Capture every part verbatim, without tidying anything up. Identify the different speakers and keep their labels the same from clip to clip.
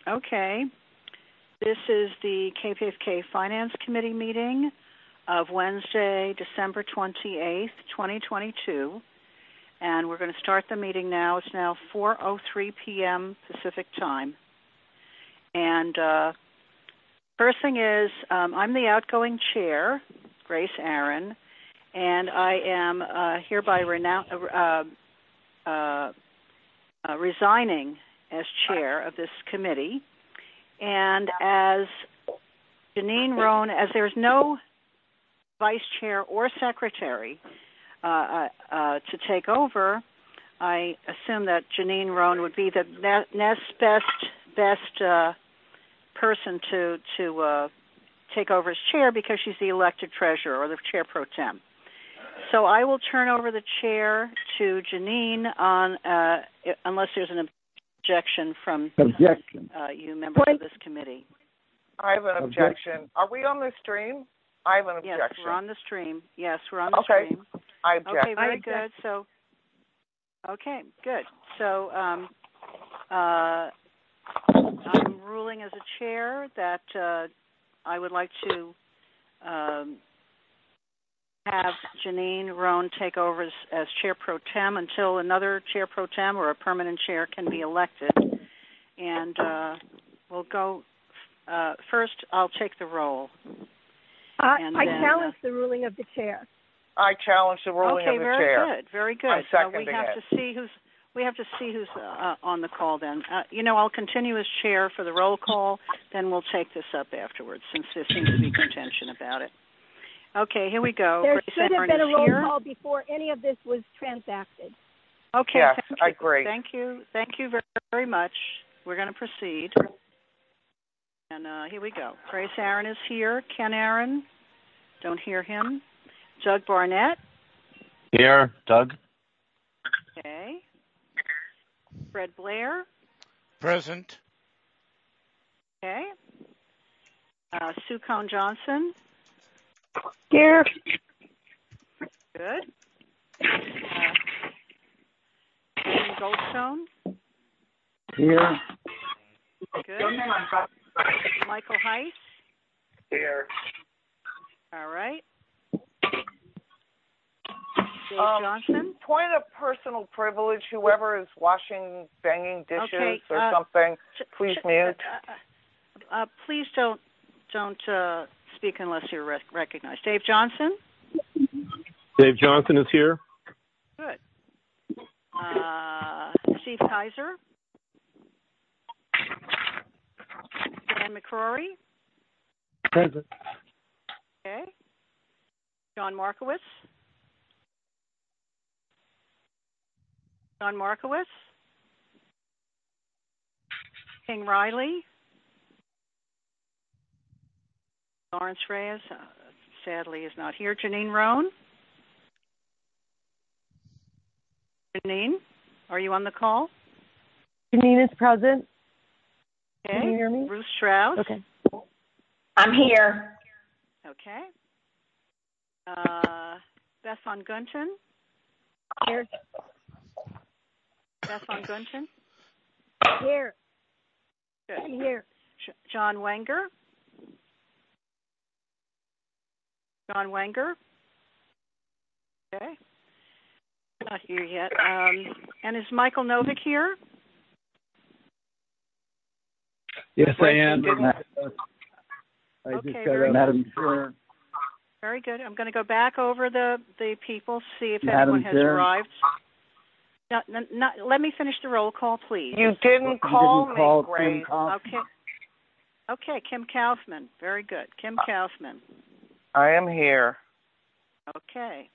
Speaker 1: Okay. This is the K P F K Finance Committee meeting of Wednesday, December twenty-eighth, twenty twenty-two. And we're going to start the meeting now. It's now four oh three p.m. Pacific time. And uh, first thing is, um, I'm the outgoing chair, Grace Aaron, and I am uh, hereby renoun- uh, uh, uh, resigning as chair of this committee. And as Janine Roan, as there's no vice chair or secretary uh, uh, uh, to take over, I assume that Janine Roan would be the ne- next best best uh, person to to uh, take over as chair because she's the elected treasurer or the chair pro tem. So I will turn over the chair to Janine on uh, unless there's an objection from
Speaker 2: objection.
Speaker 1: Uh, you members
Speaker 3: Point.
Speaker 1: of this committee.
Speaker 4: I have an objection. Are we on the stream? I have an
Speaker 1: Yes,
Speaker 4: objection.
Speaker 1: we're on the stream. Yes, we're on the
Speaker 4: Okay.
Speaker 1: stream.
Speaker 4: I object.
Speaker 1: Okay, very
Speaker 3: I object.
Speaker 1: good. So, okay, good. So, um, uh, I'm ruling as a chair that uh, I would like to um, have Janine Roan take over as, as chair pro tem until another chair pro tem or a permanent chair can be elected. And uh, we'll go uh, first. I'll take the roll.
Speaker 3: Uh,
Speaker 1: And
Speaker 3: I
Speaker 1: then,
Speaker 3: challenge
Speaker 1: uh,
Speaker 3: the ruling of the chair.
Speaker 4: I challenge the ruling
Speaker 1: okay,
Speaker 4: of the
Speaker 1: very
Speaker 4: chair.
Speaker 1: good, very good.
Speaker 4: I'm
Speaker 1: Uh, we
Speaker 4: seconding
Speaker 1: have
Speaker 4: it.
Speaker 1: to see who's we have to see who's uh, on the call. Then, uh, you know, I'll continue as chair for the roll call. Then we'll take this up afterwards, since there seems to be contention about it. Okay, here we go.
Speaker 3: There
Speaker 1: Grace
Speaker 3: should have
Speaker 1: Aaron
Speaker 3: been a
Speaker 1: is
Speaker 3: roll
Speaker 1: here.
Speaker 3: call before any of this was transacted.
Speaker 1: Okay,
Speaker 4: Yes,
Speaker 1: thank
Speaker 4: I
Speaker 1: you.
Speaker 4: agree.
Speaker 1: Thank you, thank you very, very much. We're going to proceed. And uh, here we go. Grace Aaron is here. Ken Aaron, don't hear him. Doug Barnett.
Speaker 5: Here, Doug.
Speaker 1: Okay. Fred Blair.
Speaker 6: Present.
Speaker 1: Okay. Uh, Sue Cone Johnson.
Speaker 3: Here.
Speaker 1: Good. Uh, Damon Goldstone.
Speaker 2: Here.
Speaker 1: Good. Michael Heiss.
Speaker 4: Here.
Speaker 1: All right. Dave
Speaker 4: Um,
Speaker 1: Johnson.
Speaker 4: Point of personal privilege, whoever is washing, banging dishes
Speaker 1: Okay,
Speaker 4: or
Speaker 1: uh,
Speaker 4: something,
Speaker 1: Ch-
Speaker 4: please
Speaker 1: ch-
Speaker 4: mute.
Speaker 1: Uh, uh, please don't don't uh, speak unless you're rec- recognized. Dave Johnson.
Speaker 7: Dave Johnson is here.
Speaker 1: Good. Uh, Steve Kaiser. Dan McCrory.
Speaker 2: Present.
Speaker 1: Okay. John Markowitz. John Markowitz. King Riley. Lawrence Reyes, uh, sadly, is not here. Janine Roan. Janine, are you on the call?
Speaker 3: Janine is present.
Speaker 1: Okay.
Speaker 3: Can you hear me?
Speaker 1: Ruth Strauss.
Speaker 3: Okay.
Speaker 8: I'm here.
Speaker 1: Okay. Uh, Beth von Gunten.
Speaker 3: Here.
Speaker 1: Beth von Gunten.
Speaker 3: Here.
Speaker 1: Good.
Speaker 3: I'm here.
Speaker 1: Sh- John Wenger. John Wenger. Okay. Not here yet. Um, and is Michael Novick here?
Speaker 2: Yes, I am.
Speaker 4: Didn't-
Speaker 2: I
Speaker 1: Okay,
Speaker 2: just got
Speaker 1: very
Speaker 2: a Madam Chair.
Speaker 1: Very good. I'm going to go back over the, the people, see if
Speaker 2: Madam
Speaker 1: anyone has
Speaker 2: Chair.
Speaker 1: arrived. No, no, not, let me finish the roll call, please.
Speaker 4: You didn't call
Speaker 2: didn't call
Speaker 4: me, Grace.
Speaker 2: Tim Kaufman.
Speaker 1: Okay. Okay, Kim Kaufman. Very good. Kim Kaufman.
Speaker 4: I am here.
Speaker 1: Okay.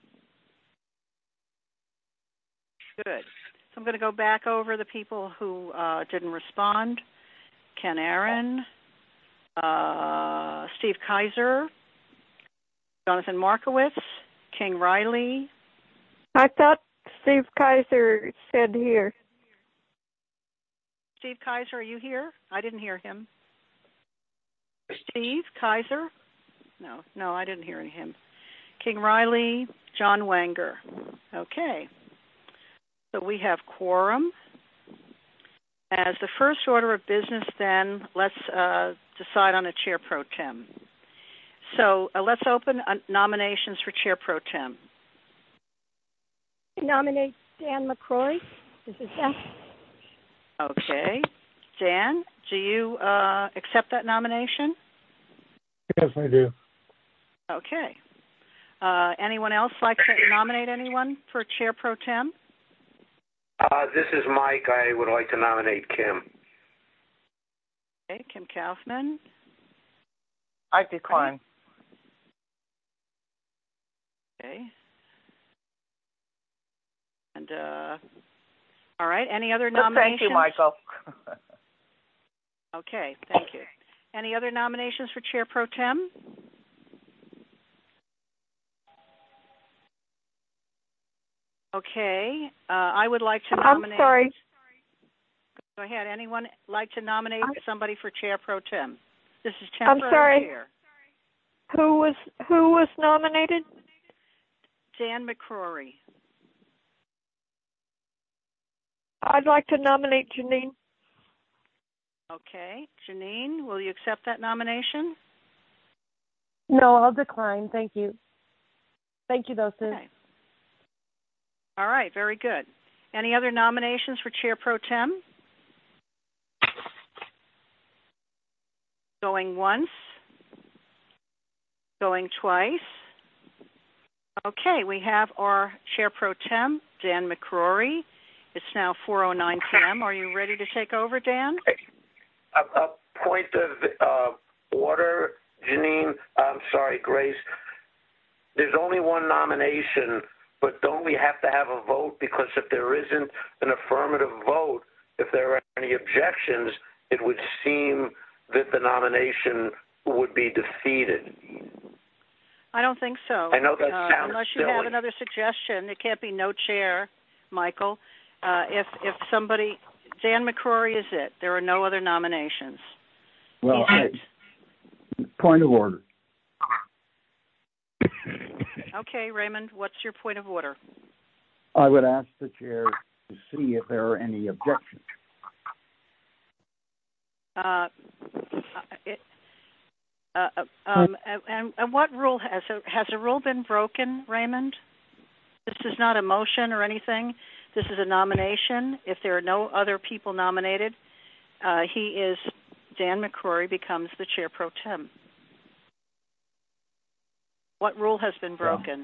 Speaker 1: Good. So I'm going to go back over the people who uh, didn't respond. Ken Aaron, uh, Steve Kaiser, Jonathan Markowitz, King Riley.
Speaker 3: I thought Steve Kaiser said here.
Speaker 1: Steve Kaiser, are you here? I didn't hear him. Steve Kaiser? No, no, I didn't hear him. King Riley, John Wenger. Okay. So we have quorum. As the first order of business, then, let's uh, decide on a chair pro tem. So uh, let's open uh, nominations for chair pro tem.
Speaker 3: I nominate Dan McCrory. This is Beth.
Speaker 1: Okay. Dan, do you uh, accept that nomination?
Speaker 2: Yes, I do.
Speaker 1: Okay. Uh, anyone else like to nominate anyone for chair pro tem?
Speaker 6: Uh, this is Mike. I would like to nominate Kim.
Speaker 1: Okay, Kim Kaufman.
Speaker 4: I decline.
Speaker 1: Okay. And, uh, all right, any other
Speaker 4: But
Speaker 1: nominations?
Speaker 4: thank you, Michael.
Speaker 1: Okay, thank you. Any other nominations for chair pro tem? Okay, uh, I would like to nominate...
Speaker 3: I'm sorry.
Speaker 1: Go ahead. Anyone like to nominate somebody for chair pro tem? This is
Speaker 3: I'm
Speaker 1: temporary
Speaker 3: sorry.
Speaker 1: chair.
Speaker 3: Who was who was nominated?
Speaker 1: Dan McCrory.
Speaker 3: I'd like to nominate Janine.
Speaker 1: Okay. Janine, will you accept that nomination?
Speaker 9: No, I'll decline. Thank you. Thank you, though, Sue.
Speaker 1: Okay. All right. Very good. Any other nominations for chair pro tem? Going once. Going twice. Okay. We have our chair pro tem, Dan McCrory. It's now four oh nine p.m. Are you ready to take over, Dan?
Speaker 6: A, a point of uh, order, Janine. I'm sorry, Grace. There's only one nomination, but don't we have to have a vote? Because if there isn't an affirmative vote, if there are any objections, it would seem that the nomination would be defeated.
Speaker 1: I don't think so.
Speaker 6: I know that
Speaker 1: uh,
Speaker 6: sounds
Speaker 1: Unless you
Speaker 6: silly.
Speaker 1: have another suggestion. It can't be no chair, Michael. Uh, if if somebody, Dan McCrory is it. There are no other nominations.
Speaker 2: Well, I, point of order.
Speaker 1: Okay, Raymond, what's your point of order?
Speaker 2: I would ask the chair to see if there are any objections.
Speaker 1: Uh, it, uh, um, and, and what rule has a, has a rule been broken, Raymond? This is not a motion or anything. This is a nomination. If there are no other people nominated, uh, he is Dan McCrory becomes the chair pro tem. What rule has been broken?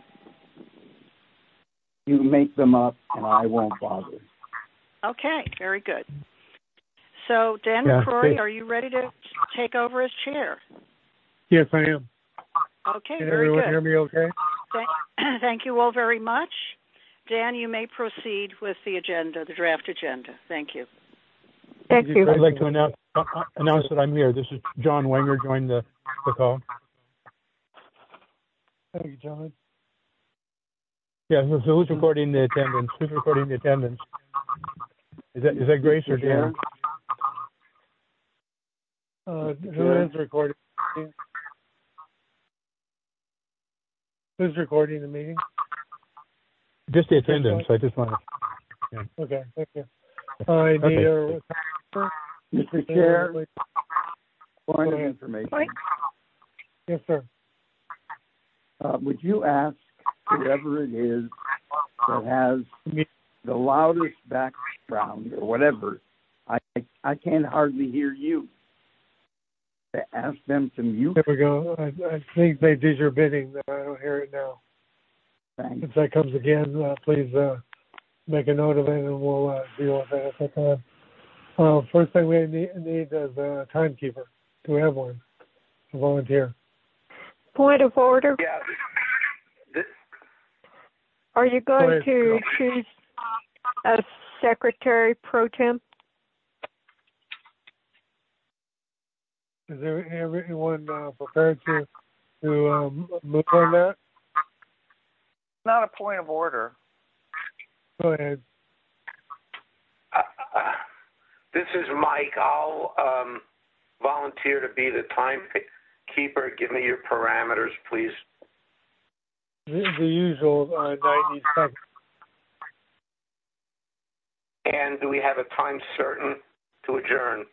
Speaker 2: You make them up, and I won't bother.
Speaker 1: Okay, very good. So, Dan
Speaker 2: Yeah,
Speaker 1: McCrory,
Speaker 2: please.
Speaker 1: are you ready to take over as chair?
Speaker 2: Yes, I am.
Speaker 1: Okay,
Speaker 2: Can
Speaker 1: very
Speaker 2: everyone
Speaker 1: good.
Speaker 2: hear me okay?
Speaker 1: Thank, thank you all very much. Dan, you may proceed with the agenda, the draft agenda. Thank you.
Speaker 3: Thank you.
Speaker 10: I'd like to announce, uh, announce that I'm here. This is John Wenger, joined the, the call.
Speaker 2: Thank you, John.
Speaker 10: Yeah, so, so who's recording the attendance? Who's recording the attendance? Is that is that Grace or Dan?
Speaker 2: Uh, who is recording? Who's recording the meeting?
Speaker 10: Just the attendance. I just want to. Yeah.
Speaker 2: Okay, thank you. I need
Speaker 10: Okay.
Speaker 2: a...
Speaker 11: Mister Chair,
Speaker 2: Wait.
Speaker 11: point
Speaker 2: Go
Speaker 11: of
Speaker 2: ahead.
Speaker 11: information.
Speaker 3: Point.
Speaker 2: Yes, sir.
Speaker 11: Uh, would you ask whoever it is that has the loudest background or whatever, I I can hardly hear you, to ask them to mute?
Speaker 2: There we go. I, I think they did your bidding. I don't hear it now.
Speaker 11: Thanks.
Speaker 2: If that comes again, uh, please uh, make a note of it, and we'll uh, deal with that at that time. Uh, first thing we need, need is a timekeeper. Do we have one? A volunteer.
Speaker 3: Point of order.
Speaker 6: Yeah. This,
Speaker 3: Are you
Speaker 2: Go
Speaker 3: going
Speaker 2: ahead.
Speaker 3: to choose a secretary pro tem?
Speaker 2: Is there everyone uh, prepared to to um, move on that?
Speaker 4: Not a point of order.
Speaker 2: Go ahead.
Speaker 6: uh, uh, this is Mike. I'll um, volunteer to be the timekeeper. Give me your parameters, please.
Speaker 2: The, the usual uh, ninety seconds.
Speaker 6: And do we have a time certain to adjourn.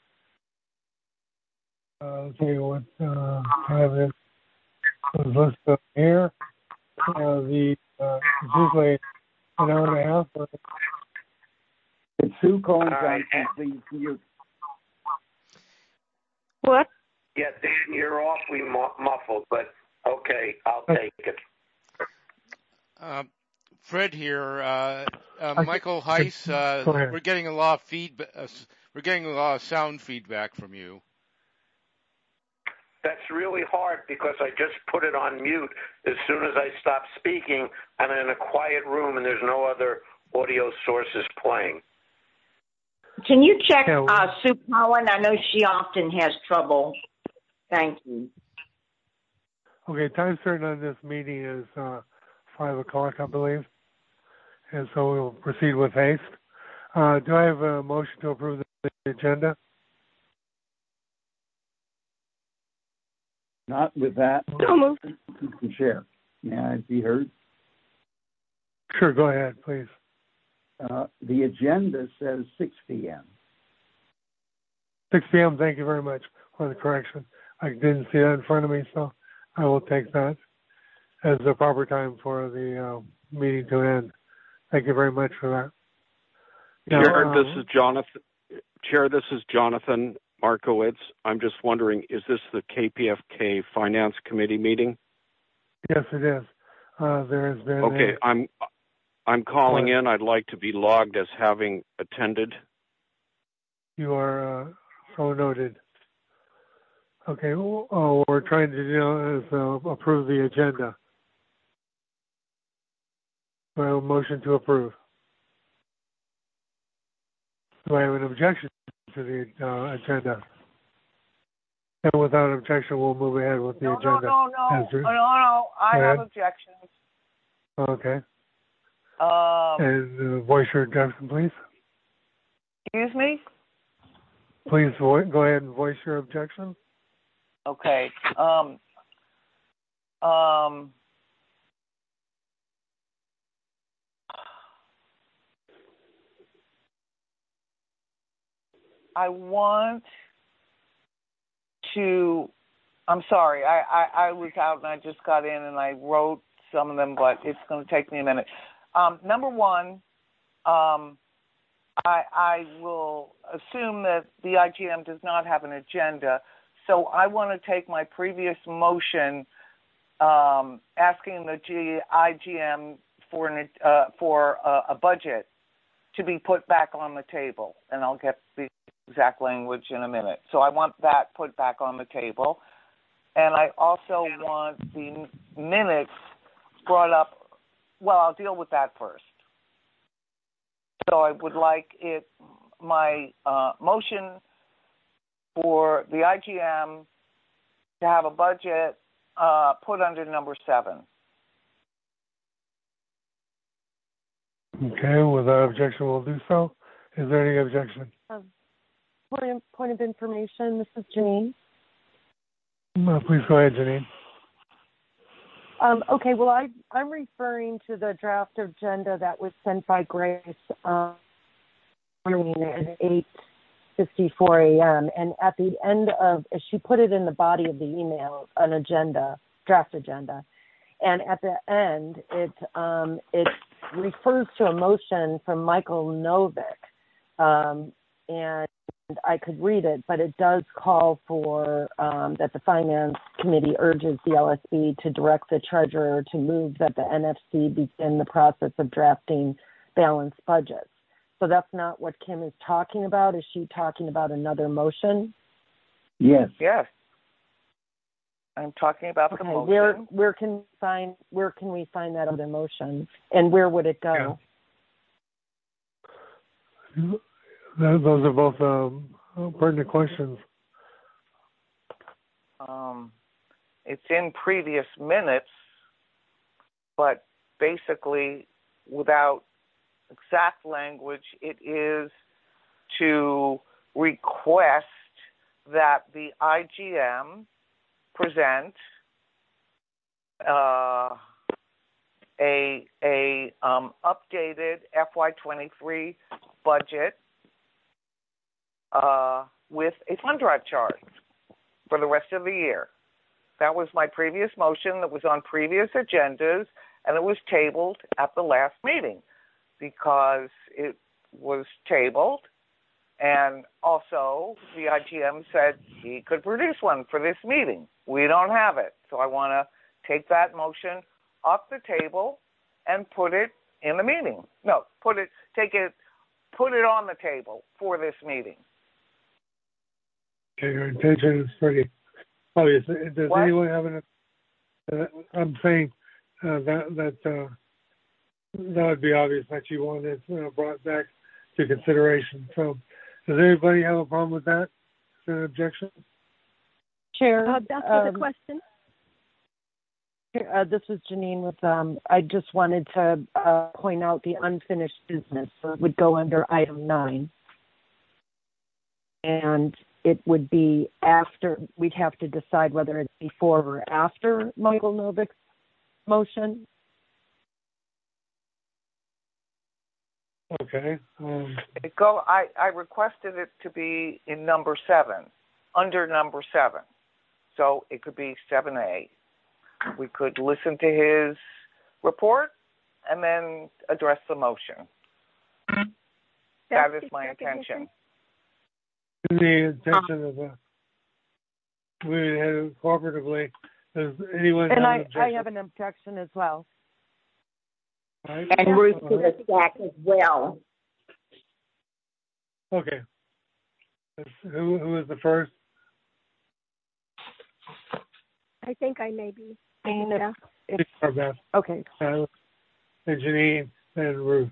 Speaker 2: Uh, okay, what uh, have it was listed here. Uh, the uh, it's usually an hour and a half. Or...
Speaker 11: Could Sue Cohen
Speaker 6: right.
Speaker 11: Johnson please mute?
Speaker 3: What?
Speaker 6: Yeah, Dan, you're awfully muffled, but okay, I'll take it.
Speaker 12: Uh, Fred here. Uh, uh, Michael Heiss. Uh, we're getting a lot of feedback. Uh, we're getting a lot of sound feedback from you.
Speaker 6: That's really hard because I just put it on mute as soon as I stop speaking. I'm in a quiet room and there's no other audio sources playing.
Speaker 8: Can you check uh, Sue Cohen? I know she often has trouble. Thank you.
Speaker 2: Okay, time certain on this meeting is uh, five o'clock, I believe. And so we'll proceed with haste. Uh, do I have a motion to approve the agenda?
Speaker 11: Not with that.
Speaker 3: So moved.
Speaker 11: You can share. May I be heard?
Speaker 2: Sure, go ahead, please.
Speaker 11: Uh, the agenda says six p.m.
Speaker 2: six p.m., thank you very much for the correction. I didn't see that in front of me, so I will take that as the proper time for the uh, meeting to end. Thank you very much for that. Now,
Speaker 7: Chair,
Speaker 2: um,
Speaker 7: this is Jonathan. Chair, this is Jonathan Markowitz. I'm just wondering, is this the K P F K Finance Committee meeting?
Speaker 2: Yes, it is. Uh, there has been.
Speaker 7: Okay,
Speaker 2: a,
Speaker 7: I'm I'm calling in. I'd like to be logged as having attended.
Speaker 2: You are uh, so noted. Okay, well, uh, what we're trying to do is uh, approve the agenda. Do I have a motion to approve? Do I have an objection to the uh, agenda? And without objection, we'll move ahead with the
Speaker 4: no,
Speaker 2: agenda.
Speaker 4: No, no, no, no, no. I have objections.
Speaker 2: Okay.
Speaker 4: Um,
Speaker 2: and uh, voice your objection, please.
Speaker 4: Excuse me?
Speaker 2: Please vo- go ahead and voice your objection.
Speaker 4: Okay. Um, um, I want to, I'm sorry, I, I, I was out and I just got in and I wrote some of them, but it's going to take me a minute. Um, number one, um, I, I will assume that the I G M does not have an agenda, so I want to take my previous motion um, asking the G, I G M for, an, uh, for a, a budget to be put back on the table, and I'll get the exact language in a minute. So I want that put back on the table. And I also want the minutes brought up. Well, I'll deal with that first. So I would like it, my uh, motion for the I G M to have a budget uh, put under number seven.
Speaker 2: Okay, without objection, we'll do so. Is there any objection?
Speaker 9: Um, point, of, point of information, this is Janine.
Speaker 2: Uh, please go ahead, Janine.
Speaker 9: Um, okay, well, I, I'm referring to the draft agenda that was sent by Grace um, at eight fifty-four a.m. And at the end of, she put it in the body of the email, an agenda, draft agenda. And at the end, it um, it refers to a motion from Michael Novick. Um, and I could read it, but it does call for um, that the Finance Committee urges the L S B to direct the Treasurer to move that the N F C begin the process of drafting balanced budgets. So that's not what Kim is talking about. Is she talking about another motion?
Speaker 11: Yes.
Speaker 4: Yes. I'm talking about
Speaker 9: okay,
Speaker 4: the motion.
Speaker 9: Where where can we find where can we find that other motion, and where would it go?
Speaker 2: Yeah. Those are both um, pertinent questions.
Speaker 4: Um, it's in previous minutes, but basically, without exact language, it is to request that the I G M present uh, a a um, updated F Y twenty-three budget uh, with a fund drive charge for the rest of the year. That was my previous motion that was on previous agendas, and it was tabled at the last meeting because it was tabled, and also the I G M said he could produce one for this meeting. We don't have it, so I want to take that motion off the table and put it in the meeting. No, put it, take it, put it on the table for this meeting.
Speaker 2: Okay, your intention is pretty obvious. Does
Speaker 4: what?
Speaker 2: anyone have an? Uh, I'm saying uh, that that uh, that would be obvious that you want it uh, brought back to consideration. So, does anybody have a problem with that? Is there an objection?
Speaker 9: Chair,
Speaker 3: uh, that's for
Speaker 9: um,
Speaker 3: the question.
Speaker 9: Uh, this is Janine with, um, I just wanted to uh, point out the unfinished business. So it would go under item nine. And it would be after, we'd have to decide whether it's before or after Michael Novik's motion.
Speaker 2: Okay. Um,
Speaker 4: it go, I, I requested it to be in number seven, under number seven. So it could be seven A. We could listen to his report and then address the motion.
Speaker 3: That's
Speaker 4: that is my intention.
Speaker 2: The intention of uh, moving ahead cooperatively. Does anyone
Speaker 9: and
Speaker 2: have
Speaker 9: I,
Speaker 2: an objection?
Speaker 9: I have an objection as well.
Speaker 2: Right.
Speaker 8: And Ruth to the stack as well.
Speaker 2: Okay. Who who was the first?
Speaker 3: I think I may be.
Speaker 9: Yeah.
Speaker 2: It's Beth.
Speaker 9: Okay.
Speaker 2: Uh, and Janine and Ruth.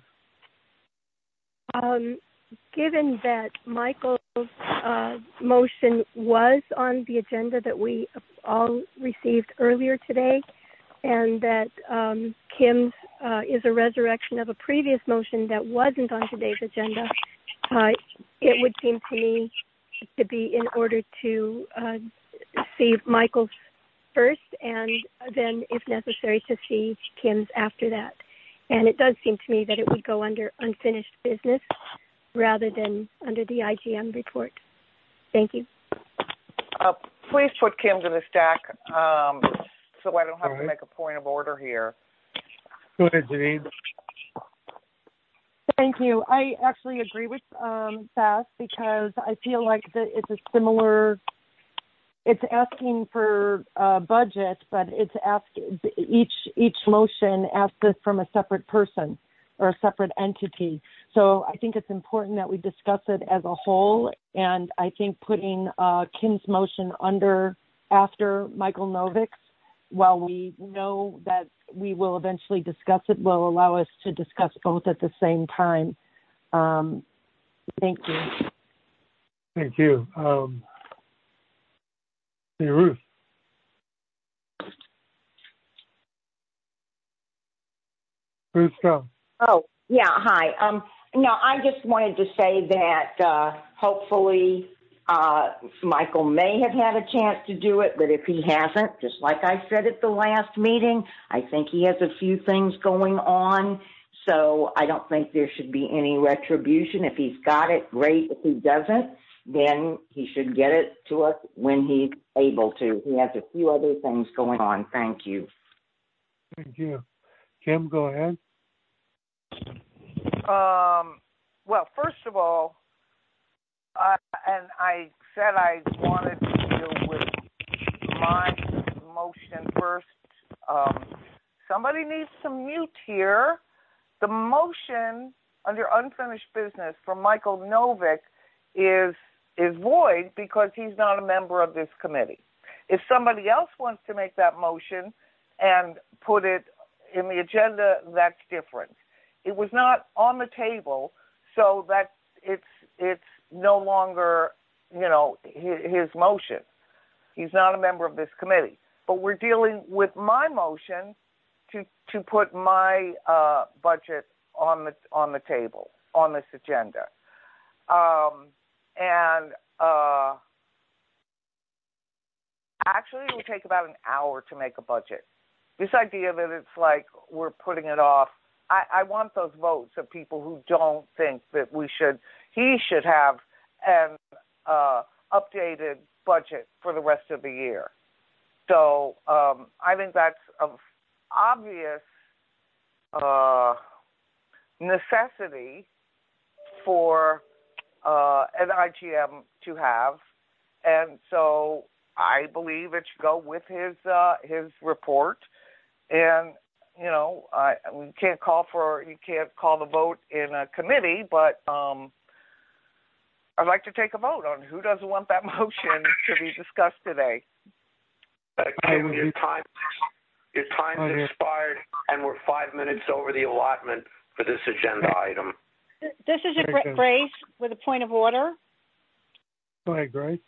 Speaker 3: Um, given that Michael's uh, motion was on the agenda that we all received earlier today, and that um, Kim's uh, is a resurrection of a previous motion that wasn't on today's agenda, uh, it would seem to me to be in order to uh, see Michael's first, and then, if necessary, to see Kim's after that. And it does seem to me that it would go under unfinished business rather than under the I G M report. Thank you.
Speaker 4: Uh, please put Kim to the stack um, so I don't have
Speaker 2: right.
Speaker 4: to make a point of order here.
Speaker 2: Go ahead, Janine.
Speaker 9: Thank you. I actually agree with um, Beth because I feel like the, it's a similar. It's asking for a budget, but it's asking each each motion asks this from a separate person or a separate entity. So I think it's important that we discuss it as a whole. And I think putting uh, Kim's motion under after Michael Novik's, while we know that we will eventually discuss it, will allow us to discuss both at the same time. Um, thank you.
Speaker 2: Thank you. Um, Hey, Ruth. Ruth Strong.
Speaker 8: Oh, yeah, hi. Um, no, I just wanted to say that uh, hopefully uh, Michael may have had a chance to do it, but if he hasn't, just like I said at the last meeting, I think he has a few things going on, so I don't think there should be any retribution. If he's got it, great. If he doesn't, then he should get it to us when he's able to. He has a few other things going on. Thank you.
Speaker 2: Thank you. Kim, go ahead.
Speaker 4: Um, well, first of all, uh, and I said I wanted to deal with my motion first. Um, somebody needs some mute here. The motion under unfinished business for Michael Novik is is void because he's not a member of this committee. If somebody else wants to make that motion and put it in the agenda, that's different. It was not on the table, so that it's it's no longer, you know, his, his motion. He's not a member of this committee. But we're dealing with my motion to to put my uh, budget on the on the table on this agenda. Um, And uh, actually, it would take about an hour to make a budget. This idea that it's like we're putting it off, I, I want those votes of people who don't think that we should, he should have and uh, updated budget for the rest of the year. So um, I think that's of obvious uh, necessity for uh, an I G M to have, and so I believe it should go with his uh, his report. And you know, I we can't call for you can't call the vote in a committee, but um, I'd like to take a vote on who doesn't want that motion to be discussed today.
Speaker 6: Uh, Kim, your time your time's okay. expired, and we're five minutes over the allotment for this agenda item.
Speaker 1: This is a Grace with a point of order.
Speaker 2: Go ahead, Grace.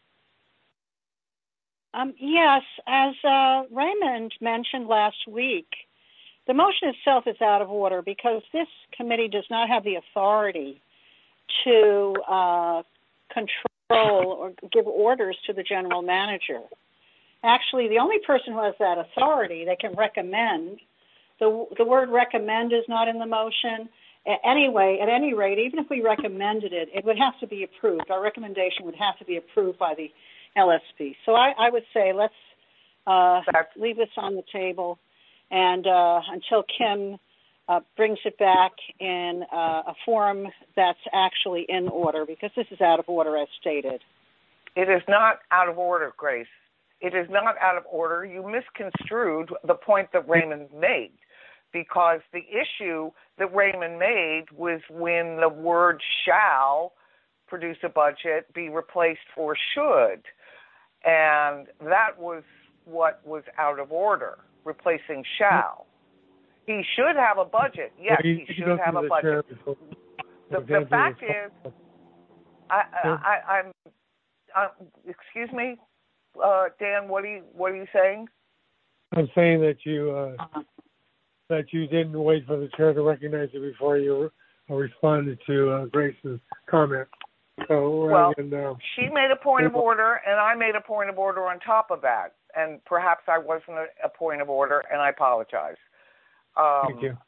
Speaker 1: Um, yes, as uh, Raymond mentioned last week, the motion itself is out of order because this committee does not have the authority to uh, control or give orders to the general manager. Actually, the only person who has that authority, they can recommend. The, the word recommend is not in the motion. Anyway, at any rate, even if we recommended it, it would have to be approved. Our recommendation would have to be approved by the L S P. So I, I would say let's uh, leave this on the table and uh, until Kim uh, brings it back in uh, a form that's actually in order, because this is out of order as stated.
Speaker 4: It is not out of order, Grace. It is not out of order. You misconstrued the point that Raymond made, because the issue that Raymond made was when the word shall produce a budget be replaced for should. And that was what was out of order, replacing shall. He should have a budget. Yes, he should have a budget. The, the fact is, I, I, I, I'm, I'm, excuse me, uh, Dan, what are you, what are you saying?
Speaker 2: I'm saying that you, uh, that you didn't wait for the chair to recognize it before you uh, responded to uh, Grace's comment. So,
Speaker 4: well,
Speaker 2: than, uh,
Speaker 4: she made a point of order, and I made a point of order on top of that. And perhaps I wasn't a, a point of order, and I apologize. Um,
Speaker 2: Thank you.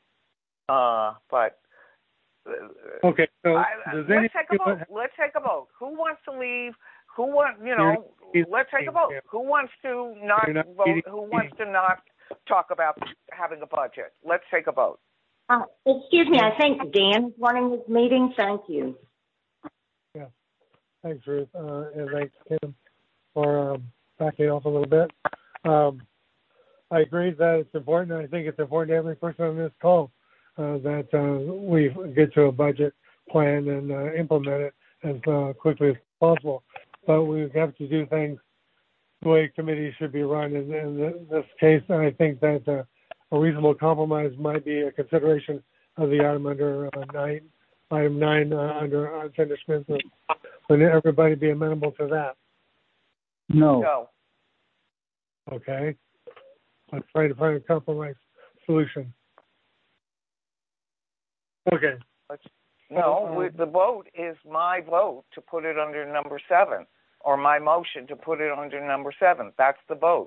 Speaker 4: Uh, but
Speaker 2: uh, okay, so
Speaker 4: I,
Speaker 2: does
Speaker 4: let's take a vote. Let's take a vote. Who wants to leave? Who want? You know, let's take a vote. Who wants to not, not vote? Who wants to not talk about having a budget? Let's take a vote.
Speaker 8: Uh, excuse me. I think Dan is running this meeting. Thank you.
Speaker 2: Yeah. Thanks, Ruth, uh, and thanks, Kim, for um, backing off a little bit. Um, I agree that it's important. I think it's important to every person on this call uh, that uh, we get to a budget plan and uh, implement it as uh, quickly as possible. But we have to do things the way committees should be run. And in this case, I think that uh, a reasonable compromise might be a consideration of the item under uh, nine, item nine uh, under unfinished business. Would everybody be amenable to that?
Speaker 11: No.
Speaker 4: No.
Speaker 2: Okay. Let's try to find a compromise solution. Okay.
Speaker 4: No,
Speaker 2: um,
Speaker 4: we, the vote is my vote to put it under number seven, or my motion to put it under number seven. That's the vote.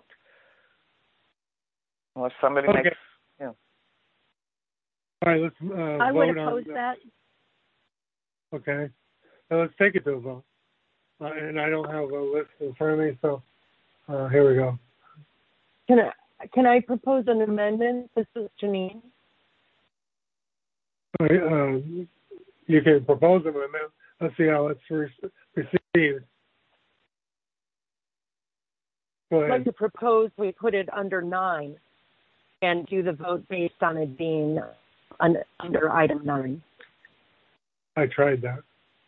Speaker 4: Unless somebody
Speaker 2: okay.
Speaker 4: makes, you know.
Speaker 2: All right, let's uh,
Speaker 3: I
Speaker 2: vote
Speaker 3: would oppose
Speaker 2: on
Speaker 3: that.
Speaker 2: Okay. Now let's take it to a vote. Uh, and I don't have a list in front of me, so uh, here we go.
Speaker 9: Can I can I propose an amendment? This is Janine.
Speaker 2: Uh, you can propose an amendment. Let's see how it's re- received. Go ahead.
Speaker 9: I'd like to propose we put it under nine and do the vote based on it being un- under item nine.
Speaker 2: I tried that.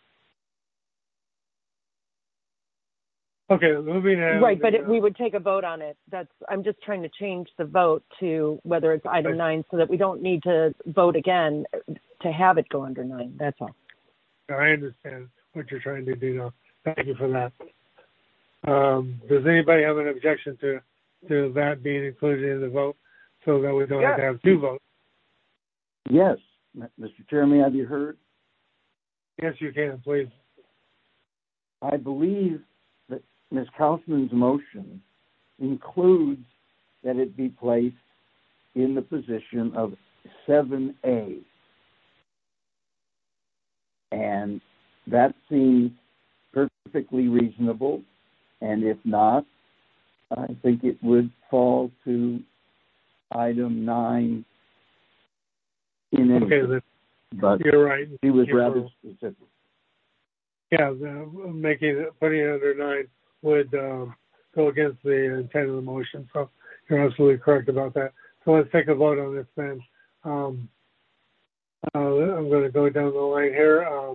Speaker 2: Okay, moving on.
Speaker 9: Right, but
Speaker 2: the,
Speaker 9: it, we would take a vote on it. That's. I'm just trying to change the vote to whether it's item right. nine, so that we don't need to vote again to have it go under nine. That's all.
Speaker 2: I understand what you're trying to do now. Thank you for that. Um, does anybody have an objection to to that being included in the vote, so that we don't
Speaker 4: yes.
Speaker 2: have to have two votes?
Speaker 11: Yes, Mister Chairman, have you heard?
Speaker 2: Yes, you can, please.
Speaker 11: I believe that Miz Kaufman's motion includes that it be placed in the position of seven A. And that seems perfectly reasonable. And if not, I think it would fall to item nine in any
Speaker 2: Okay, then.
Speaker 11: But
Speaker 2: You're right.
Speaker 11: he was
Speaker 2: You're
Speaker 11: rather
Speaker 2: wrong.
Speaker 11: specific.
Speaker 2: Yeah, the, making it, putting it under nine would um, go against the intent of the motion. So you're absolutely correct about that. So let's take a vote on this then. Um, uh, I'm going to go down the line here. Um,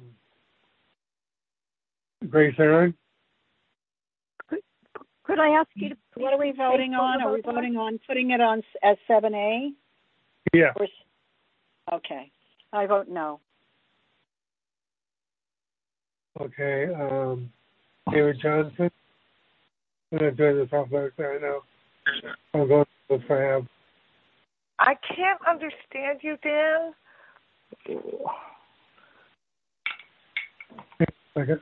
Speaker 2: Grace Aaron?
Speaker 3: Could, could I ask you to please?
Speaker 1: What are we voting on? Are we voting on putting it on as seven A?
Speaker 2: Yeah.
Speaker 1: Or, okay. I vote no.
Speaker 2: Okay. Um, David Johnson? I'm not doing this alphabetically right now. I'll go with Fab.
Speaker 4: I can't understand you, Dan.
Speaker 2: Second.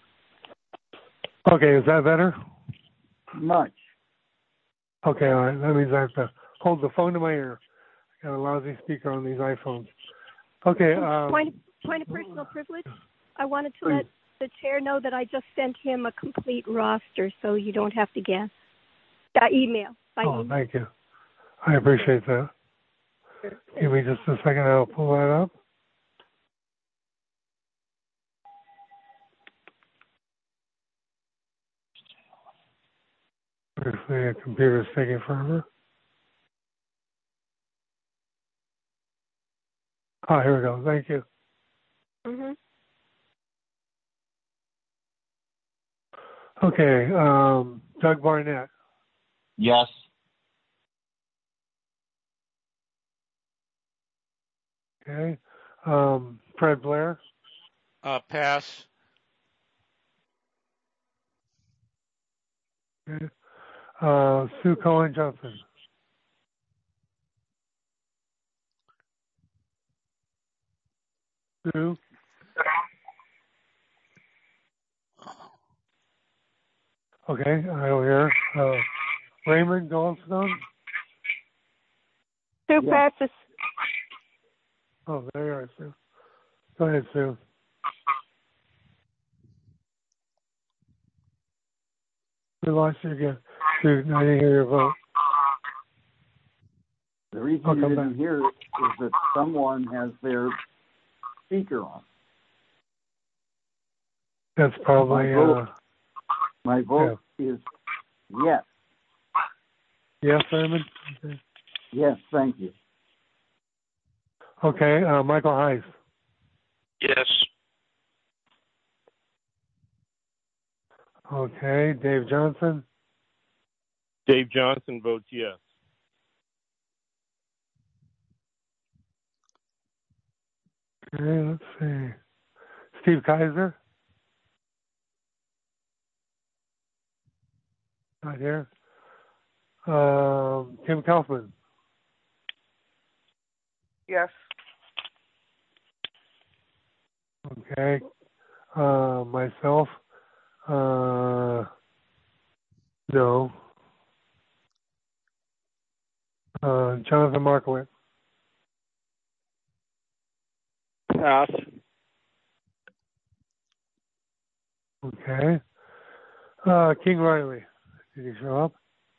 Speaker 2: Okay, is that better?
Speaker 11: Much.
Speaker 2: Okay, all right. That means I have to hold the phone to my ear. I got a lousy speaker on these iPhones. Okay. Um,
Speaker 3: point, point of personal privilege. I wanted to let the chair know that I just sent him a complete roster, so you don't have to guess. That email. By
Speaker 2: oh,
Speaker 3: email.
Speaker 2: Thank you. I appreciate that. Give me just a second. I'll pull that up. Obviously, the computer's taking forever. Oh, here we go. Thank you.
Speaker 3: Mm-hmm.
Speaker 2: Okay. Um, Doug Barnett.
Speaker 5: Yes.
Speaker 2: Okay. Um, Fred Blair.
Speaker 12: Uh, pass.
Speaker 2: Okay. Uh, Sue Cohen Johnson. Sue. Okay, I will hear. Uh, Raymond Goldstone.
Speaker 3: Sue
Speaker 11: Yeah.
Speaker 3: passes.
Speaker 2: Oh, there you are, Sue. Go ahead, Sue. We lost you again. Sue, I didn't hear your vote.
Speaker 11: The reason
Speaker 2: I'll
Speaker 11: you
Speaker 2: come
Speaker 11: didn't
Speaker 2: back.
Speaker 11: hear it is that someone has their speaker on.
Speaker 2: That's probably,
Speaker 11: my vote,
Speaker 2: uh,
Speaker 11: my vote yeah. is yes.
Speaker 2: Yes, Raymond? Okay,
Speaker 11: Yes, thank you.
Speaker 2: okay uh, Michael Heiss.
Speaker 7: Yes.
Speaker 2: Okay, Dave Johnson.
Speaker 13: Dave Johnson votes yes.
Speaker 2: Okay, let's see. Steve Kaiser. Not here. Um, Tim Kaufman.
Speaker 4: Yes.
Speaker 2: Okay. Uh, myself. Uh, no. Uh, Jonathan Markowitz.
Speaker 7: Pass.
Speaker 2: Okay. Uh, King Riley. Did he show up?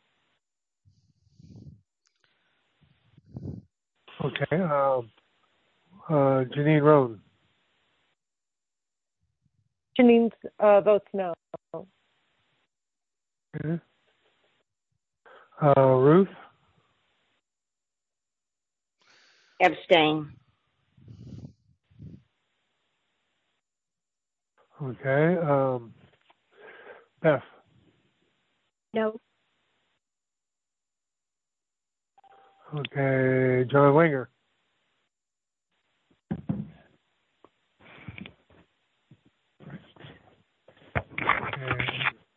Speaker 2: Okay. Um, uh, Janine Roan.
Speaker 9: Janine uh, votes no.
Speaker 2: Okay. Uh, Ruth.
Speaker 8: Abstain.
Speaker 2: Okay. Um, Beth.
Speaker 3: No.
Speaker 2: Okay. John Winger. Okay.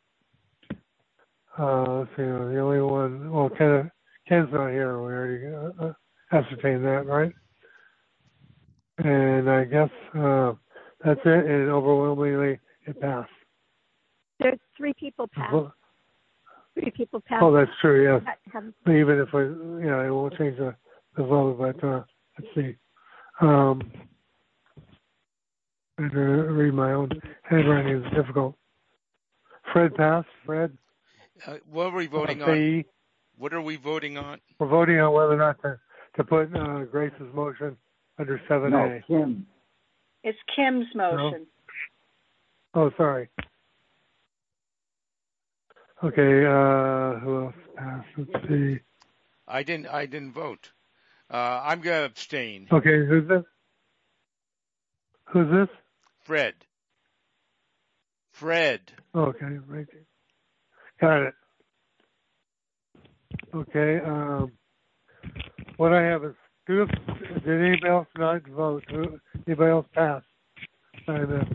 Speaker 2: Uh, let's see. The only one. Well, Ken, Ken's not here. We already uh, ascertained that, right? And I guess uh, that's it. And overwhelmingly, it passed.
Speaker 3: There's three people passed. Three people passed.
Speaker 2: Oh, that's true. Yes.
Speaker 3: Have,
Speaker 2: But even if we, yeah, it won't change the, the vote. But uh, let's see. Um, I had to read my own handwriting is difficult. Fred passed. Fred.
Speaker 12: Uh, what are we voting
Speaker 2: uh,
Speaker 12: on? What are we voting on?
Speaker 2: We're voting on whether or not to, to put uh, Grace's motion under seven A.
Speaker 11: No, Kim.
Speaker 1: It's Kim's motion.
Speaker 2: No? Oh, sorry. Okay, uh, who else passed? Let's see.
Speaker 12: I didn't. I didn't vote. Uh, I'm gonna abstain.
Speaker 2: Okay, who's this? Who's this?
Speaker 12: Fred. Fred.
Speaker 2: Okay, right. Got it. Okay. Um, what I have is two. Did anybody else not vote? Anybody else pass? I missed.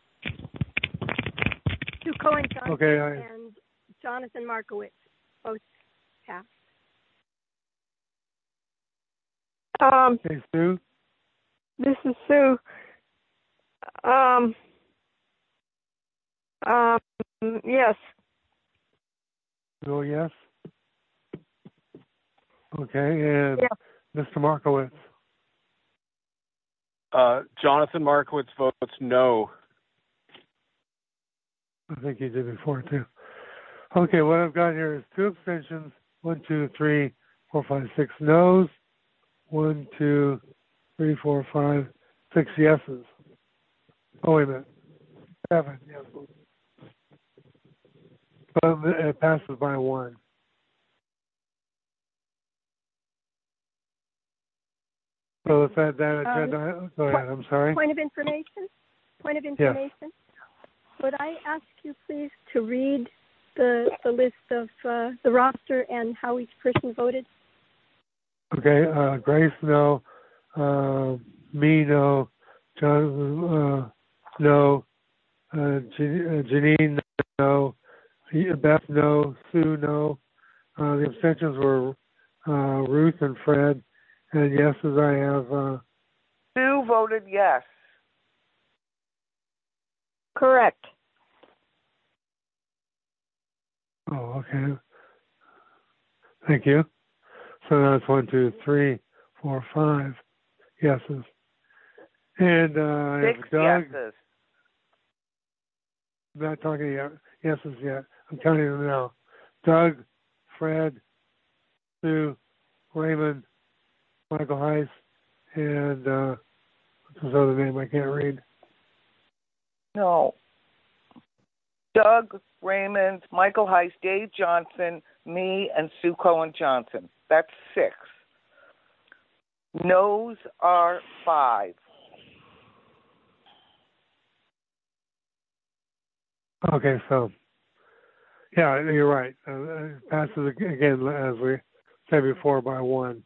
Speaker 3: Sue Cohen Johnson
Speaker 2: okay, I,
Speaker 3: and Jonathan Markowitz both passed.
Speaker 14: Um,
Speaker 2: okay, Sue.
Speaker 14: This is Sue. Um. Um. Yes.
Speaker 2: Oh, yes. Okay, and
Speaker 14: yeah.
Speaker 2: Mister Markowitz.
Speaker 7: Uh, Jonathan Markowitz votes no.
Speaker 2: I think he did before too. Okay, what I've got here is two abstentions, one, two, three, four, five, six no's, one, two, three, four, five, six yeses. Oh, wait a minute. Seven yeses. But it passes by one. So let's add that agenda. Um, Go ahead, I'm sorry.
Speaker 3: Point of information? Point of information? Yes. Would I ask you please to read the the list of uh, the roster and how each person voted?
Speaker 2: Okay, uh, Grace, no. Uh, me, no. John, uh, no. Uh, Janine, no. Beth, no. Sue, no. Uh, the abstentions were uh, Ruth and Fred. And yeses, I have. Uh,
Speaker 4: Sue voted yes.
Speaker 14: Correct.
Speaker 2: Oh, okay. Thank you. So now it's one, two, three, four, five yeses. And uh, I have
Speaker 4: Six
Speaker 2: Doug.
Speaker 4: yeses.
Speaker 2: I'm not talking yet, yeses yet. I'm counting them now. Doug, Fred, Sue, Raymond, Michael Heiss, and uh, what's his other name? I can't read.
Speaker 4: No. Doug, Raymond, Michael Heiss, Dave Johnson, me, and Sue Cohen Johnson. That's six. No's are five.
Speaker 2: Okay, so, yeah, you're right. Uh, it passes again, as we said before, by one.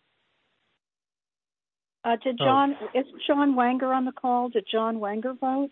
Speaker 1: Uh, did John, oh. is John Wanger on the call? Did John Wanger vote?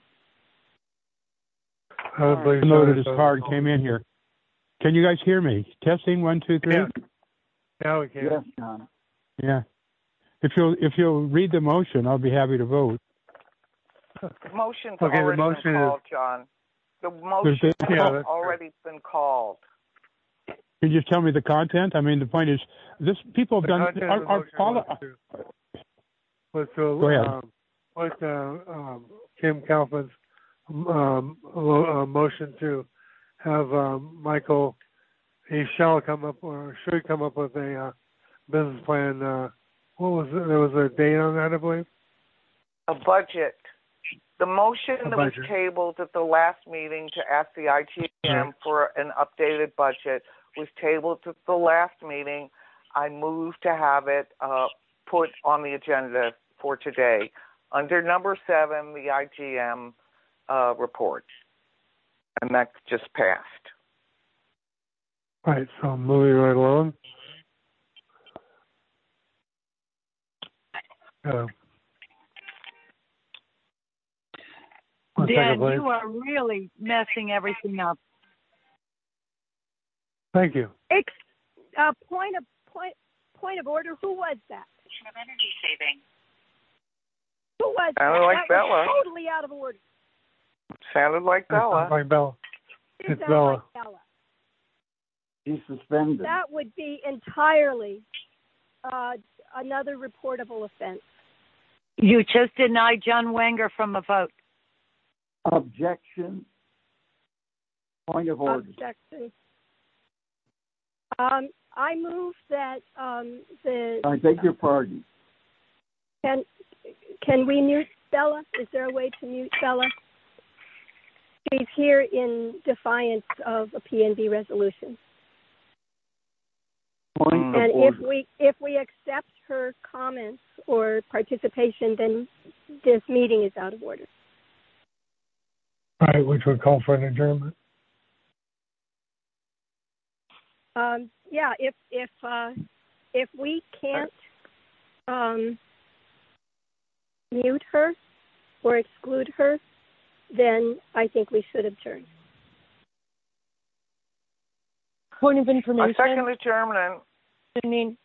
Speaker 2: I believe
Speaker 10: so. Noted his card came in here. Can you guys hear me? Testing, one, two, three.
Speaker 2: Yeah, yeah we can.
Speaker 11: Yes, John.
Speaker 10: Yeah. If you'll if you'll read the motion, I'll be happy to vote.
Speaker 4: The motion's
Speaker 2: okay,
Speaker 4: already
Speaker 2: the motion
Speaker 4: been called,
Speaker 2: is,
Speaker 4: John. The motion has
Speaker 2: yeah,
Speaker 4: already been called.
Speaker 10: Can you just tell me the content? I mean, the point is, this people have
Speaker 2: the
Speaker 10: done. Are, are, all,
Speaker 2: was to
Speaker 10: Go ahead.
Speaker 2: Um, what uh, um, Kim Kaufman's um, uh, motion to have um, Michael, he shall come up or should come up with a uh, business plan. Uh, what was it? There was a date on that, I believe.
Speaker 4: A budget. The motion
Speaker 2: a
Speaker 4: that
Speaker 2: budget.
Speaker 4: was tabled at the last meeting to ask the I G M right. for an updated budget was tabled at the last meeting. I moved to have it uh, put on the agenda for today. Under number seven, the I G M uh, report. And that just passed.
Speaker 2: Right, so moving right along. Uh,
Speaker 15: Dan, you are really messing everything up.
Speaker 2: Thank you.
Speaker 3: Ex- uh, point of point point of order. Who was that?
Speaker 15: Energy saving.
Speaker 3: Who was
Speaker 4: Sounded
Speaker 3: that?
Speaker 4: like
Speaker 3: that
Speaker 4: Bella.
Speaker 3: was totally out of order.
Speaker 4: Sounded like Bella.
Speaker 2: Like Bella.
Speaker 3: It
Speaker 2: it's
Speaker 3: sounds
Speaker 2: Bella.
Speaker 3: like Bella.
Speaker 11: He's suspended.
Speaker 3: That would be entirely uh, another reportable offense.
Speaker 15: You just denied John Wanger from a vote.
Speaker 11: Objection. Point of order.
Speaker 3: Objection. Um, I move that um, the.
Speaker 11: I beg your pardon.
Speaker 3: Can can we mute Bella? Is there a way to mute Bella? She's here in defiance of a P N B resolution.
Speaker 11: Point
Speaker 3: and
Speaker 11: of order.
Speaker 3: if we if we accept her comments or participation, then this meeting is out of order.
Speaker 2: All right, which would call for an adjournment.
Speaker 3: Um, yeah, if if uh, if we can't um, mute her or exclude her, then I think we should adjourn.
Speaker 9: Point of information.
Speaker 4: I second adjournment.
Speaker 9: I mean,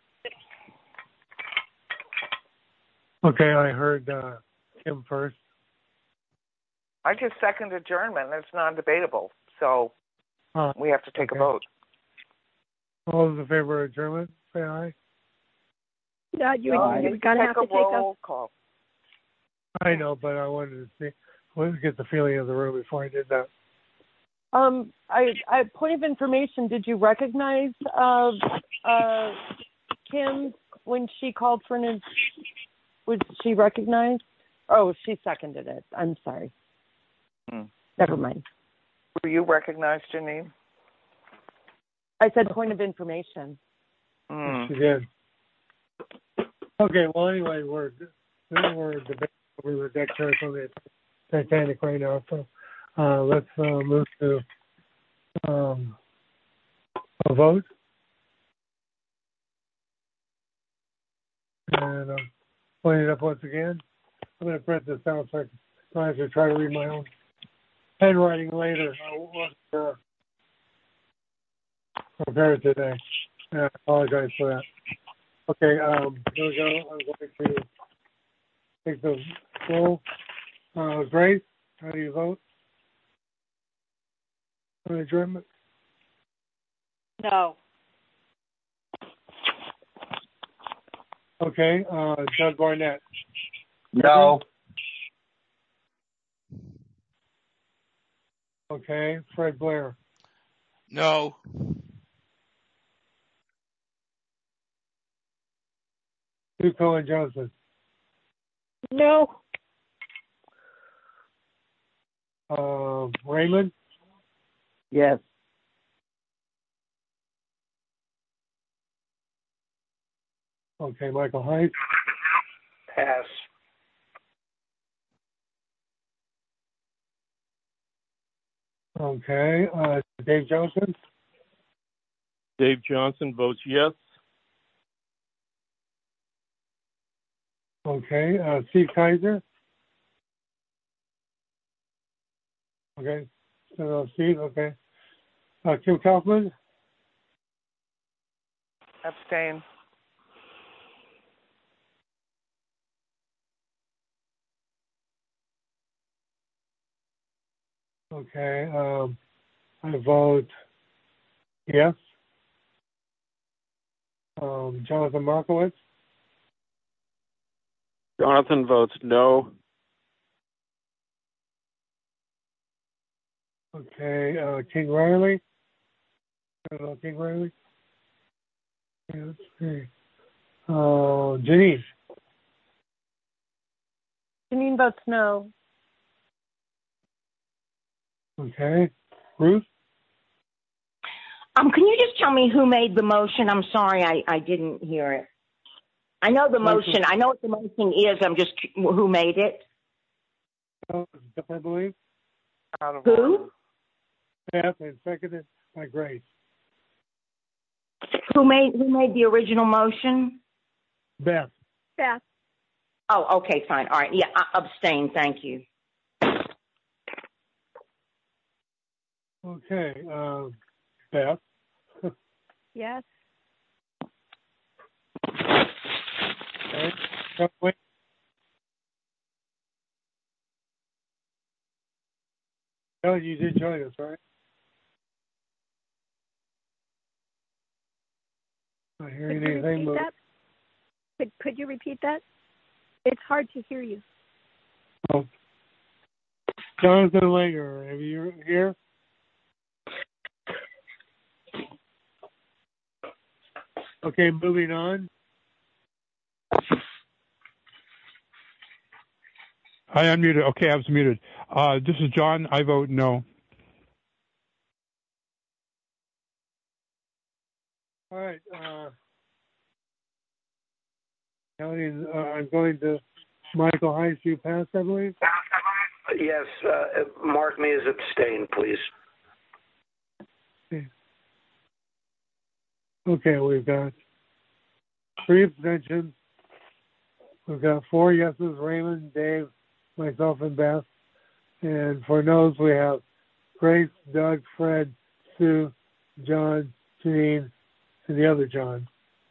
Speaker 2: okay, I heard uh, Kim first.
Speaker 4: I just second adjournment. It's non-debatable, so
Speaker 2: uh,
Speaker 4: we have to take
Speaker 2: okay.
Speaker 4: a vote.
Speaker 2: All those in favor of adjournment, say aye.
Speaker 3: Yeah, you,
Speaker 4: no,
Speaker 3: you're going to have to
Speaker 4: a
Speaker 3: take a
Speaker 4: roll call.
Speaker 2: I know, but I wanted to see, let's get the feeling of the room before I did that.
Speaker 9: Um, I, I point of information. Did you recognize uh, uh, Kim when she called for an? Was she recognized? Oh, she seconded it. I'm sorry.
Speaker 4: Hmm.
Speaker 9: Never mind.
Speaker 4: Were you recognized, Janine?
Speaker 9: I said point of information.
Speaker 4: Mm.
Speaker 2: She did. Okay. Well, anyway, we're we're debating over the deck chairs on the Titanic right now, so. Uh, let's uh, move to um, a vote. And I'm putting it up once again. I'm going to print this out so I don't have to try to read my own handwriting later. I wasn't uh, prepared today. I apologize for that. Okay, um, here we go. I'm going to take the roll. Uh, Grace, how do you vote? Adjournment?
Speaker 1: No.
Speaker 2: Okay, uh, Doug Barnett.
Speaker 5: No.
Speaker 2: Okay, Fred Blair.
Speaker 12: No.
Speaker 2: Sue Cohen Johnson.
Speaker 14: No.
Speaker 2: Uh, Raymond.
Speaker 11: Yes.
Speaker 2: Okay, Michael Height.
Speaker 6: Pass.
Speaker 2: Okay, uh, Dave Johnson.
Speaker 13: Dave Johnson votes yes.
Speaker 2: Okay, uh, Steve Kaiser. Okay, so uh, Steve, okay. Uh, Kim Kaufman.
Speaker 4: Abstain.
Speaker 2: Okay, um, I vote yes. Um, Jonathan Markowitz.
Speaker 7: Jonathan votes no.
Speaker 2: Okay, uh, King Riley. Hello, King Riley. Yeah, let's see. Uh, Janine.
Speaker 9: Janine votes no.
Speaker 2: Okay. Ruth?
Speaker 8: Um, can you just tell me who made the motion? I'm sorry, I, I didn't hear it. I know the motion. I know what the motion is. I'm just who made it.
Speaker 2: Oh, I believe.
Speaker 4: Out of
Speaker 8: Who?
Speaker 4: order.
Speaker 2: Beth, and seconded by Grace.
Speaker 8: Who made who made the original motion?
Speaker 2: Beth.
Speaker 3: Beth.
Speaker 8: Oh, okay, fine. All right. Yeah, I abstain. Thank you.
Speaker 2: Okay, uh, Beth.
Speaker 3: Yes.
Speaker 2: Okay. Wait. Oh, you did join us, right? I hear
Speaker 3: Could you
Speaker 2: anything.
Speaker 3: repeat that? Could, could you repeat that? It's hard to hear you.
Speaker 2: Oh. Jonathan Langer, are you here? Okay, moving on.
Speaker 10: I unmuted. Okay, I was muted. Uh, this is John. I vote no.
Speaker 2: All right. Uh, counting, uh, I'm going to Michael Heiss. You passed, I believe?
Speaker 6: Yes. Uh, mark me as abstained, please.
Speaker 2: Okay. Okay, we've got three abstentions. We've got four yeses, Raymond, Dave, myself, and Beth. And for no's, we have Grace, Doug, Fred, Sue, John, Janine, and the other John.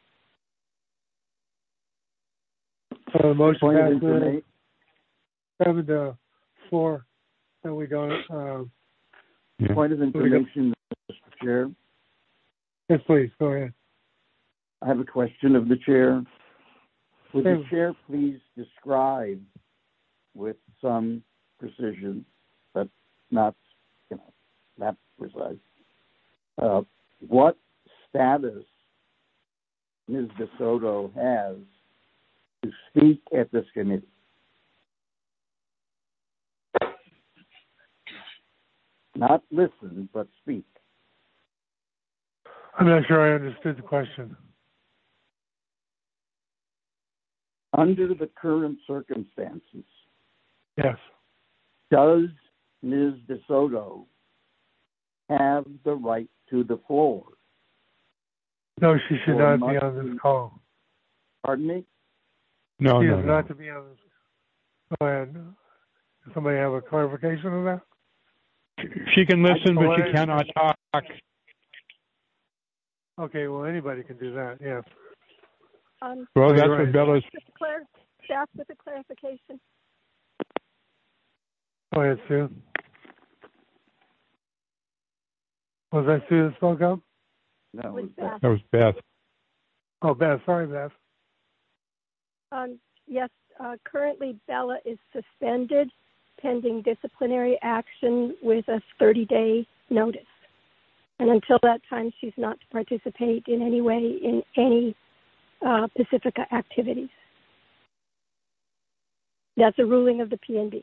Speaker 2: So the motion passes seven to four, and we don't. Um,
Speaker 11: yeah. Point of information, Mister Chair.
Speaker 2: Yes, please, go ahead.
Speaker 11: I have a question of the chair. Would the chair please describe with some precision, but not, you know, not precise, uh, what status Miz DeSoto has to speak at this committee? Not listen, but speak.
Speaker 2: I'm not sure I understood the question.
Speaker 11: Under the current circumstances,
Speaker 2: yes,
Speaker 11: does Miz DeSoto have the right to the floor?
Speaker 2: No, she should not be on this call.
Speaker 11: Pardon me?
Speaker 10: No,
Speaker 2: she
Speaker 10: no,
Speaker 2: is
Speaker 10: no.
Speaker 2: not to be on this. Go ahead. Does somebody have a clarification of that?
Speaker 10: She can listen, but she cannot talk.
Speaker 2: Okay, well, anybody can do that, yes.
Speaker 3: Um,
Speaker 10: well, that's
Speaker 2: right.
Speaker 10: what Bella's...
Speaker 3: Staff with a clarification.
Speaker 2: Go ahead, Sue. Was that Sue that spoke up?
Speaker 11: No, it was
Speaker 3: Beth.
Speaker 10: That was Beth.
Speaker 2: Oh, Beth. Sorry, Beth.
Speaker 3: Um, yes, uh, currently Bella is suspended pending disciplinary action with a thirty-day notice. And until that time, she's not to participate in any way in any uh, Pacifica activities. That's a ruling of the P N B.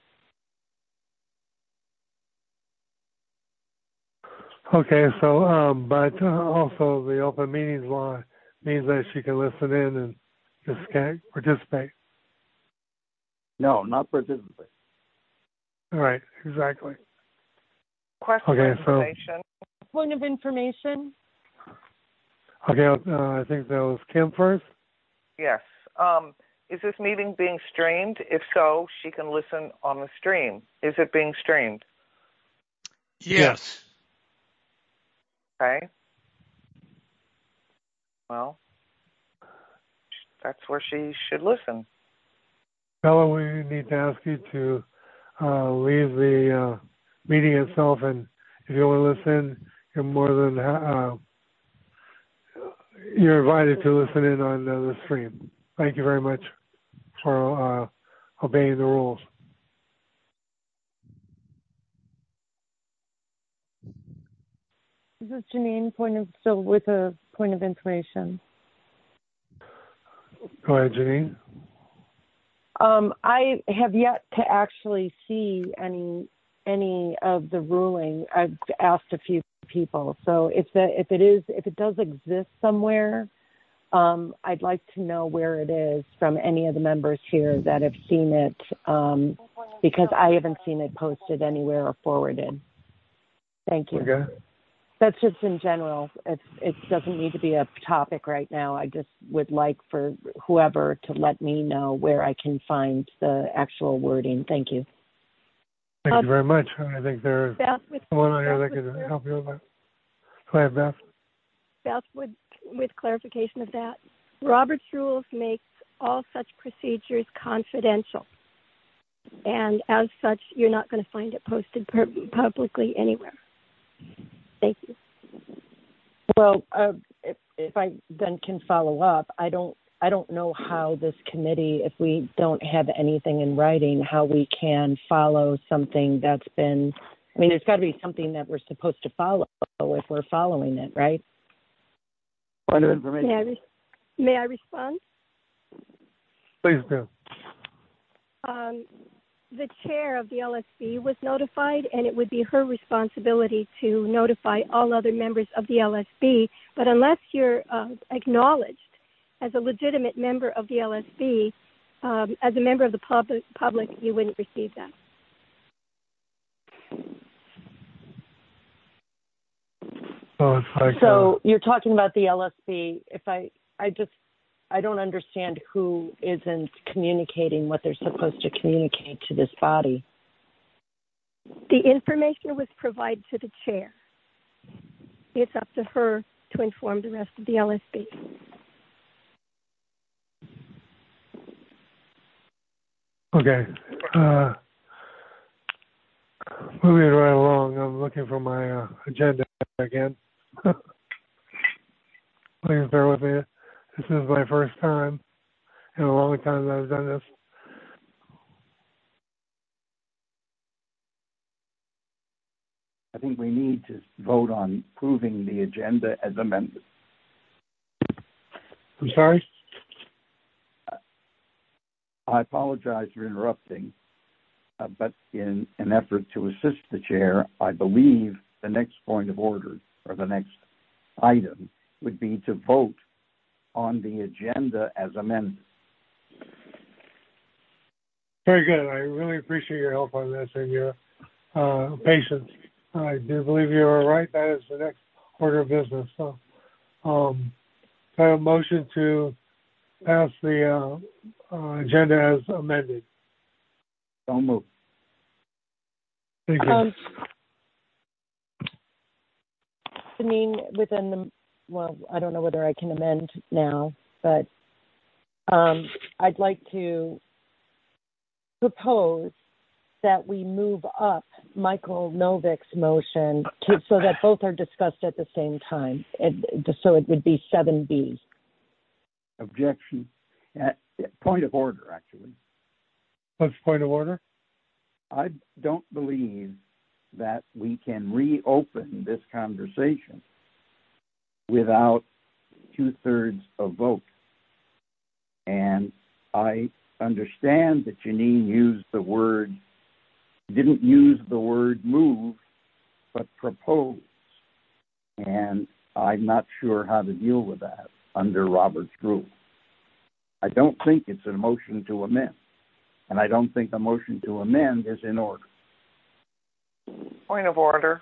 Speaker 2: Okay, so, um, but uh, also the open meetings law means that she can listen in and just can't participate.
Speaker 11: No, not participate.
Speaker 2: All right, exactly.
Speaker 4: Question
Speaker 2: okay,
Speaker 4: of information.
Speaker 9: So, point of information.
Speaker 2: Okay, uh, I think that was Kim first.
Speaker 4: Yes. Um, is this meeting being streamed? If so, she can listen on the stream. Is it being streamed?
Speaker 12: Yes.
Speaker 4: Okay. Well, that's where she should listen.
Speaker 2: Bella, we need to ask you to uh, leave the uh, meeting itself, and if you want to listen, you're more than uh, you're invited to listen in on uh, the stream. Thank you very much for uh, obeying the rules.
Speaker 9: This is Janine, point of, still with a point of information.
Speaker 2: Go ahead, Janine.
Speaker 9: Um, I have yet to actually see any any of the ruling. I've asked a few people, so if the if it is if it does exist somewhere, um, I'd like to know where it is from any of the members here that have seen it, um, because I haven't seen it posted anywhere or forwarded. Thank you.
Speaker 2: Okay.
Speaker 9: That's just in general. It's, it doesn't need to be a topic right now. I just would like for whoever to let me know where I can find the actual wording. Thank you.
Speaker 2: Thank
Speaker 3: uh,
Speaker 2: you very much. I think there's
Speaker 3: Beth, with,
Speaker 2: someone on here
Speaker 3: Beth,
Speaker 2: that could
Speaker 3: with,
Speaker 2: help you with that. Go ahead, Beth.
Speaker 3: Beth, with, with clarification of that, Robert's Rules makes all such procedures confidential. And as such, you're not going to find it posted per- publicly anywhere. Thank you.
Speaker 9: Well, uh, if, if I then can follow up, I don't, I don't know how this committee, if we don't have anything in writing, how we can follow something that's been. I mean, there's got to be something that we're supposed to follow if we're following it, right?
Speaker 11: Point of information.
Speaker 3: May I, re- may I respond?
Speaker 2: Please do.
Speaker 3: Um, the chair of the L S B was notified, and it would be her responsibility to notify all other members of the L S B. But unless you're uh, acknowledged as a legitimate member of the L S B, um, as a member of the public, public, you wouldn't receive that.
Speaker 2: So, it's like,
Speaker 9: so
Speaker 2: uh,
Speaker 9: you're talking about the L S B. If I, I just, I don't understand who isn't communicating what they're supposed to communicate to this body.
Speaker 3: The information was provided to the chair. It's up to her to inform the rest of the L S B.
Speaker 2: Okay. Uh, moving right along, I'm looking for my uh, agenda again. Please bear with me. This is my first time in a long time that I've done this.
Speaker 11: I think we need to vote on approving the agenda as amended.
Speaker 2: I'm sorry?
Speaker 11: I apologize for interrupting, uh, but in an effort to assist the chair, I believe the next point of order, or the next item, would be to vote on the agenda as amended.
Speaker 2: Very good. I really appreciate your help on this and your uh, patience. I do believe you are right. That is the next order of business. So, um, I have a motion to pass the uh, uh, agenda as amended.
Speaker 11: Don't move.
Speaker 2: Thank you.
Speaker 9: Um, Janine, within the, well, I don't know whether I can amend now, but um, I'd like to propose that we move up Michael Novick's motion to, so that both are discussed at the same time. It, so it would be seven B.
Speaker 11: Objection. Uh, point of order, actually.
Speaker 2: What's the point of order?
Speaker 11: I don't believe that we can reopen this conversation without two-thirds of vote. And I understand that Janine used the word, didn't use the word move, but propose. And I'm not sure how to deal with that under Robert's rule. I don't think it's a motion to amend. And I don't think a motion to amend is in order.
Speaker 4: Point of order.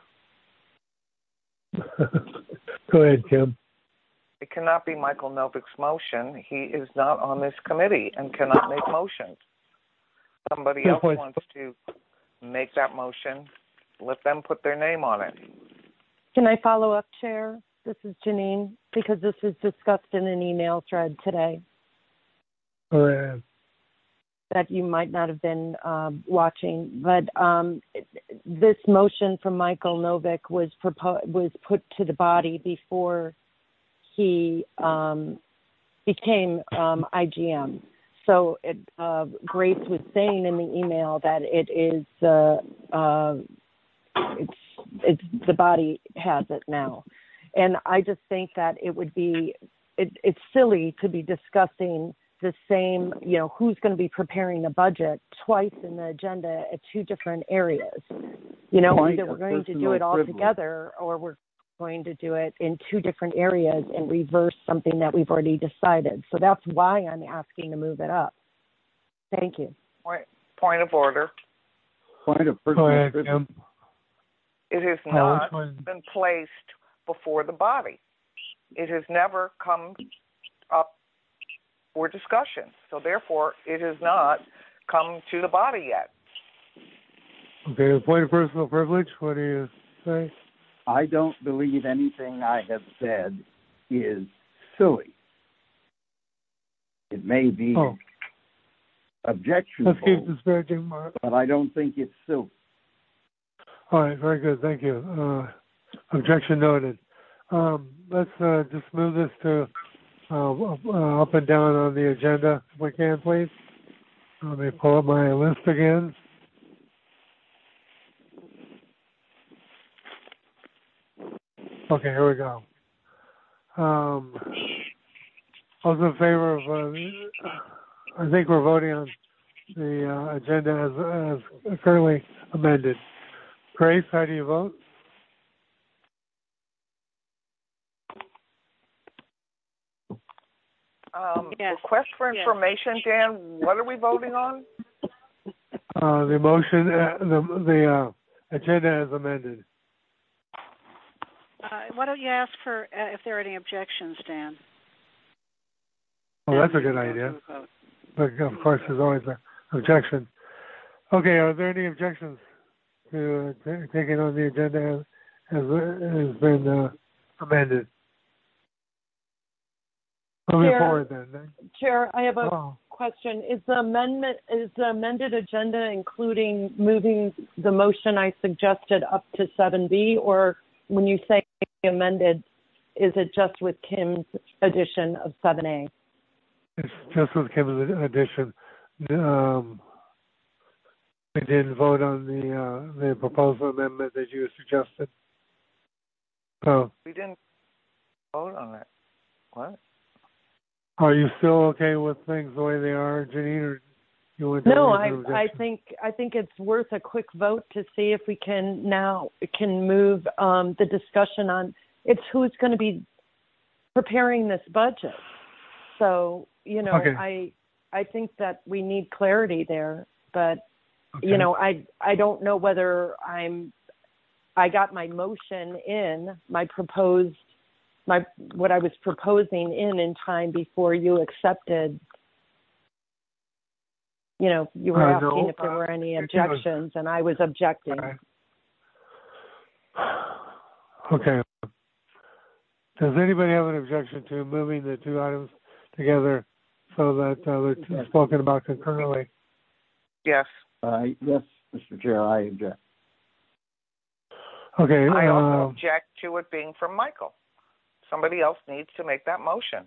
Speaker 2: Go ahead, Kim.
Speaker 4: It cannot be Michael Novick's motion. He is not on this committee and cannot make motions. Somebody
Speaker 2: Good
Speaker 4: else
Speaker 2: point.
Speaker 4: wants to make that motion. Let them put their name on it.
Speaker 9: Can I follow up, Chair? This is Janine, because this was discussed in an email thread today.
Speaker 2: Go ahead.
Speaker 9: That you might not have been um, watching, but um, this motion from Michael Novick was propo- was put to the body before he um, became um, I G M. So it, uh, Grace was saying in the email that it is uh, uh, it's it's the body has it now, and I just think that it would be it, it's silly to be discussing the same, you know, who's going to be preparing the budget twice in the agenda at two different areas. You know,
Speaker 11: Point
Speaker 9: either we're
Speaker 11: of
Speaker 9: going to do it all
Speaker 11: privilege.
Speaker 9: together or we're going to do it in two different areas and reverse something that we've already decided. So that's why I'm asking to move it up. Thank you.
Speaker 4: Point, point of order.
Speaker 11: Point of
Speaker 2: Go
Speaker 11: personal
Speaker 2: ahead,
Speaker 11: privilege.
Speaker 2: Kim.
Speaker 4: It has
Speaker 2: Oh,
Speaker 4: not
Speaker 2: which one?
Speaker 4: been placed before the body. It has never come up for discussion. So therefore, it has not come to the body yet.
Speaker 2: Okay, the point of personal privilege, what do you say?
Speaker 11: I don't believe anything I have said is silly. It may be
Speaker 2: Oh.
Speaker 11: objectionable,
Speaker 2: Let's keep disparaging, Mark.
Speaker 11: but I don't think it's silly.
Speaker 2: All right, very good. Thank you. Uh, objection noted. Um, let's uh, just move this to uh, uh, up and down on the agenda, if we can, please. Let me pull up my list again. Okay, here we go. um, those in favor of, uh, I think we're voting on the uh, agenda as, as currently amended. Grace, how do you vote?
Speaker 4: Um,
Speaker 1: yes.
Speaker 4: Request for
Speaker 1: yes.
Speaker 4: information, Dan. What are we voting on?
Speaker 2: Uh, the motion, uh, the the uh, agenda as amended.
Speaker 1: Uh, why don't you ask for uh, if there are any objections, Dan?
Speaker 2: Oh, that's a good idea. But of course, there's always an objection. Okay, are there any objections to uh, t- taking on the agenda as, as has been uh, amended? Moving
Speaker 9: Chair,
Speaker 2: forward, then.
Speaker 9: Chair, I have a
Speaker 2: oh.
Speaker 9: question. Is the amendment is the amended agenda including moving the motion I suggested up to seven B, or when you say amended, is it just with Kim's addition of seven A?
Speaker 2: It's just with Kim's addition. Um, we didn't vote on the uh, the proposed amendment that you suggested. So
Speaker 4: we didn't vote on it. What?
Speaker 2: Are you still okay with things the way they are, Janine, or you want to?
Speaker 9: No, I I think I think it's worth a quick vote to see if we can now can move um, the discussion on. It's who's going to be preparing this budget. So you know,
Speaker 2: okay.
Speaker 9: I I think that we need clarity there, but
Speaker 2: okay.
Speaker 9: you know, I I don't know whether I'm. I got my motion in, my proposed. My what I was proposing in in time before you accepted. You know, you were
Speaker 2: uh,
Speaker 9: asking
Speaker 2: no,
Speaker 9: if there
Speaker 2: uh,
Speaker 9: were any objections, and I was objecting.
Speaker 2: Right. Okay. Does anybody have an objection to moving the two items together so that uh, they're yes. spoken about concurrently?
Speaker 4: Yes.
Speaker 11: Uh, yes, Mister Chair, I object.
Speaker 2: Okay.
Speaker 4: I also
Speaker 2: uh,
Speaker 4: object to it being from Michael. Somebody else needs to make that motion.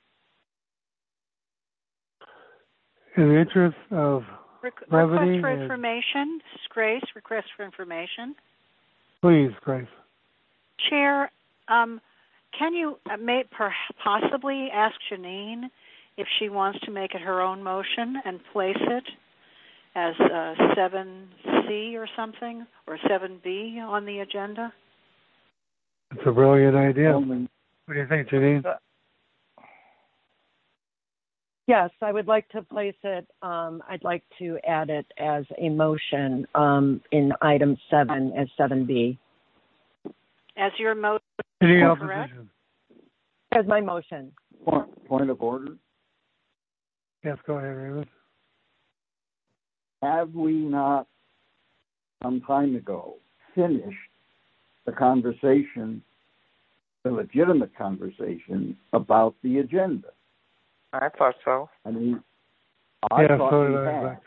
Speaker 2: In the interest of
Speaker 1: Re-
Speaker 2: brevity
Speaker 1: request for
Speaker 2: and...
Speaker 1: information, Grace. Request for information.
Speaker 2: Please, Grace.
Speaker 1: Chair, um, can you uh, may, per, possibly ask Janine if she wants to make it her own motion and place it as uh, seven C or something, or seven B on the agenda?
Speaker 2: It's a brilliant idea.
Speaker 11: Only
Speaker 2: What do you think, Janine?
Speaker 9: Yes, I would like to place it. Um, I'd like to add it as a motion um, in item seven as seven B.
Speaker 1: As your motion,
Speaker 2: Any
Speaker 1: correct?
Speaker 2: opposition?
Speaker 9: As my motion.
Speaker 11: Point, point of order.
Speaker 2: Yes, go ahead, Raymond.
Speaker 11: Have we not, some time ago, finished the conversation, the legitimate conversation about the agenda?
Speaker 4: I thought so.
Speaker 11: I mean, I
Speaker 2: yeah,
Speaker 11: thought
Speaker 2: so
Speaker 11: we
Speaker 2: did I.
Speaker 11: had.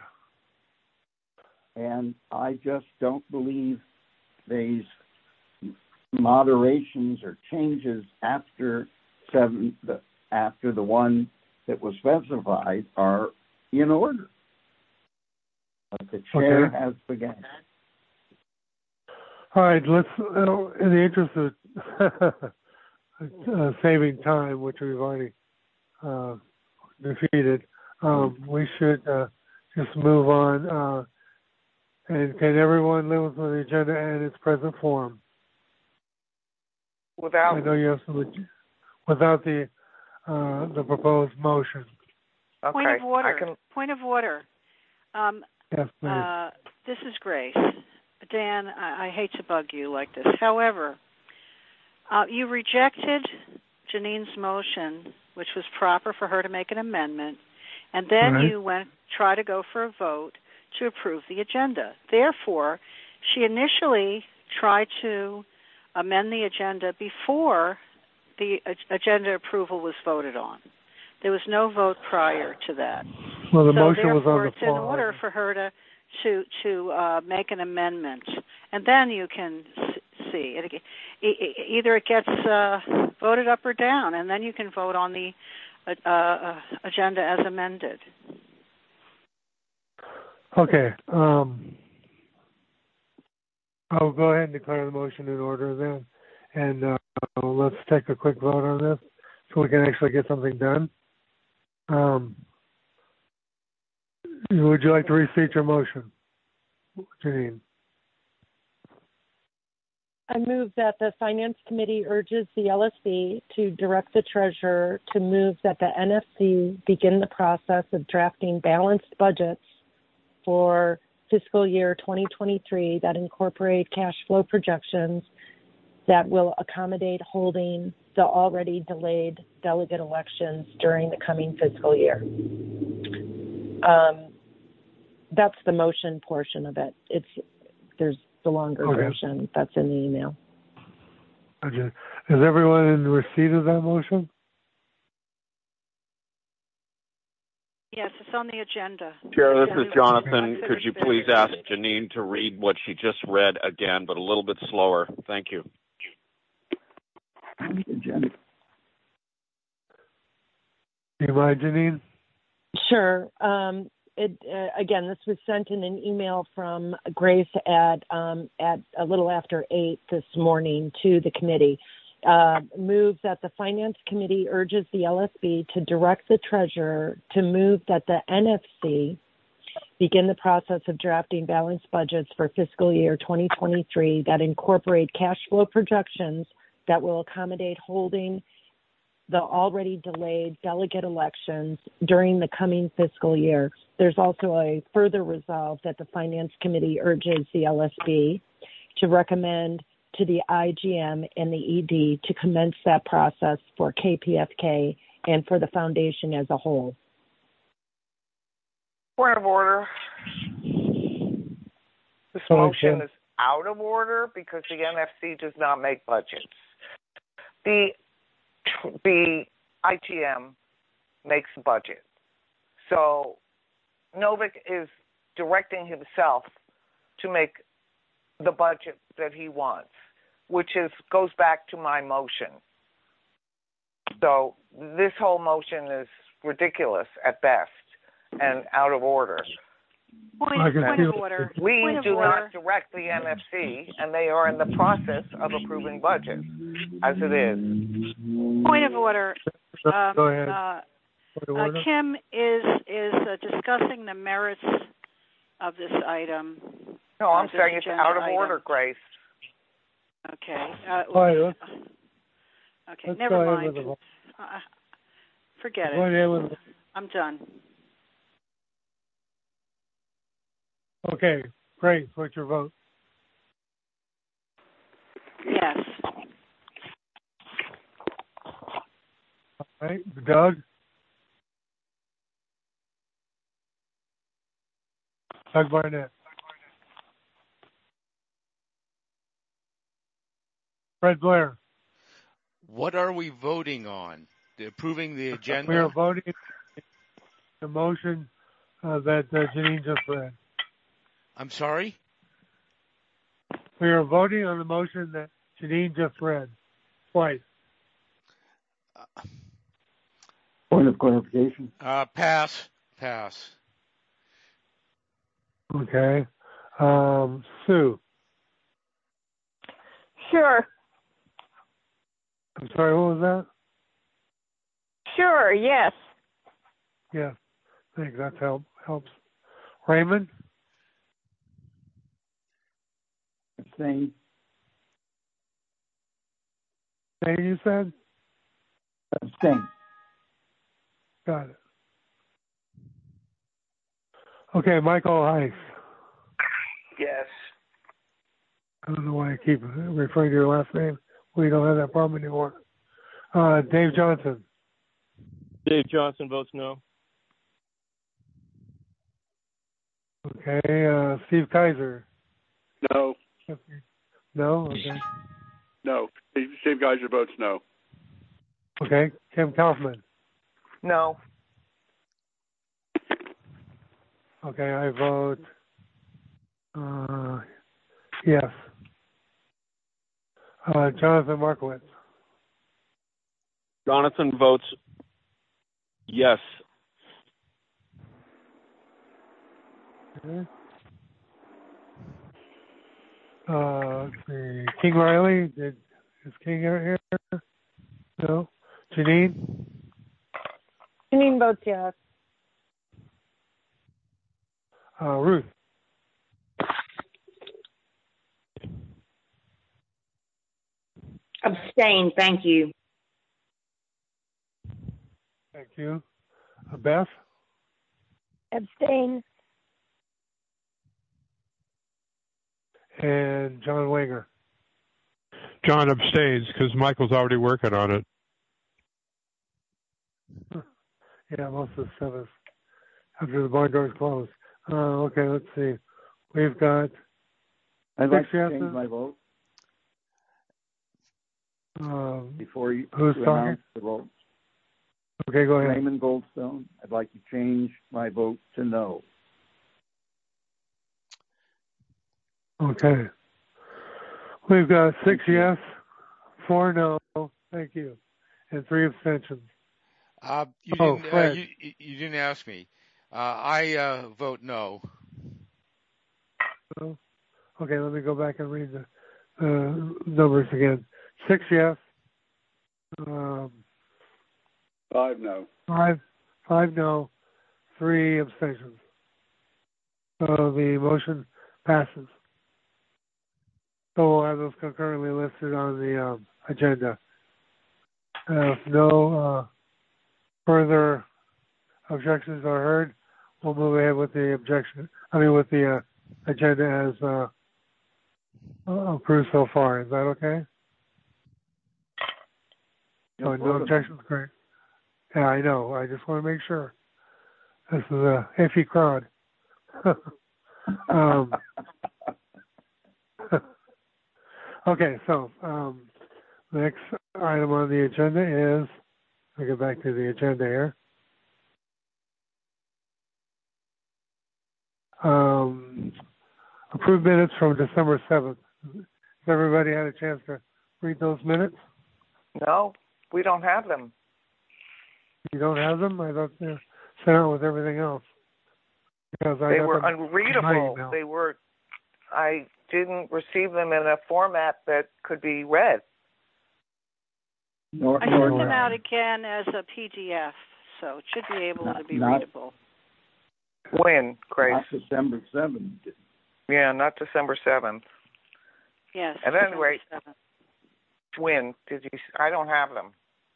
Speaker 11: And I just don't believe these moderations or changes after seven, the, after the one that was specified are in order. But the chair
Speaker 2: okay.
Speaker 11: has begun.
Speaker 2: All right, let's, uh, in the interest of uh, saving time, which we've already uh, defeated, um, we should uh, just move on. Uh, and can everyone live with the agenda in its present form?
Speaker 4: Without,
Speaker 2: I know you have some, without the uh, the proposed motion.
Speaker 4: Okay.
Speaker 1: Point of order.
Speaker 4: I can...
Speaker 1: Point of order. Um,
Speaker 2: yes, please.
Speaker 1: Uh, this is Grace. Dan, I, I hate to bug you like this. However, uh, you rejected Janine's motion, which was proper for her to make an amendment, and then
Speaker 2: right.
Speaker 1: you went try to go for a vote to approve the agenda. Therefore, she initially tried to amend the agenda before the ag- agenda approval was voted on. There was no vote prior to that.
Speaker 2: Well, the
Speaker 1: so
Speaker 2: motion was on the
Speaker 1: it's in
Speaker 2: floor.
Speaker 1: order for her to to to uh, make an amendment, and then you can see it. Either it gets uh, voted up or down, and then you can vote on the uh, uh, agenda as amended.
Speaker 2: Okay. Um, I'll go ahead and declare the motion in order then, and uh, let's take a quick vote on this. so we can actually get something done. Um, would you like to restate your motion, Janine?
Speaker 9: I move that the Finance Committee urges the L S B to direct the Treasurer to move that the N F C begin the process of drafting balanced budgets for fiscal year twenty twenty-three that incorporate cash flow projections that will accommodate holding the already delayed delegate elections during the coming fiscal year. Um, that's the motion portion of it. It's there's the longer
Speaker 2: okay.
Speaker 9: version that's in the email.
Speaker 2: Okay. Is everyone in receipt of that motion?
Speaker 1: Yes, it's on the agenda.
Speaker 7: Chair, this is Jonathan. Could you please ask Janine to read what she just read again, but a little bit slower? Thank you.
Speaker 2: Do you mind, Janine?
Speaker 9: Sure. Um, it, uh, again, this was sent in an email from Grace at um, at a little after eight this morning to the committee. Uh, moves that the Finance Committee urges the L S B to direct the Treasurer to move that the N F C begin the process of drafting balanced budgets for fiscal year twenty twenty-three that incorporate cash flow projections that will accommodate holding the already delayed delegate elections during the coming fiscal year. There's also a further resolve that the Finance Committee urges the L S B to recommend to the I G M and the E D to commence that process for K P F K and for the foundation as a whole.
Speaker 4: Point of order. This motion is out of order because the N F C does not make budgets. The the I G M makes a budget. So Novick is directing himself to make the budget that he wants, which is goes back to my motion. So this whole motion is ridiculous at best and out of order.
Speaker 1: Point, point of order.
Speaker 4: We
Speaker 1: point
Speaker 4: do
Speaker 1: of
Speaker 4: not
Speaker 1: order.
Speaker 4: direct the N F C, and they are in the process of approving budgets, as it is.
Speaker 1: Point of order. Um,
Speaker 2: Go ahead.
Speaker 1: Uh,
Speaker 2: Point of
Speaker 1: uh,
Speaker 2: order.
Speaker 1: Kim is is uh, discussing the merits of this item.
Speaker 4: No, I'm
Speaker 1: uh, this
Speaker 4: saying it's
Speaker 1: agenda
Speaker 4: out of
Speaker 1: item.
Speaker 4: order, Grace.
Speaker 1: Okay. Uh,
Speaker 2: All right, let's,
Speaker 1: okay.
Speaker 2: let's
Speaker 1: Never
Speaker 2: go ahead
Speaker 1: mind.
Speaker 2: with the vote.
Speaker 1: Uh, forget
Speaker 2: Go
Speaker 1: it.
Speaker 2: ahead with the,
Speaker 1: I'm done.
Speaker 2: okay, great. What's your vote?
Speaker 1: Yes.
Speaker 2: All right, Doug? Doug Barnett. Fred Blair.
Speaker 12: What are we voting on? The approving the agenda?
Speaker 2: We are voting the motion uh, that uh, Janine just read.
Speaker 12: I'm sorry?
Speaker 2: We are voting on the motion that Janine just read twice.
Speaker 12: Uh,
Speaker 11: Point of clarification.
Speaker 12: uh, pass. Pass.
Speaker 2: Okay. Um, Sue.
Speaker 14: Sure.
Speaker 2: I'm sorry, what was that?
Speaker 14: Sure, yes.
Speaker 2: Yeah, I think that help, helps. Raymond?
Speaker 11: Abstain.
Speaker 2: Abstain, you said?
Speaker 11: Abstain.
Speaker 2: Got it. Okay, Michael Heiss.
Speaker 6: Yes.
Speaker 2: I don't know why I keep referring to your last name. We don't have that problem anymore. Uh, Dave Johnson.
Speaker 13: Dave Johnson votes no.
Speaker 2: Okay, uh, Steve Kaiser.
Speaker 16: No.
Speaker 2: No? Okay.
Speaker 16: No. Steve, Steve Geiser votes no.
Speaker 2: Okay, Kim Kaufman.
Speaker 4: No.
Speaker 2: Okay, I vote uh, yes. Uh, Jonathan Markowitz.
Speaker 7: Jonathan votes yes.
Speaker 2: Okay. Uh, let's see. King Riley. Did, is King here? No. Janine?
Speaker 9: Janine votes yes.
Speaker 2: Uh, Ruth?
Speaker 15: Abstain, thank you.
Speaker 2: Thank you. Uh, Beth?
Speaker 3: Abstain.
Speaker 2: And John Wanger?
Speaker 17: John abstains because Michael's already working on it.
Speaker 2: Yeah, most of the stuff is after the barn doors close. Uh, okay, let's see. We've got
Speaker 11: I'd
Speaker 2: six
Speaker 11: like to
Speaker 2: yeses.
Speaker 11: change my vote
Speaker 2: Um,
Speaker 11: before you
Speaker 2: who's
Speaker 11: to
Speaker 2: talking?
Speaker 11: announce the vote.
Speaker 2: Okay, go ahead.
Speaker 11: Raymond Goldstone. I'd like to change my vote to no.
Speaker 2: Okay. We've got six yes, four no, thank you, and three abstentions.
Speaker 12: Uh, you
Speaker 2: Oh,
Speaker 12: didn't. Uh,
Speaker 2: Fred.
Speaker 12: you, you didn't ask me. Uh, I uh, vote no.
Speaker 2: Oh, okay, let me go back and read the uh, numbers again. Six yes, um,
Speaker 16: Five no.
Speaker 2: five, five no, three abstentions. So the motion passes. So we'll have those concurrently listed on the um, agenda. Uh, if no uh, further objections are heard, we'll move ahead with the objection. I mean, with the uh, agenda as uh, approved so far. Is that okay? No, no objections, great. Yeah, I know. I just want to make sure. This is a iffy crowd. um, okay, so um, the next item on the agenda is, I'll get back to the agenda here. Um, approved minutes from December seventh. Has everybody had a chance to read those minutes?
Speaker 4: No, we don't have them.
Speaker 2: You don't have them? I thought they're sent out with everything else. Because I
Speaker 4: They
Speaker 2: got
Speaker 4: were
Speaker 2: them in my
Speaker 4: unreadable.
Speaker 2: email.
Speaker 4: They were, I didn't receive them in a format that could be read.
Speaker 11: Nor,
Speaker 1: I
Speaker 11: nor
Speaker 1: sent them
Speaker 11: now.
Speaker 1: out again as a P D F, so it should be able
Speaker 11: Not-
Speaker 1: to be
Speaker 11: not-
Speaker 1: readable.
Speaker 4: When, Grace?
Speaker 11: Not December seventh.
Speaker 4: Yeah, not December seventh.
Speaker 1: Yes.
Speaker 4: At any rate,
Speaker 1: seventh.
Speaker 4: when did you? I don't have them.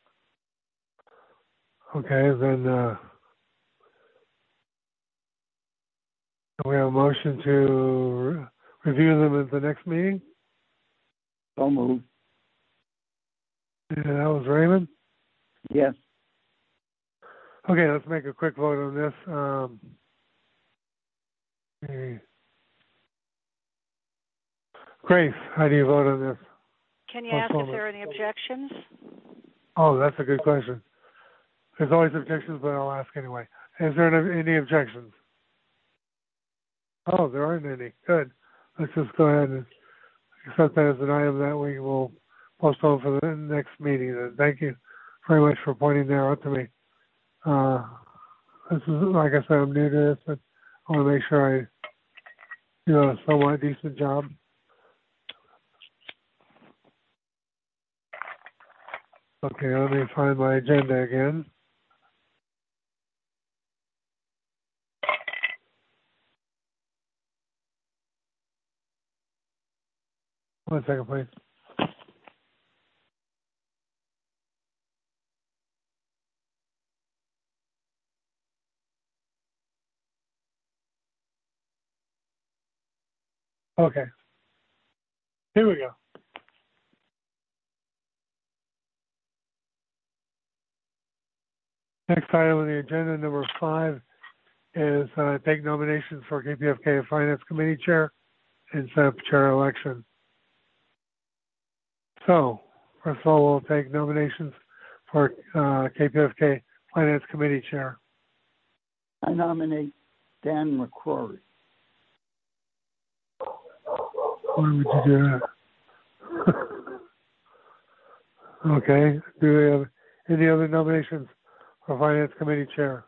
Speaker 2: Okay, then uh, we have a motion to re- review them at the next meeting.
Speaker 11: So moved.
Speaker 2: And that was Raymond.
Speaker 11: Yes.
Speaker 2: Okay, let's make a quick vote on this. Um, okay. Grace, how do you vote on this?
Speaker 1: Can you ask if
Speaker 2: Postponement.
Speaker 1: there are any objections?
Speaker 2: Oh, that's a good question. There's always objections, but I'll ask anyway. Is there any objections? Oh, there aren't any. Good. Let's just go ahead and accept that as an item that we will postpone for the next meeting. And thank you very much for pointing that out to me. Uh, this is, like I said, I'm new to this, but I want to make sure I do a somewhat decent job. Okay, let me find my agenda again. One second, please. Okay. Here we go. Next item on the agenda, number five, is uh, take nominations for K P F K Finance Committee Chair and set up chair election. So, first of all, we'll take nominations for uh, K P F K Finance Committee Chair.
Speaker 11: I nominate Dan McCrory.
Speaker 2: Why would you do that? Okay. Do we have any other nominations for Finance Committee Chair?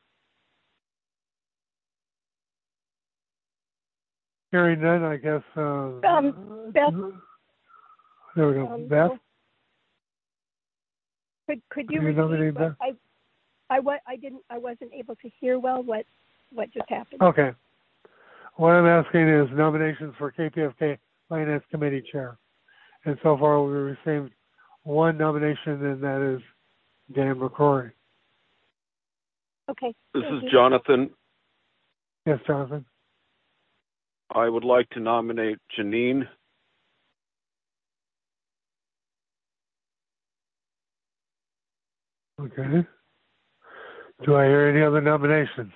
Speaker 2: Hearing none, I guess. Uh,
Speaker 3: Um, Beth.
Speaker 2: There we go.
Speaker 3: Um,
Speaker 2: Beth?
Speaker 3: Could could you
Speaker 2: Can you nominate
Speaker 3: repeat?
Speaker 2: Beth?
Speaker 3: What, I I wa- I didn't I wasn't able to hear well what what just happened.
Speaker 2: Okay. What I'm asking is nominations for K P F K Finance Committee Chair. And so far we received one nomination, and that is Dan McCrory.
Speaker 3: Okay.
Speaker 7: This
Speaker 3: thank
Speaker 7: is
Speaker 3: you.
Speaker 7: Jonathan.
Speaker 2: Yes, Jonathan.
Speaker 7: I would like to nominate Janine.
Speaker 2: Okay. Do I hear any other nominations?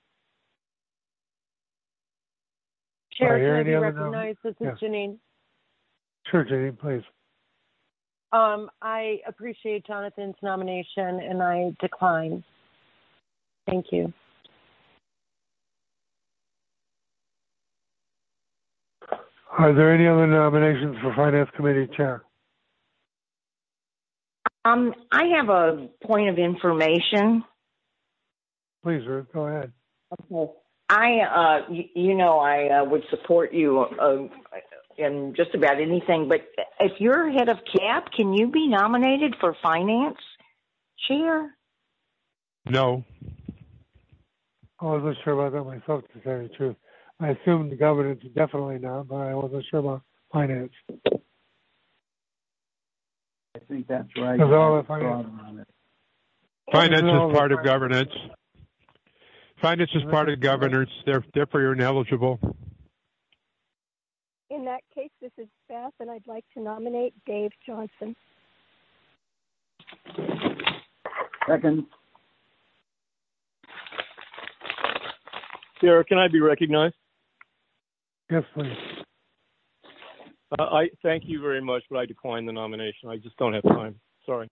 Speaker 9: Chair,
Speaker 2: I hear
Speaker 9: can I
Speaker 2: any
Speaker 9: be
Speaker 2: other
Speaker 9: recognized? This is
Speaker 2: Yes.
Speaker 9: Janine.
Speaker 2: Sure, Janine, please.
Speaker 9: Um, I appreciate Jonathan's nomination, and I decline. Thank you.
Speaker 2: Are there any other nominations for Finance Committee Chair?
Speaker 8: Um, I have a point of information.
Speaker 2: Please, Ruth, go ahead.
Speaker 8: Okay. I, uh, you, you know, I uh, would support you uh, in just about anything, but if you're head of C A P, can you be nominated for finance chair?
Speaker 17: No.
Speaker 2: I wasn't sure about that myself, to tell you the truth. I assumed the governance, definitely not, but I wasn't sure about finance.
Speaker 11: I think that's right.
Speaker 2: Because all the
Speaker 11: That's
Speaker 2: finance,
Speaker 11: on it.
Speaker 17: Finance
Speaker 2: all
Speaker 17: is
Speaker 2: the
Speaker 17: part of
Speaker 2: finance-
Speaker 17: governance. Finance is part of governance. They're, therefore, ineligible.
Speaker 3: In that case, this is Beth, and I'd like to nominate Dave Johnson.
Speaker 11: Second.
Speaker 13: Sarah, can I be recognized?
Speaker 2: Yes, please.
Speaker 13: Uh, I thank you very much, but I decline the nomination. I just don't have time. Sorry.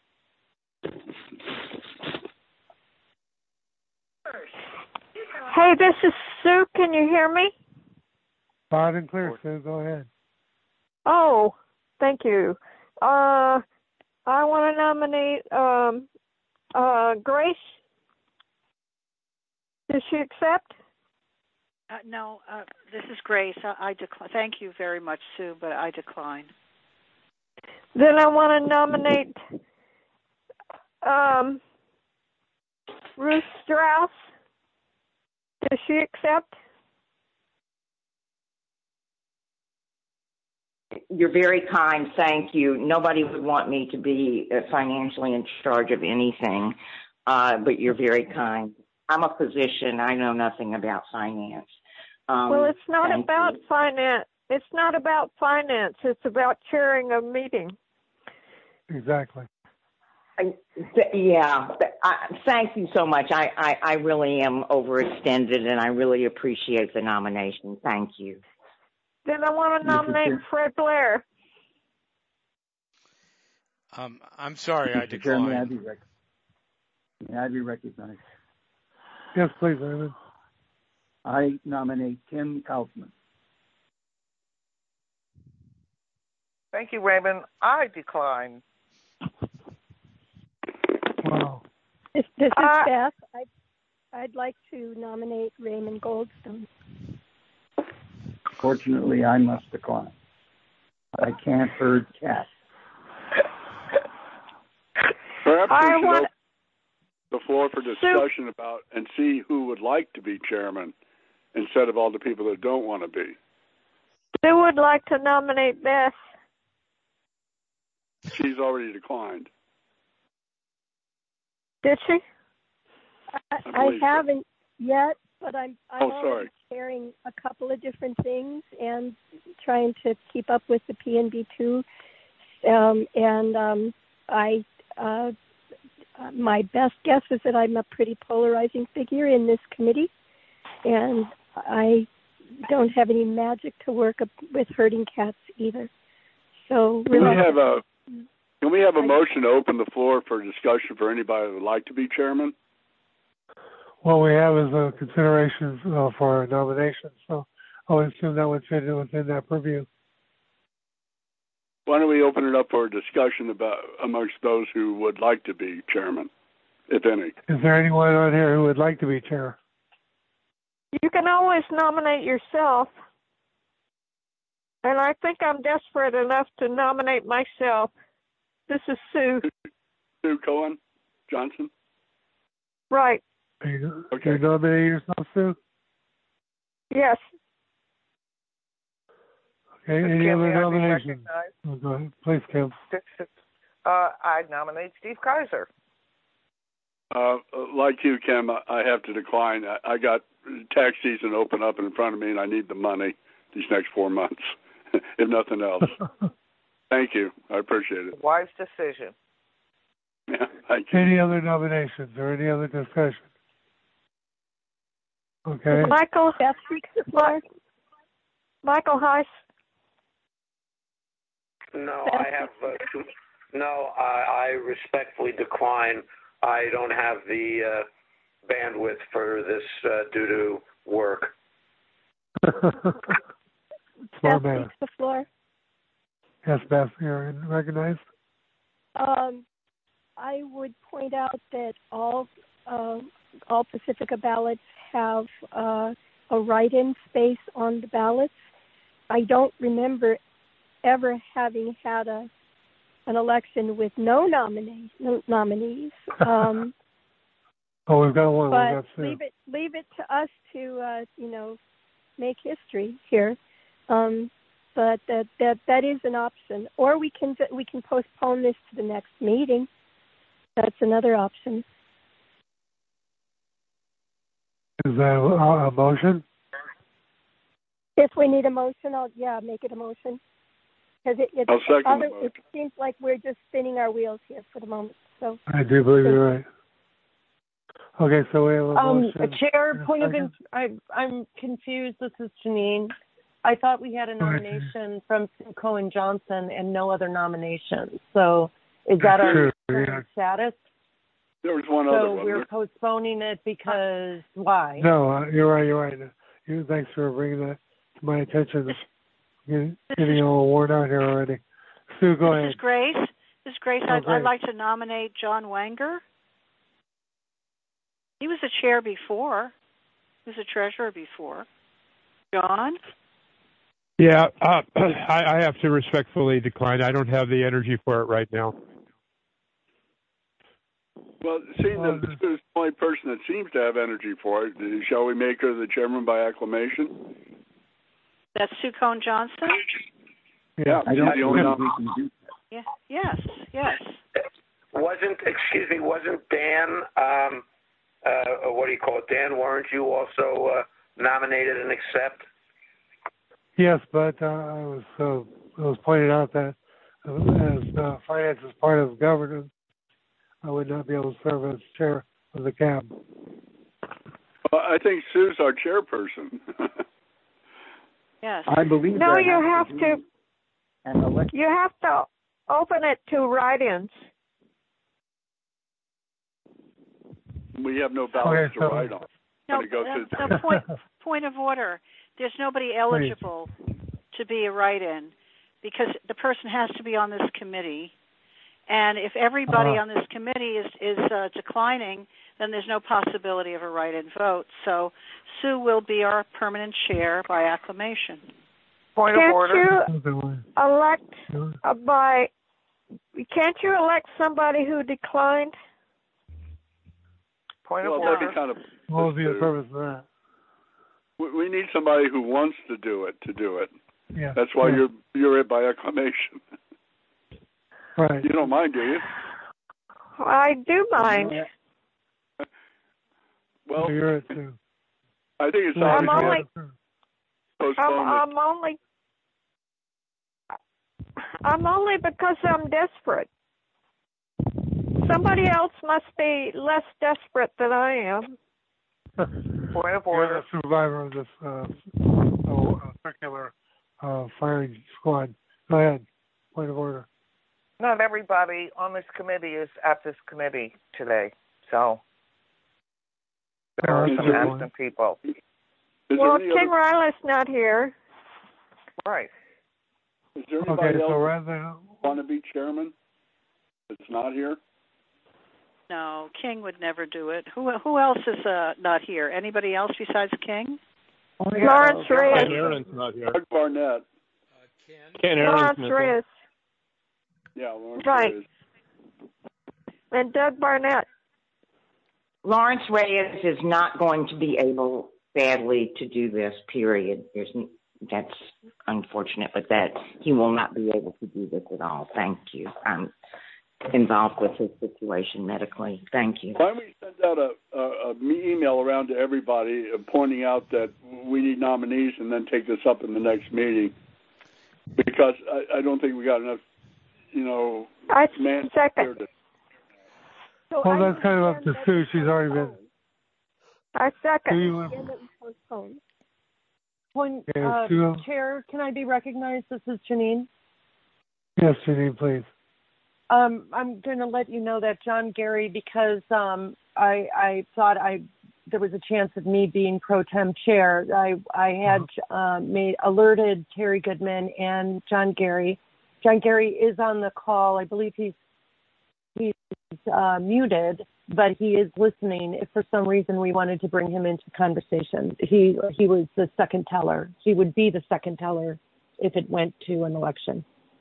Speaker 14: Hey, this is Sue. Can you hear me?
Speaker 2: Loud and clear, Sue. Go ahead.
Speaker 14: Oh, thank you. Uh, I want to nominate um, uh, Grace. Does she accept?
Speaker 1: Uh, no, uh, this is Grace. I, I decline. Thank you very much, Sue, but I decline.
Speaker 14: Then I want to nominate um, Ruth Strauss. Does she accept?
Speaker 8: You're very kind. Thank you. Nobody would want me to be uh, financially in charge of anything, uh, but you're very kind. I'm a physician. I know nothing about finance. Um,
Speaker 14: Well, it's not
Speaker 8: thank
Speaker 14: about
Speaker 8: you.
Speaker 14: finance. It's not about finance. It's about chairing a meeting.
Speaker 2: Exactly.
Speaker 8: I, th- yeah. th- I, thank you so much. I, I, I really am overextended, and I really appreciate the nomination. Thank you.
Speaker 14: Then I want to nominate Fred Blair.
Speaker 12: Um, I'm sorry, I
Speaker 11: Mister Chair, may I
Speaker 12: decline.
Speaker 11: be rec- may I be recognized?
Speaker 2: Yes, please, Raymond.
Speaker 11: I nominate Tim Kaufman.
Speaker 4: Thank you, Raymond. I decline.
Speaker 2: Wow.
Speaker 3: This, this is
Speaker 14: Uh,
Speaker 3: Beth. I, I'd like to nominate Raymond Goldstone.
Speaker 11: Fortunately, I must decline. I can't herd cats.
Speaker 16: Perhaps
Speaker 14: I
Speaker 16: we should
Speaker 14: want-
Speaker 16: open the floor for discussion about and see who would like to be chairman instead of all the people that don't want to be.
Speaker 14: Sue would like to nominate Beth.
Speaker 16: She's already declined.
Speaker 14: Did she?
Speaker 3: I,
Speaker 16: I
Speaker 3: I
Speaker 16: believe so.
Speaker 3: haven't yet, but I'm I'm
Speaker 16: Oh,
Speaker 3: already
Speaker 16: sorry.
Speaker 3: sharing a couple of different things and trying to keep up with the P N B two. Um, and um, I uh, my best guess is that I'm a pretty polarizing figure in this committee, and I don't have any magic to work up with herding cats either. So
Speaker 16: Can we
Speaker 3: really,
Speaker 16: have a can we have a motion to open the floor for discussion for anybody that would like to be chairman?
Speaker 2: What we have is a consideration uh, for a nomination, so I would assume that would fit in within that purview.
Speaker 16: Why don't we open it up for a discussion about amongst those who would like to be chairman, if any?
Speaker 2: Is there anyone on here who would like to be chair?
Speaker 14: You can always nominate yourself. And I think I'm desperate enough to nominate myself. This is Sue.
Speaker 16: Who Sue Cohen Johnson?
Speaker 14: Right.
Speaker 2: Are you,
Speaker 16: Okay.
Speaker 2: are you nominating yourself, Sue?
Speaker 14: Yes.
Speaker 2: Okay,
Speaker 4: Miz
Speaker 2: any
Speaker 4: Kim,
Speaker 2: other
Speaker 4: may I be
Speaker 2: nominations?
Speaker 4: recognized?
Speaker 2: Oh, go ahead. Please, Kim.
Speaker 4: Uh, I nominate Steve Kaiser.
Speaker 16: Uh, like you, Kim, I have to decline. I, I got tax season open up in front of me, and I need the money these next four months, if nothing else. Thank you. I appreciate it.
Speaker 4: Wise decision.
Speaker 16: Yeah, thank you.
Speaker 2: Any other nominations or any other discussion? Okay.
Speaker 14: Michael, Michael Heiss.
Speaker 6: No, I have. Uh, two, no, I, I respectfully decline. I don't have the uh, bandwidth for this uh, due to work.
Speaker 2: Smart
Speaker 3: Beth
Speaker 2: man.
Speaker 3: takes the floor.
Speaker 2: Yes, Beth, you're recognized.
Speaker 3: Um, I would point out that all uh, all Pacifica ballots have uh, a write-in space on the ballots. I don't remember ever having had a an election with no nominee, no nominees. Um,
Speaker 2: Oh, we've got one.
Speaker 3: but
Speaker 2: We've got Sue.
Speaker 3: leave it leave it to us to uh, you know make history here. Um, but that that that is an option, or we can we can postpone this to the next meeting. That's another option.
Speaker 2: Is that a, a motion?
Speaker 3: If we need a motion, I'll yeah make it a motion. Because it, it,
Speaker 16: I'll second the
Speaker 3: other,
Speaker 16: motion.
Speaker 3: it seems like we're just spinning our wheels here for the moment. So
Speaker 2: I do believe you're right. Okay, so we have a
Speaker 9: Um,
Speaker 2: motion.
Speaker 9: Chair, point of,
Speaker 2: Second?
Speaker 9: in, I, I'm confused. This is Janine. I thought we had a nomination from Sue Cohen Johnson and no other nominations. So is that our
Speaker 2: Sure,
Speaker 9: current
Speaker 2: yeah.
Speaker 9: status?
Speaker 16: There was one
Speaker 9: So
Speaker 16: other one.
Speaker 9: we're postponing it because why?
Speaker 2: No, uh, you're right. You're right. You, thanks for bringing that to my attention. Getting, getting all worn out here already. Sue, go
Speaker 1: This
Speaker 2: ahead.
Speaker 1: is Grace. This is Grace.
Speaker 2: Oh,
Speaker 1: I'd,
Speaker 2: great.
Speaker 1: I'd like to nominate John Wenger. He was a chair before. He was a treasurer before. John?
Speaker 17: Yeah, uh, I, I have to respectfully decline. I don't have the energy for it right now.
Speaker 16: Well, seeing that this is the only person that seems to have energy for it, shall we make her the chairman by acclamation?
Speaker 1: That's Sue Cohen Johnson?
Speaker 16: Yeah,
Speaker 11: I don't
Speaker 16: she's the only
Speaker 11: believe
Speaker 16: nom-
Speaker 11: we can do
Speaker 1: Yeah. Yes, yes.
Speaker 6: Wasn't, excuse me, wasn't Dan, um, uh, what do you call it, Dan, weren't you also uh, nominated and accept?
Speaker 2: Yes, but uh, I was uh, it was pointed out that uh, as uh, finance is part of governance, I would not be able to serve as chair of the C A B.
Speaker 16: Well, I think Sue's our chairperson.
Speaker 1: Yes.
Speaker 11: I believe
Speaker 14: No,
Speaker 11: there
Speaker 14: you
Speaker 11: has
Speaker 14: have
Speaker 11: to, be
Speaker 14: to.
Speaker 11: an elect-
Speaker 14: You have to open it to write-ins.
Speaker 16: We have no ballots
Speaker 2: Okay,
Speaker 16: to
Speaker 2: so-
Speaker 16: write on.
Speaker 1: No,
Speaker 16: When it goes
Speaker 1: uh,
Speaker 16: to-
Speaker 1: no point, point of order. There's nobody eligible to be a write-in because the person has to be on this committee. And if everybody
Speaker 2: Uh-huh.
Speaker 1: on this committee is, is uh, declining, then there's no possibility of a write-in vote. So Sue will be our permanent chair by acclamation.
Speaker 4: Point of
Speaker 14: Can't
Speaker 4: order.
Speaker 14: you elect uh, by? Can't you elect somebody who declined?
Speaker 4: Point of
Speaker 16: Well,
Speaker 4: order.
Speaker 16: that'd be kind of.
Speaker 2: What would be the purpose of that?
Speaker 16: We we need somebody who wants to do it to do it.
Speaker 2: Yeah.
Speaker 16: That's why
Speaker 2: yeah.
Speaker 16: you're you're it by acclamation.
Speaker 2: Right.
Speaker 16: You don't mind, do you?
Speaker 14: I do mind.
Speaker 16: Well,
Speaker 2: you're it too.
Speaker 16: I think it's
Speaker 14: I'm
Speaker 16: time
Speaker 14: only.
Speaker 16: to
Speaker 14: I'm,
Speaker 16: postpone it.
Speaker 14: I'm only. I'm only because I'm desperate. Somebody else must be less desperate than I am.
Speaker 4: Point of
Speaker 2: You're
Speaker 4: order.
Speaker 2: the survivor of this uh, oh, uh, circular uh, firing squad. Go ahead. Point of order.
Speaker 4: Not everybody on this committee is at this committee today, so there are
Speaker 2: Uh,
Speaker 4: some
Speaker 2: good
Speaker 4: absent
Speaker 2: point.
Speaker 4: people.
Speaker 16: Is there
Speaker 14: Well,
Speaker 16: any
Speaker 14: King
Speaker 16: other,
Speaker 14: Riley's not here.
Speaker 4: Right.
Speaker 16: is there anybody
Speaker 2: Okay, so
Speaker 16: else
Speaker 2: rather than
Speaker 16: want to be chairman that's not here?
Speaker 1: No, King would never do it. Who who else is uh, not here? Anybody else besides King?
Speaker 14: Lawrence
Speaker 13: Ken
Speaker 14: Reyes.
Speaker 13: Aaron's not here.
Speaker 16: Doug Barnett.
Speaker 13: Ken Aaron's
Speaker 14: Lawrence
Speaker 13: missing.
Speaker 14: Reyes.
Speaker 16: Yeah, Lawrence
Speaker 14: Right.
Speaker 16: is.
Speaker 14: and Doug Barnett.
Speaker 8: Lawrence Reyes is not going to be able, sadly, to do this, period. There's, that's unfortunate, but that he will not be able to do this at all. Thank you. I'm involved with his situation medically. Thank you.
Speaker 16: Why don't we send out a, a, a email around to everybody uh, pointing out that we need nominees and then take this up in the next meeting? Because I, I don't think we got enough, you know,
Speaker 14: I
Speaker 16: man
Speaker 14: second.
Speaker 16: To...
Speaker 3: So
Speaker 2: well,
Speaker 3: I
Speaker 2: that's kind of up to Sue. She's already been.
Speaker 14: I second.
Speaker 2: You,
Speaker 9: When,
Speaker 2: yeah,
Speaker 9: uh,
Speaker 2: Sue?
Speaker 9: Chair, can I be recognized? This is Janine.
Speaker 2: Yes, Janine, please.
Speaker 9: Um, I'm going to let you know that John Gary, because um, I, I thought I there was a chance of me being pro tem chair. I I had uh, made alerted Terry Goodman and John Gary. John Gary is on the call. I believe he's he's uh, muted, but he is listening. If for some reason we wanted to bring him into conversation, he he was the second teller. He would be the second teller if it went to an election.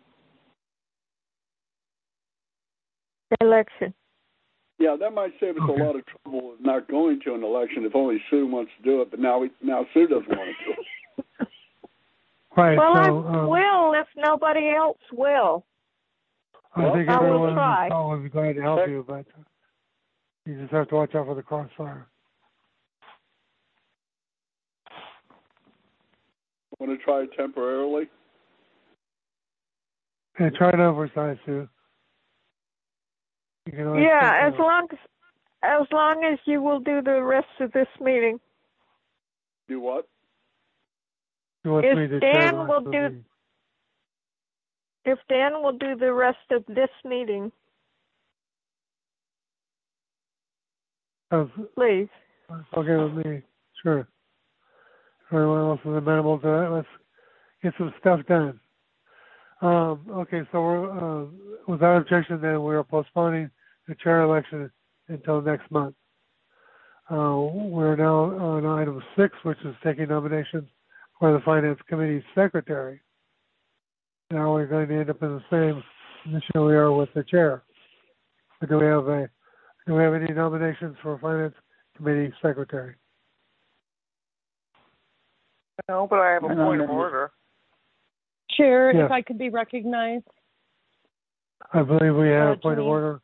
Speaker 14: Election.
Speaker 16: Yeah, that might save us okay. a lot of trouble of not going to an election if only Sue wants to do it. But now we now Sue doesn't want to do it.
Speaker 2: Right.
Speaker 14: Well,
Speaker 2: so,
Speaker 14: I
Speaker 2: um,
Speaker 14: will if nobody else will.
Speaker 2: I
Speaker 14: well,
Speaker 2: think
Speaker 14: I
Speaker 2: everyone
Speaker 14: will try.
Speaker 2: on the call would be glad to help you, but you just have to watch out for the crossfire.
Speaker 16: Want to try it temporarily?
Speaker 2: Hey, try it oversized, Sue.
Speaker 14: Yeah, as long as as long as you will do the rest of this meeting.
Speaker 16: Do what?
Speaker 14: If Dan will do, if Dan will do the rest of this meeting,
Speaker 2: Sounds,
Speaker 14: please.
Speaker 2: Okay with me, sure. If everyone else is amenable to that, let's get some stuff done. Um, okay, so we're, uh, without objection, then we are postponing the chair election until next month. Uh, we're now on item six, which is taking nominations for the Finance Committee Secretary. Now we're going to end up in the same position we are with the chair. But do we have a do we have any nominations for Finance Committee Secretary?
Speaker 4: No, but I have a point of order.
Speaker 9: Chair,
Speaker 2: yes.
Speaker 9: If I could be recognized.
Speaker 2: I believe we have
Speaker 9: uh,
Speaker 2: a point
Speaker 9: Janine.
Speaker 2: of order.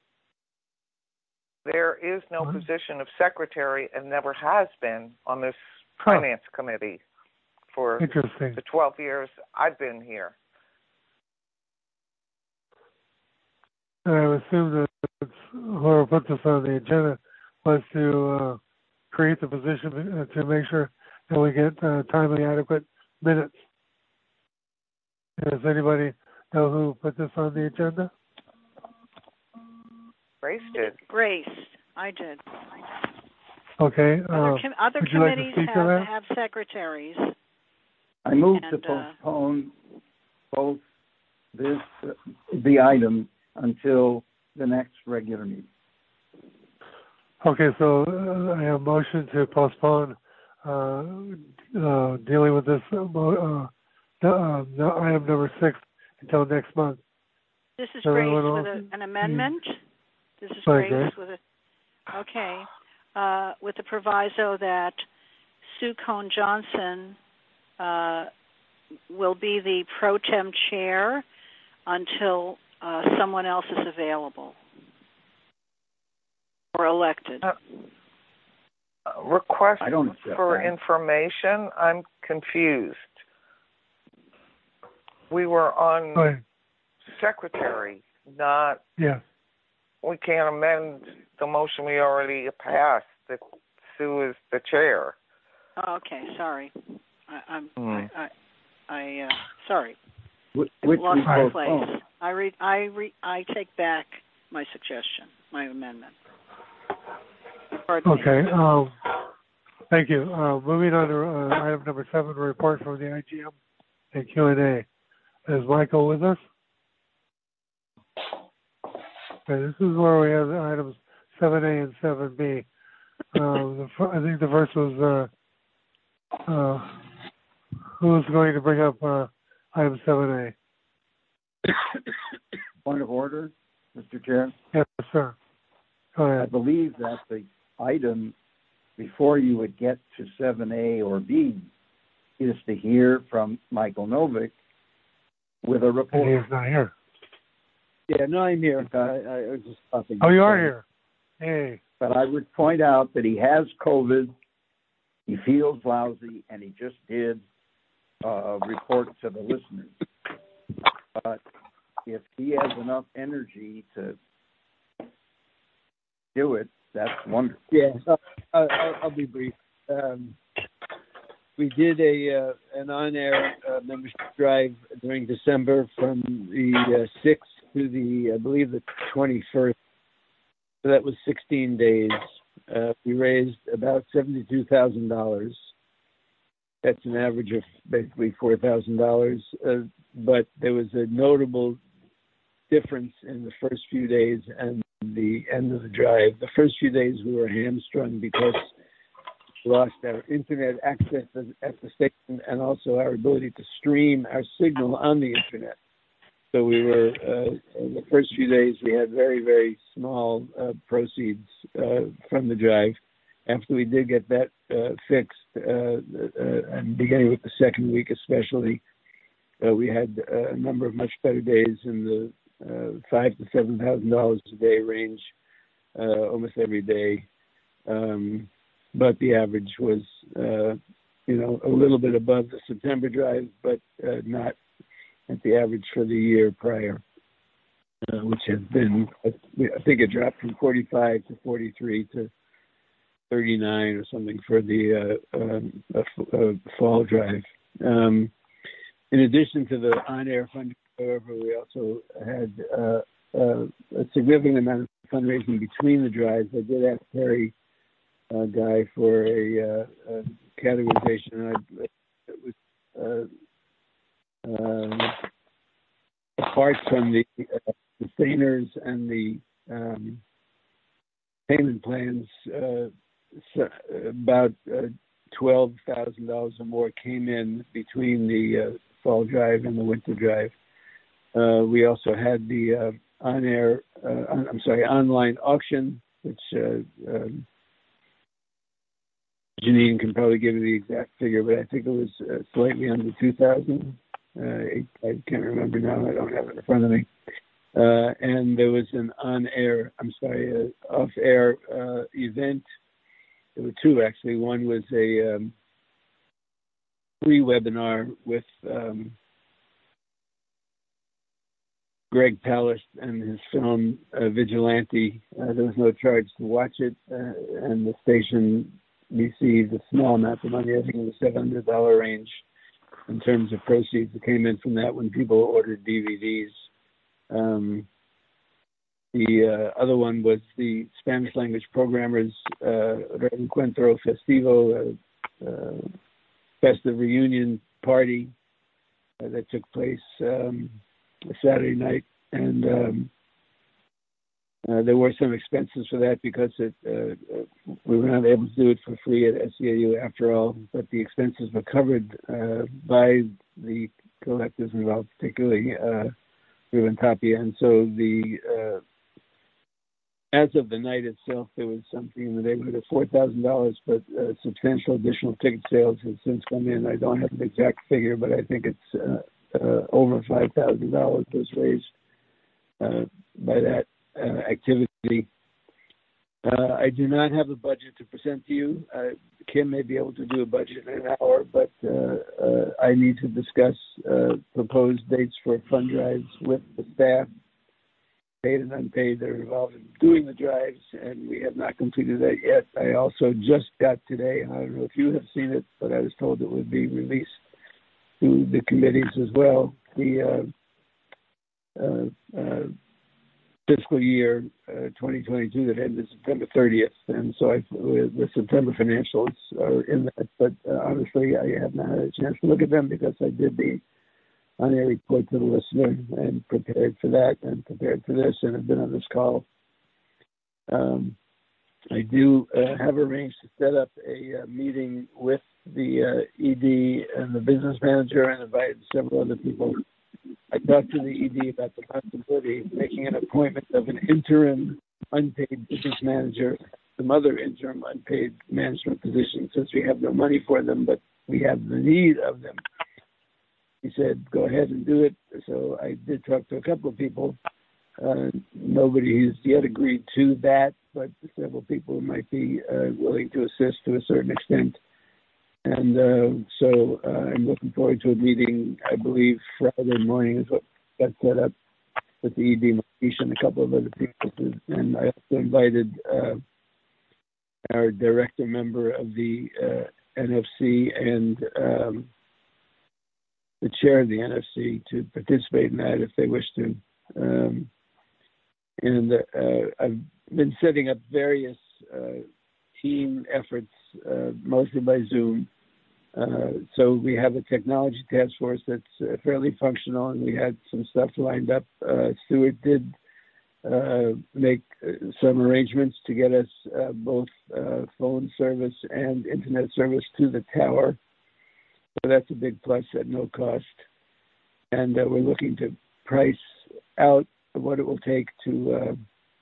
Speaker 4: There is no uh-huh. position of secretary and never has been on this
Speaker 2: huh.
Speaker 4: finance committee for
Speaker 2: Interesting.
Speaker 4: the twelve years I've been here.
Speaker 2: And I would assume that whoever put this on the agenda was to uh, create the position to make sure that we get uh, timely, adequate minutes. Does anybody know who put this on the agenda?
Speaker 4: Grace did.
Speaker 1: Grace, I did.
Speaker 2: Okay.
Speaker 1: Other,
Speaker 2: uh,
Speaker 1: com- other
Speaker 2: would you like to
Speaker 1: committees
Speaker 2: speak to
Speaker 1: have,
Speaker 2: that?
Speaker 1: have secretaries.
Speaker 11: I move
Speaker 1: and,
Speaker 11: to postpone uh, both this uh, the item until the next regular meeting.
Speaker 2: Okay, so uh, I have a motion to postpone uh, uh, dealing with this uh, uh, uh, item number six until next month.
Speaker 1: This is
Speaker 2: so
Speaker 1: Grace with a, an amendment. This is
Speaker 2: Sorry,
Speaker 1: Grace
Speaker 2: Grace
Speaker 1: with a okay uh, with the proviso that Sue Cone Johnson uh, will be the pro tem chair until uh, someone else is available or elected.
Speaker 4: Uh, request
Speaker 11: I don't
Speaker 4: for
Speaker 11: that.
Speaker 4: information. I'm confused. We were on
Speaker 2: Right.
Speaker 4: secretary, not.
Speaker 2: Yeah.
Speaker 4: We can't amend the motion we already passed that Sue is the chair.
Speaker 1: Oh, okay, sorry. I, I'm.
Speaker 4: Mm.
Speaker 1: I. I, I uh, sorry.
Speaker 11: Which,
Speaker 1: I
Speaker 11: which
Speaker 1: lost my place.
Speaker 11: Oh.
Speaker 1: I read. I re, I take back my suggestion, my amendment. Pardon
Speaker 2: Okay.
Speaker 1: me.
Speaker 2: Um, thank you. Uh, moving on to uh, item number seven, report from the I G M and Q and A. Is Michael with us? Okay, this is where we have items seven A and seven B. Uh, I think the first was uh, uh, who's going to bring up uh, item seven A?
Speaker 11: Point of order. Mister Chair?
Speaker 2: Yes, sir. Go ahead.
Speaker 11: I believe that the item before you would get to seven A or B is to hear from Michael Novick with a report.
Speaker 2: And he's not here.
Speaker 18: Yeah, no, I'm here. I, I was just talking.
Speaker 2: Oh, you are here. Hey.
Speaker 11: But I would point out that he has COVID, he feels lousy, and he just did a report to the listeners. But if he has enough energy to do it, that's wonderful.
Speaker 18: Yeah, uh, I'll, I'll be brief. Um, we did a uh, an on-air uh, membership drive during December from the uh, sixth to the, I believe, the twenty-first. So that was sixteen days. Uh, we raised about seventy-two thousand dollars. That's an average of basically four thousand dollars. Uh, but there was a notable difference in the first few days and the end of the drive. The first few days we were hamstrung because we lost our internet access at the station and also our ability to stream our signal on the internet. So we were, uh, in the first few days, we had very, very small uh, proceeds uh, from the drive. After we did get that uh, fixed, uh, uh, and beginning with the second week especially, uh, we had a number of much better days in the uh, five to seven thousand dollars a day range, uh, almost every day. Um, but the average was, uh, you know, a little bit above the September drive, but uh, not at the average for the year prior, uh, which has been, I think it dropped from forty-five to forty-three to thirty-nine or something for the uh, um, uh, uh, fall drive. Um, in addition to the on-air fundraising, however, we also had uh, uh, a significant amount of fundraising between the drives. I did ask Terry uh, Guy for a, uh, a categorization, and I, it was uh, Um, apart from the uh, sustainers and the um, payment plans, uh, so about uh, twelve thousand dollars or more came in between the uh, fall drive and the winter drive. Uh, we also had the uh, on-air, uh, on, I'm sorry, online auction, which uh, um, Janine can probably give you the exact figure, but I think it was uh, slightly under two thousand. Uh, I can't remember now. I don't have it in front of me. Uh, and there was an on-air, I'm sorry, uh, off-air uh, event. There were two, actually. One was a um, free webinar with um, Greg Palast and his film uh, Vigilante. Uh, there was no charge to watch it, uh, and the station received a small amount of money. I think it was seven hundred dollars range in terms of proceeds that came in from that when people ordered D V Ds. Um, the uh, other one was the Spanish language programmers uh, Encuentro Festivo, uh, uh, festive reunion party uh, that took place um, Saturday night. And um, uh, there were some expenses for that because it, uh, we were not able to do it for free at S C A U after all, but the expenses were covered uh, by the collectives involved, particularly uh, Ruben Tapia. And so the uh, as of the night itself, there was something in the neighborhood of four thousand dollars, but uh, substantial additional ticket sales have since come in. I don't have an exact figure, but I think it's uh, uh, over five thousand dollars was raised uh, by that uh, activity. Uh, I do not have a budget to present to you. Uh, Kim may be able to do a budget in an hour, but uh, uh, I need to discuss uh, proposed dates for fund drives with the staff, paid and unpaid, that are involved in doing the drives, and we have not completed that yet. I also just got today, and I don't know if you have seen it, but I was told it would be released to the committees as well, the uh, uh, uh, fiscal year uh, twenty twenty-two that ended September thirtieth, and so I, the September financials are in that, but uh, honestly, I have not had a chance to look at them because I did the on-air report to the listener and prepared for that and prepared for this and have been on this call. Um, I do uh, have arranged to set up a uh, meeting with the uh, E D and the business manager and invited several other people I talked to the E D about the possibility of making an appointment of an interim unpaid business manager, some other interim unpaid management positions, since we have no money for them, but we have the need of them. He said, go ahead and do it. So I did talk to a couple of people. Uh, nobody has yet agreed to that, but several people might be uh, willing to assist to a certain extent. And uh, so uh, I'm looking forward to a meeting, I believe Friday morning is what got set up with the E D Manish and a couple of other people. And I also invited uh, our director member of the uh, N F C and um, the chair of the N F C to participate in that if they wish to. Um, and uh, I've been setting up various uh, team efforts, uh, mostly by Zoom. Uh, so we have a technology task force that's uh, fairly functional, and we had some stuff lined up. Uh, Stuart did uh, make uh, some arrangements to get us uh, both uh, phone service and internet service to the tower. So that's a big plus at no cost. And uh, we're looking to price out what it will take to uh,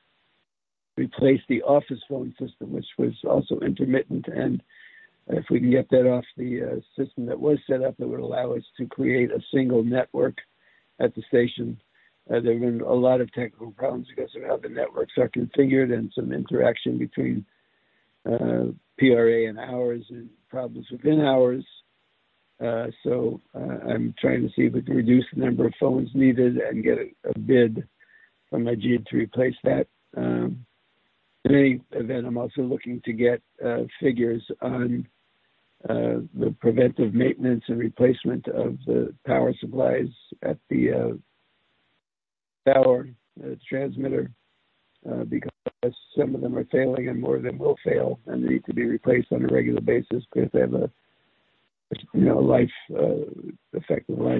Speaker 18: replace the office phone system, which was also intermittent. And if we can get that off the uh, system that was set up, it would allow us to create a single network at the station. Uh, there have been a lot of technical problems because of how the networks are configured and some interaction between uh, P R A and ours and problems within ours. Uh, so uh, I'm trying to see if we can reduce the number of phones needed and get a, a bid from Majid to replace that. Um, in any event, I'm also looking to get uh, figures on uh, the preventive maintenance and replacement of the power supplies at the uh, tower, the transmitter, uh, because some of them are failing and more of them will fail and they need to be replaced on a regular basis because they have a you know, life, uh, effective life.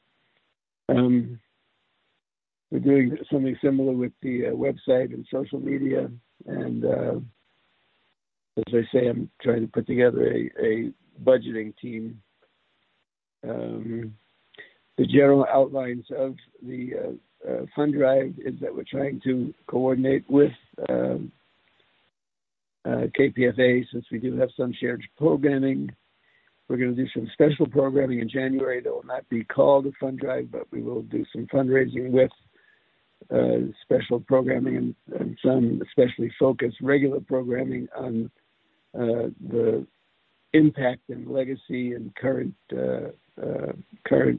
Speaker 18: Um, we're doing something similar with the uh, website and social media. And uh, as I say, I'm trying to put together a, a budgeting team. Um, the general outlines of the uh, uh, fund drive is that we're trying to coordinate with um, uh, K P F A, since we do have some shared programming. We're going to do some special programming in January that will not be called a fund drive, but we will do some fundraising with uh, special programming and, and some especially focused regular programming on uh, the impact and legacy and current uh, uh, current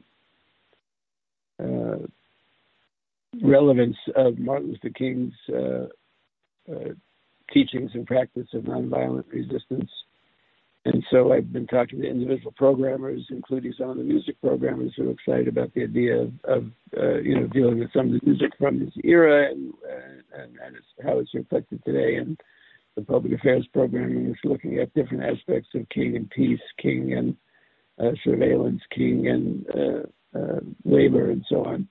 Speaker 18: uh, relevance of Martin Luther King's uh, uh, teachings and practice of nonviolent resistance. And so I've been talking to individual programmers, including some of the music programmers who are excited about the idea of, of uh, you know, dealing with some of the music from this era and, uh, and, and it's, how it's reflected today. And the public affairs programming is looking at different aspects of King and peace, King and uh, surveillance, King and uh, uh, labor, and so on.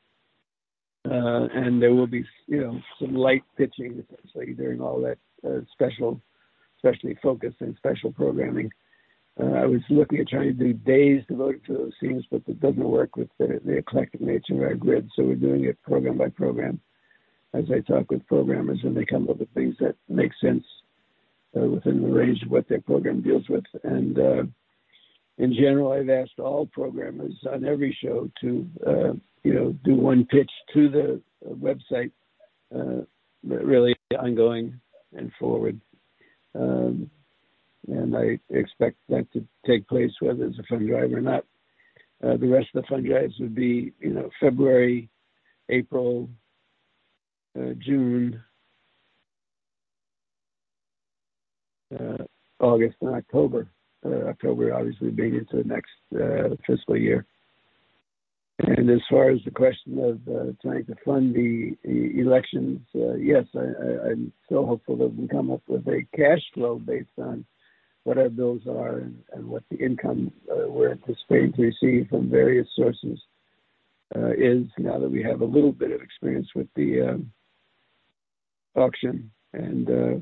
Speaker 18: Uh, and there will be, you know, some light pitching essentially during all that uh, special. Especially focused and special programming. Uh, I was looking at trying to do days devoted to those themes, but that doesn't work with the, the eclectic nature of our grid. So we're doing it program by program as I talk with programmers and they come up with things that make sense uh, within the range of what their program deals with. And uh, in general, I've asked all programmers on every show to, uh, you know, do one pitch to the uh, website, uh, but really ongoing and forward. Um, and I expect that to take place whether it's a fund drive or not. Uh, the rest of the fund drives would be, you know, February, April, uh, June, uh, August, and October. Uh, October obviously being into the next uh, fiscal year. And as far as the question of uh, trying to fund the, the elections, uh, yes, I, I, I'm still hopeful that we can come up with a cash flow based on what our bills are and, and what the income uh, we're anticipating to receive from various sources uh, is, now that we have a little bit of experience with the um, auction. And, uh,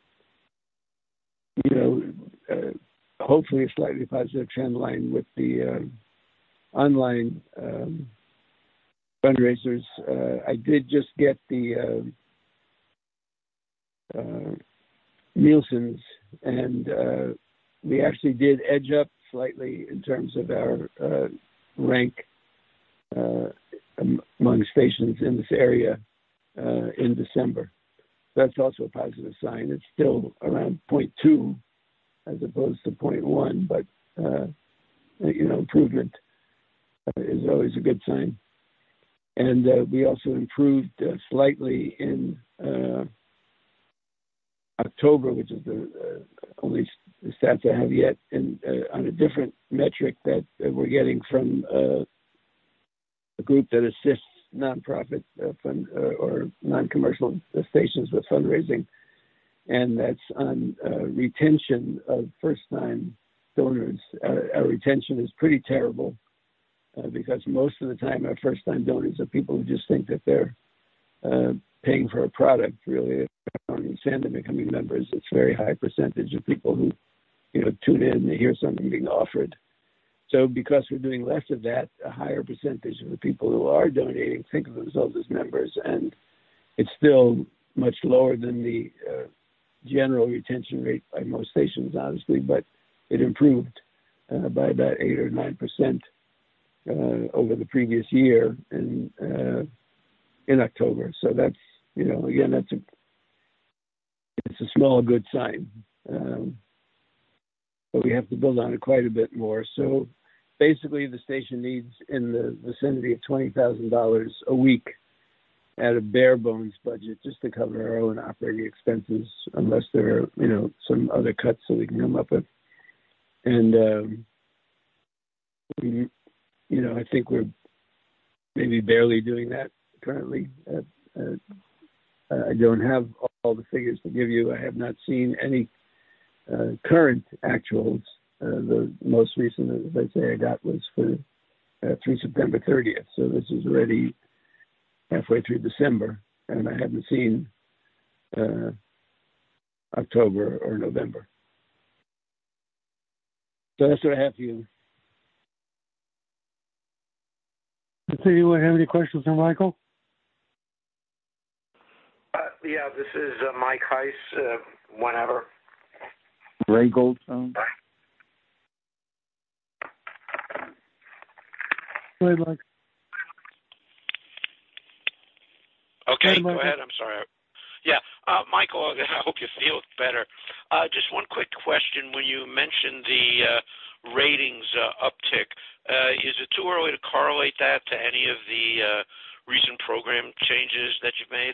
Speaker 18: you know, uh, hopefully a slightly positive trend line with the uh, online um, fundraisers. Uh, I did just get the uh, uh, Nielsen's, and uh, we actually did edge up slightly in terms of our uh, rank uh, among stations in this area uh, in December. That's also a positive sign. It's still around zero point two as opposed to zero point one, but uh, you know, improvement uh, is always a good sign. And uh, we also improved uh, slightly in uh, October, which is the uh, only stats I have yet, and uh, on a different metric that, that we're getting from uh, a group that assists nonprofit uh, fund uh, or non-commercial stations with fundraising, and that's on uh, retention of first-time donors. Uh, our retention is pretty terrible uh, because most of the time our first-time donors are people who just think that they're uh, paying for a product. Really, they don't understand they're becoming members. It's a very high percentage of people who, you know, tune in and they hear something being offered. So because we're doing less of that, a higher percentage of the people who are donating think of themselves as members, and it's still much lower than the uh, general retention rate by most stations, honestly, but it improved uh, by about eight or nine percent uh, over the previous year in uh, in October. So that's, you know, again, that's a it's a small good sign, um, but we have to build on it quite a bit more. So basically, the station needs in the vicinity of twenty thousand dollars a week at a bare bones budget just to cover our own operating expenses, unless there are, you know, some other cuts that we can come up with. And, um, we, you know, I think we're maybe barely doing that currently. Uh, uh, I don't have all the figures to give you. I have not seen any uh, current actuals. Uh, the most recent, as I say, I got was for uh, through September thirtieth. So this is already halfway through December, and I haven't seen uh, October or November. So that's what I have for you.
Speaker 2: Does anyone have any questions for Michael?
Speaker 6: Uh, yeah, this is uh, Mike Heiss, uh, whenever.
Speaker 11: Ray Goldstone.
Speaker 2: Go ahead, Mike.
Speaker 19: Okay,
Speaker 2: Go ahead,
Speaker 19: go ahead. I'm sorry. Yeah, uh, Michael, I hope you feel better. Uh, just one quick question. When you mentioned the uh, ratings uh, uptick, uh, is it too early to correlate that to any of the uh, recent program changes that you've made?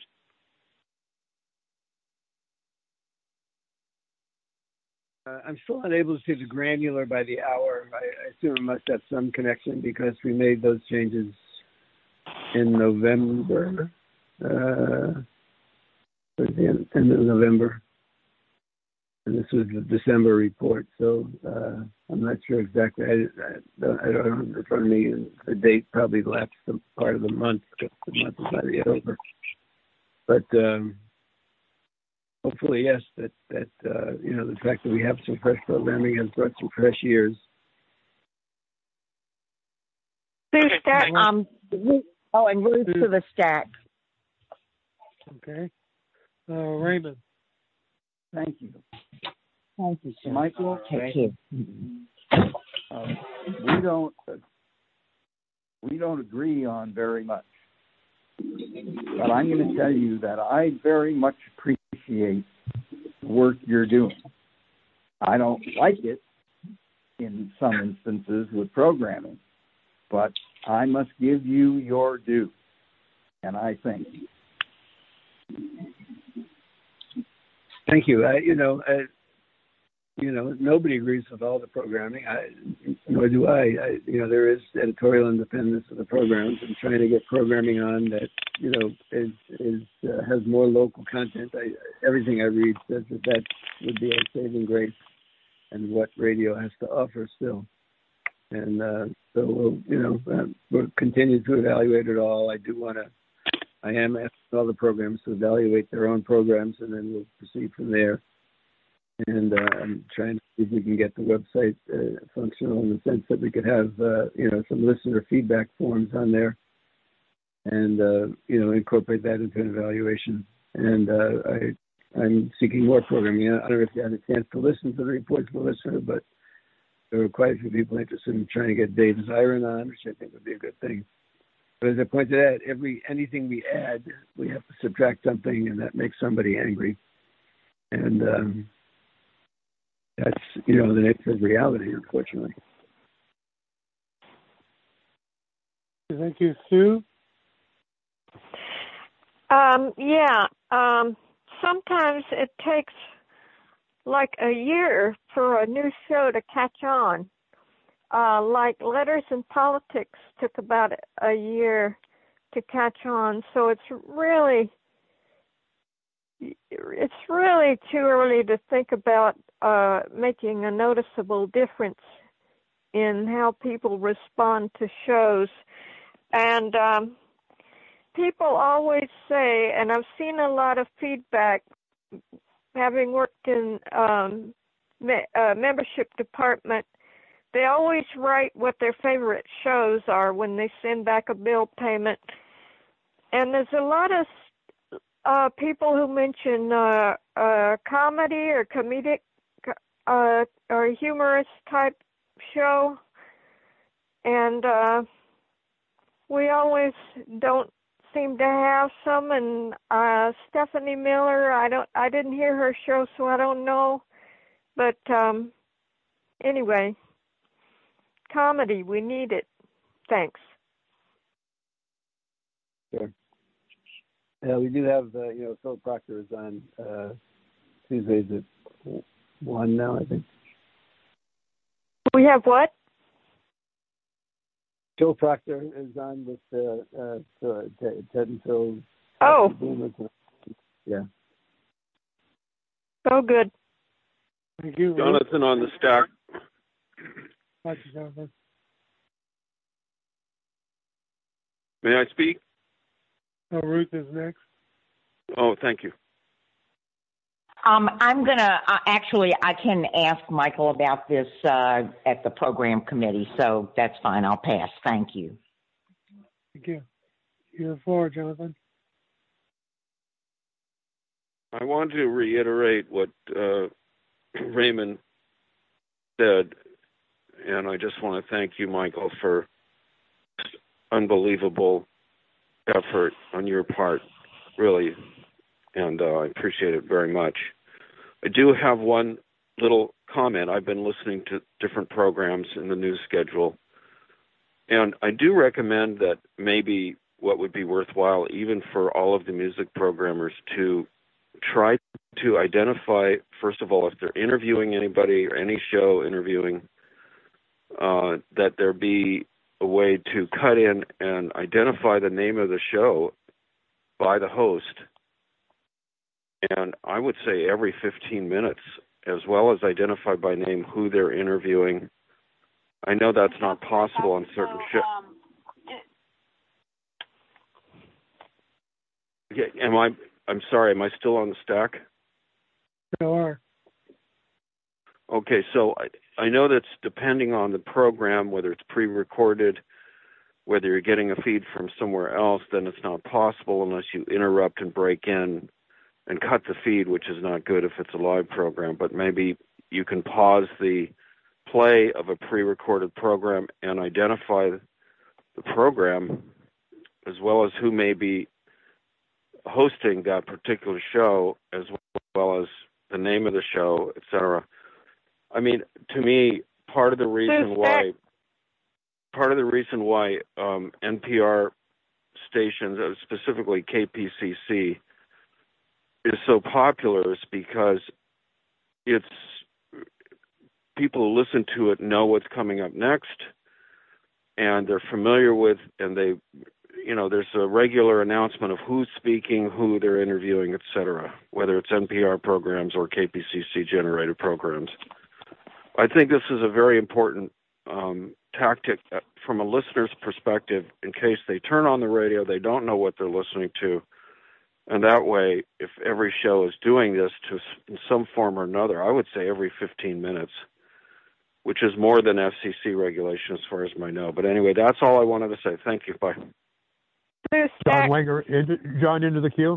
Speaker 18: Uh, I'm still unable to see the granular by the hour. I, I assume it must have some connection because we made those changes in November. Uh, towards the end, end of November. And this was the December report, so uh, I'm not sure exactly. I, I, don't, I don't have it in front of me, and the date probably lapsed the part of the month, because the month is not yet over. But um, hopefully, yes, that, that uh, you know, the fact that we have some fresh programming has brought some fresh ears.
Speaker 8: Sue Stack, um, oh, and Ruth to the Stack.
Speaker 2: Okay. Uh, Raymond.
Speaker 11: Thank you.
Speaker 8: Thank you, sir.
Speaker 11: Michael,
Speaker 8: Thank you.
Speaker 11: Um, we don't uh, we don't agree on very much, but I'm going to tell you that I very much appreciate the work you're doing. I don't like it in some instances with programming, but I must give you your due, and I thank you.
Speaker 18: Thank you. I, you know, I, you know, nobody agrees with all the programming. I, nor do I. I. You know, there is editorial independence of the programs, and trying to get programming on that, you know, is is uh, has more local content. I, everything I read says that that would be a saving grace, and what radio has to offer still. And uh, so, we'll, you know, uh, we'll continue to evaluate it all. I do want to. I am asking all the programs to evaluate their own programs, and then we'll proceed from there. And uh, I'm trying to see if we can get the website uh, functional in the sense that we could have, uh, you know, some listener feedback forms on there. and uh, you know, incorporate that into an evaluation. And uh, I, I'm seeking more programming. I don't know if you had a chance to listen to the reports of the listener, but there were quite a few people interested in trying to get Dave Zirin on, which I think would be a good thing. But as I pointed out, every anything we add, we have to subtract something, and that makes somebody angry. And um, that's, you know, the nature of reality, unfortunately.
Speaker 2: Thank you, Sue.
Speaker 14: Um, yeah. Um, sometimes it takes like a year for a new show to catch on. Uh, like Letters in Politics took about a year to catch on. So it's really, it's really too early to think about uh, making a noticeable difference in how people respond to shows. And um, people always say, and I've seen a lot of feedback, having worked in um, me- uh, membership department, they always write what their favorite shows are when they send back a bill payment. And there's a lot of uh, people who mention uh, uh, comedy or comedic uh, or humorous type show. And uh, we always don't seem to have some. And uh, Stephanie Miller, I don't, I didn't hear her show, so I don't know. But um, anyway, comedy, we need it. Thanks.
Speaker 18: Sure. Yeah, we do have, uh, you know, Phil Proctor is on uh, Tuesdays at one now, I think.
Speaker 14: We have what?
Speaker 18: Phil Proctor is on with uh, uh, uh, Ted and Phil.
Speaker 14: Oh.
Speaker 18: Yeah.
Speaker 14: So good.
Speaker 2: Thank you.
Speaker 7: Jonathan on the stack.
Speaker 2: Thank you, Jonathan.
Speaker 7: May I speak?
Speaker 2: Oh, Ruth is next.
Speaker 7: Oh, thank you.
Speaker 8: Um, I'm going to, uh, actually, I can ask Michael about this uh, at the program committee, so that's fine. I'll pass. Thank you.
Speaker 2: Thank you. Your floor, Jonathan.
Speaker 7: I want to reiterate what uh, Raymond said, and I just want to thank you, Michael, for unbelievable effort on your part, really, and uh, I appreciate it very much. I do have one little comment. I've been listening to different programs in the news schedule, and I do recommend that maybe what would be worthwhile, even for all of the music programmers, to try to identify, first of all, if they're interviewing anybody or any show interviewing, uh, that there be a way to cut in and identify the name of the show by the host. And I would say every fifteen minutes, as well as identify by name who they're interviewing. I know that's not possible on certain shows. Yeah, am I? I'm sorry. Am I still on the stack?
Speaker 2: You are.
Speaker 7: Okay, so I, I know that's depending on the program, whether it's pre-recorded, whether you're getting a feed from somewhere else, then it's not possible unless you interrupt and break in and cut the feed, which is not good if it's a live program. But maybe you can pause the play of a pre-recorded program and identify the program as well as who may be hosting that particular show, as well as the name of the show, et cetera. I mean, to me, part of the reason why, part of the reason why um, N P R stations, uh, specifically K P C C, is so popular is because it's people who listen to it know what's coming up next, and they're familiar with, and they, you know, there's a regular announcement of who's speaking, who they're interviewing, et cetera, whether it's N P R programs or K P C C generated programs. I think this is a very important um, tactic from a listener's perspective in case they turn on the radio, they don't know what they're listening to. And that way, if every show is doing this to in some form or another, I would say every fifteen minutes, which is more than F C C regulation as far as I know. But anyway, that's all I wanted to say. Thank you. Bye.
Speaker 17: John Wenger, into, John, into the queue.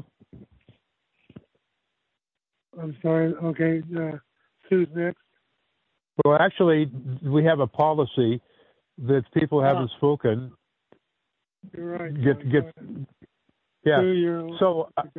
Speaker 2: I'm sorry. Okay, uh, Sue's next.
Speaker 17: Well, actually, we have a policy that people haven't oh. spoken.
Speaker 2: You're right.
Speaker 17: Get get. Yeah.
Speaker 2: Sue, you're,
Speaker 17: so. Uh,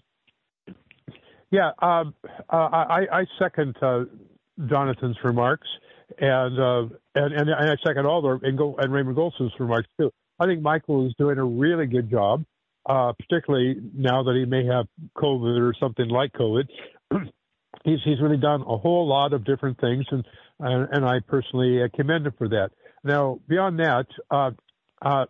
Speaker 17: yeah, um, uh, I, I second uh, Jonathan's remarks, and, uh, and and I second all the and, go, and Raymond Goldson's remarks too. I think Michael is doing a really good job, uh, particularly now that he may have COVID or something like COVID. he's he's really done a whole lot of different things, and and, and I personally commend him for that. Now, beyond that, uh, uh,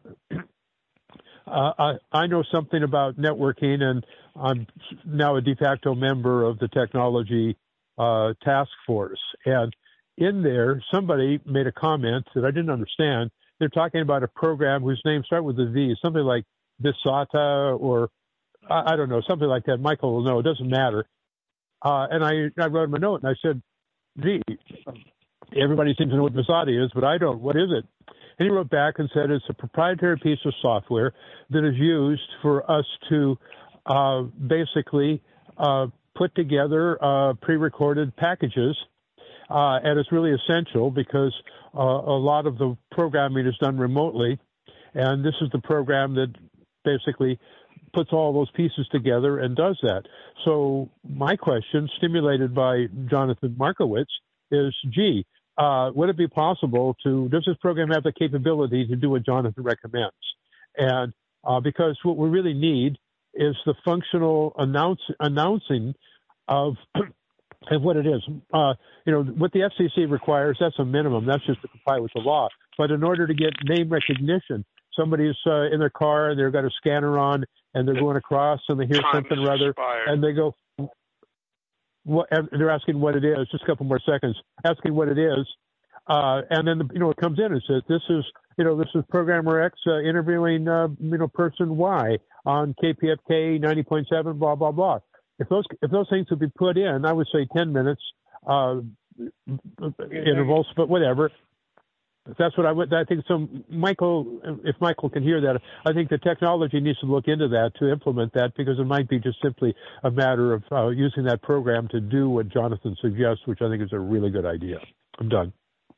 Speaker 17: uh, I, I know something about networking, and I'm now a de facto member of the technology uh, task force. And in there, somebody made a comment that I didn't understand. They're talking about a program whose name starts with a V, something like Visata or I, I don't know, something like that. Michael will know. It doesn't matter. Uh, and I, I wrote him a note, and I said, gee, everybody seems to know what Visata is, but I don't. What is it? And he wrote back and said it's a proprietary piece of software that is used for us to uh, basically uh, put together uh, pre-recorded packages. Uh, and it's really essential because uh, a lot of the programming is done remotely. And this is the program that basically puts all those pieces together and does that. So my question, stimulated by Jonathan Markowitz, is, gee, uh, would it be possible to, does this program have the capability to do what Jonathan recommends? And uh, because what we really need is the functional announce, announcing of of what it is. Uh, you know, what the F C C requires, that's a minimum. That's just to comply with the law. But in order to get name recognition, somebody's uh, in their car and they've got a scanner on and they're going across and they hear
Speaker 19: Time
Speaker 17: something or other and they go, what, and they're asking what it is, just a couple more seconds, asking what it is. Uh, and then, you know, it comes in and says, this is, you know, this is programmer X uh, interviewing, uh, you know, person Y on K P F K ninety point seven, blah, blah, blah. If those if those things would be put in, I would say ten minutes uh, intervals, but whatever. That's what I would. I think so. Michael, if Michael can hear that, I think the technology needs to look into that to implement that because it might be just simply a matter of uh, using that program to do what Jonathan suggests, which I think is a really good idea. I'm done.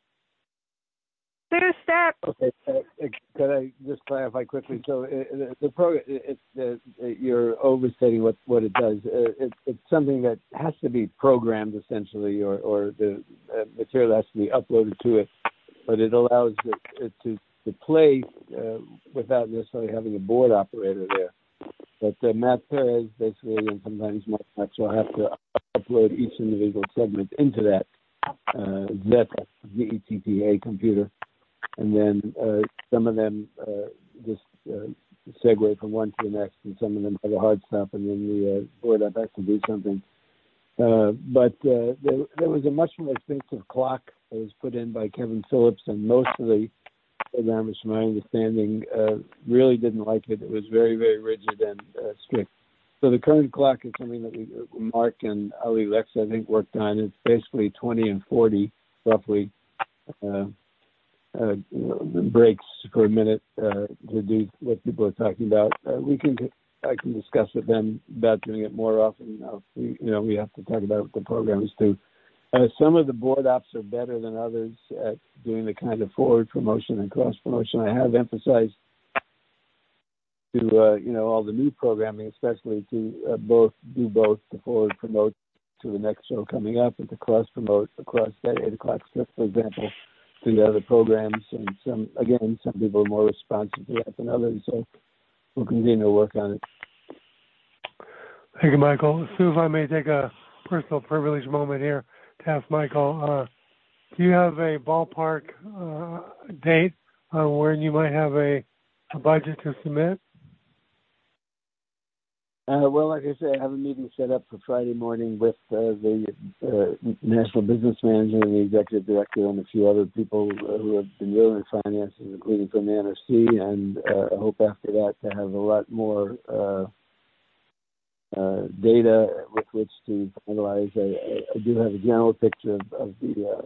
Speaker 14: Two steps.
Speaker 18: Okay, uh, could I just clarify quickly? So uh, the program, it, it, uh, you're overstating what, what it does. Uh, it, it's something that has to be programmed essentially, or, or the uh, material has to be uploaded to it, but it allows it, it to, to play uh, without necessarily having a board operator there. But uh, Matt Perez basically, and sometimes Mark Maxwell, have to upload each individual segment into that uh, Zeta, Z E T T A computer. And then uh, some of them uh, just uh, segue from one to the next, and some of them have a hard stop, and then the uh, board up has to do something. Uh, but uh, there, there was a much more expensive clock that was put in by Kevin Phillips, and most of the programmers, from my understanding, uh, really didn't like it. It was very, very rigid and uh, strict. So the current clock is something that we, Mark and Ali Lex, I think, worked on. It's basically twenty and forty, roughly. Uh, Uh, you know, breaks for a minute uh, to do what people are talking about. Uh, we can, I can discuss with them about doing it more often. Uh, we, you know, we have to talk about what the programs do. Uh, some of the board ops are better than others at doing the kind of forward promotion and cross promotion. I have emphasized to uh, you know all the new programming, especially to uh, both do both the forward promote to the next show coming up and to cross promote across that eight o'clock strip, for example, to the other programs. And some, again, some people are more responsive to that than others. So we'll continue to work on it.
Speaker 2: Thank you, Michael. Sue, if I may take a personal privilege moment here to ask Michael, uh, do you have a ballpark uh, date on when you might have a, a budget to submit?
Speaker 18: Uh, well, like I said, I have a meeting set up for Friday morning with uh, the uh, National Business Manager and the Executive Director and a few other people uh, who have been dealing with finances, including from the N R C, and uh, I hope after that to have a lot more uh, uh, data with which to finalize. I, I do have a general picture of, of the uh,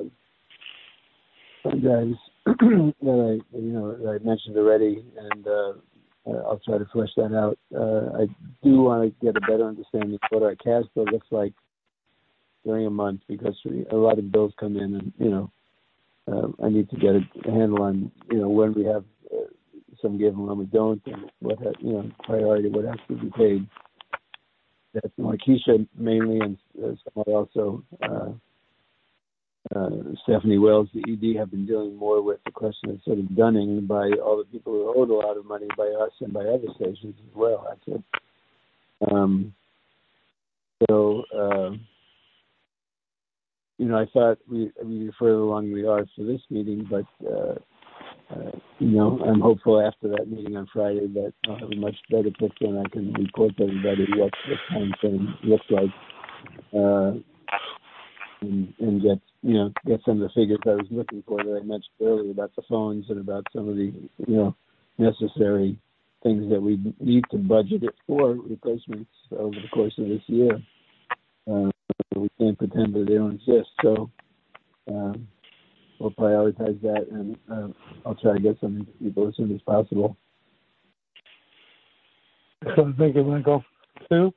Speaker 18: fund drives that I, you know, that I mentioned already, and uh, uh, I'll try to flesh that out. Uh, I do want to get a better understanding of what our cash flow looks like during a month, because a lot of bills come in, and you know, uh, I need to get a handle on you know when we have uh, some give and when we don't, and what ha- you know priority what has to be paid. That's Markeisha mainly, and uh, somewhat also uh, uh, Stephanie Wells, the E D, have been dealing more with the question of sort of dunning by all the people who are owed a lot of money by us and by other stations as well. That's it. Um, so, uh, you know, I thought we we be further along we are for this meeting, but uh, uh, you know, I'm hopeful after that meeting on Friday that I'll have a much better picture and I can report to everybody what the time frame looks like, uh, and, and get you know get some of the figures I was looking for that I mentioned earlier about the phones and about some of the you know necessary things that we need to budget it for replacements over the course of this year. Uh, we can't pretend that they don't exist, so. Um, We'll prioritize that, and uh, I'll try to get some people as soon as possible.
Speaker 2: So, thank you, Michael. Sue?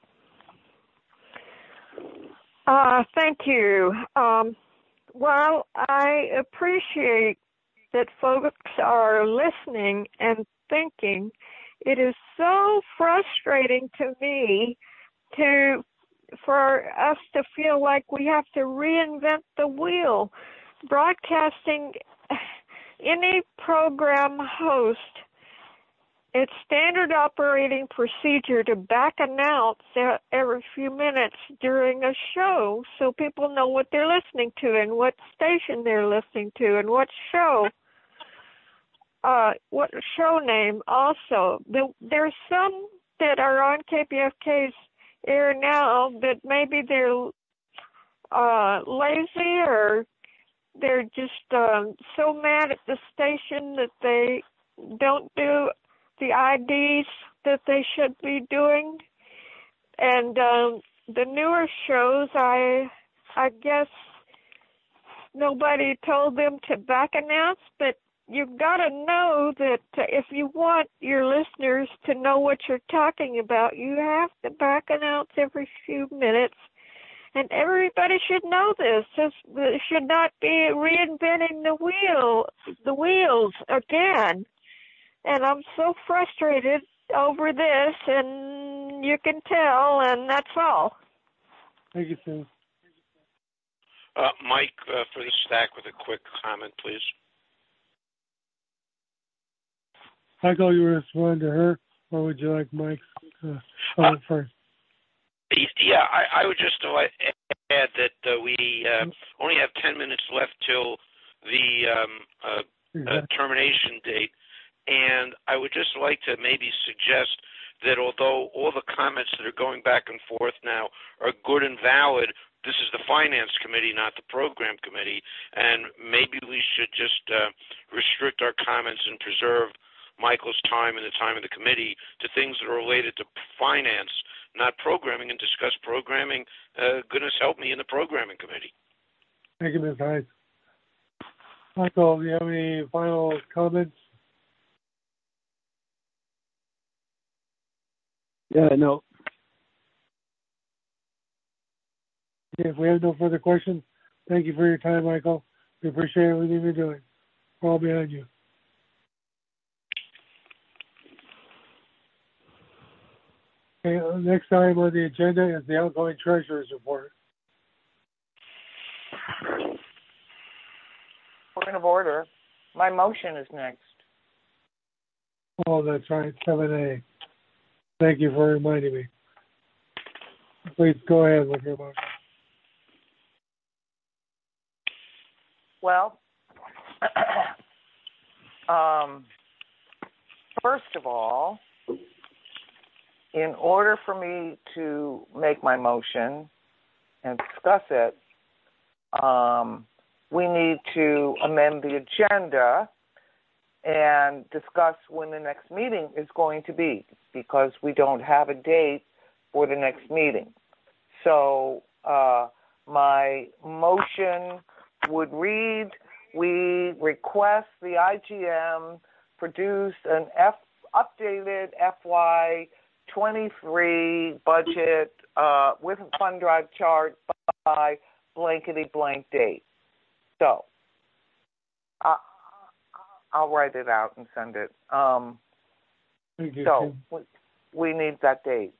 Speaker 14: Uh, thank you. Um, well, I appreciate that folks are listening and thinking. It is so frustrating to me to for us to feel like we have to reinvent the wheel. Broadcasting, any program host, it's standard operating procedure to back announce every few minutes during a show so people know what they're listening to and what station they're listening to and what show, uh, what show name also. There's some that are on K P F K's air now that maybe they're uh, lazy or they're just um, so mad at the station that they don't do the I Ds that they should be doing. And um, the newer shows, I I guess nobody told them to back announce, but you've got to know that if you want your listeners to know what you're talking about, you have to back announce every few minutes. And everybody should know this. This should not be reinventing the wheel, the wheels again. And I'm so frustrated over this, and you can tell, and that's all.
Speaker 2: Thank you, Sue.
Speaker 19: Uh, Mike, uh, for the stack with a quick comment, please.
Speaker 2: Michael, you respond to her, or would you like Mike's uh, comment uh, first?
Speaker 19: Yeah, I, I would just like add that uh, we uh, only have ten minutes left till the um, uh, exactly. uh, termination date, and I would just like to maybe suggest that although all the comments that are going back and forth now are good and valid, this is the Finance Committee, not the Program Committee, and maybe we should just uh, restrict our comments and preserve Michael's time and the time of the committee to things that are related to finance, not programming, and discuss programming. Uh, goodness help me in the Programming Committee.
Speaker 2: Thank you, Miz Hyde. Michael, do you have any final comments?
Speaker 18: Yeah, no.
Speaker 2: If we have no further questions, thank you for your time, Michael. We appreciate everything you're doing. We're all behind you. Okay, next item on the agenda is the outgoing treasurer's report.
Speaker 4: Point of order. My motion is next.
Speaker 2: Oh, that's right, seven A. Thank you for reminding me. Please go ahead with your motion.
Speaker 4: Well, um, first of all, in order for me to make my motion and discuss it, um, we need to amend the agenda and discuss when the next meeting is going to be, because we don't have a date for the next meeting. So uh, my motion would read, we request the I G M produce an F updated F Y twenty-three budget uh, with a fund drive chart by blankety blank date. So uh, I'll write it out and send it. Um,
Speaker 2: Thank you,
Speaker 4: so we, we need that date.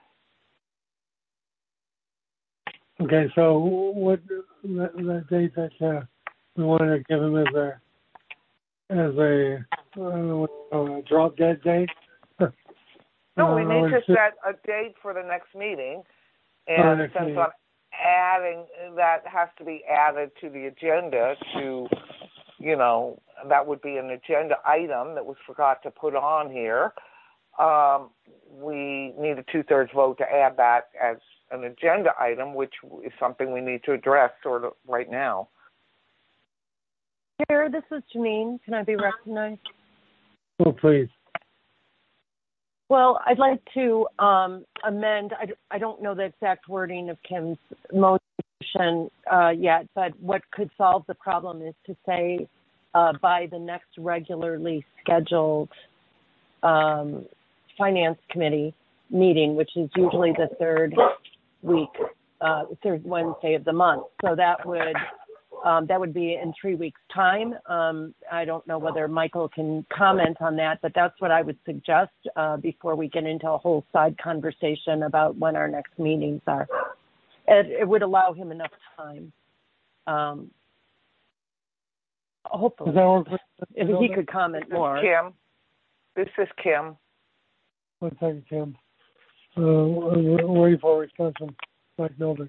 Speaker 2: Okay, so what that, that date that uh, we want to give him as a as a, uh, a drop dead date?
Speaker 4: No, we
Speaker 2: uh,
Speaker 4: need to set a date for the next meeting, and
Speaker 2: next
Speaker 4: since
Speaker 2: meeting.
Speaker 4: I'm adding, that has to be added to the agenda to, you know, that would be an agenda item that was forgot to put on here. Um, we need a two-thirds vote to add that as an agenda item, which is something we need to address sort of right now.
Speaker 9: Chair, this is Janine. Can I be recognized?
Speaker 2: Oh, please.
Speaker 9: Well, I'd like to um, amend, I, I don't know the exact wording of Kim's motion uh, yet, but what could solve the problem is to say uh, by the next regularly scheduled um, Finance Committee meeting, which is usually the third week, uh, third Wednesday of the month. So that would Um, that would be in three weeks' time. Um, I don't know whether Michael can comment on that, but that's what I would suggest uh, before we get into a whole side conversation about when our next meetings are. It, it would allow him enough time. Um, hopefully, if he could comment
Speaker 4: this
Speaker 9: more.
Speaker 4: Is Kim, this is Kim.
Speaker 2: One second, Kim. Uh, we're waiting for a response from Mike Milder.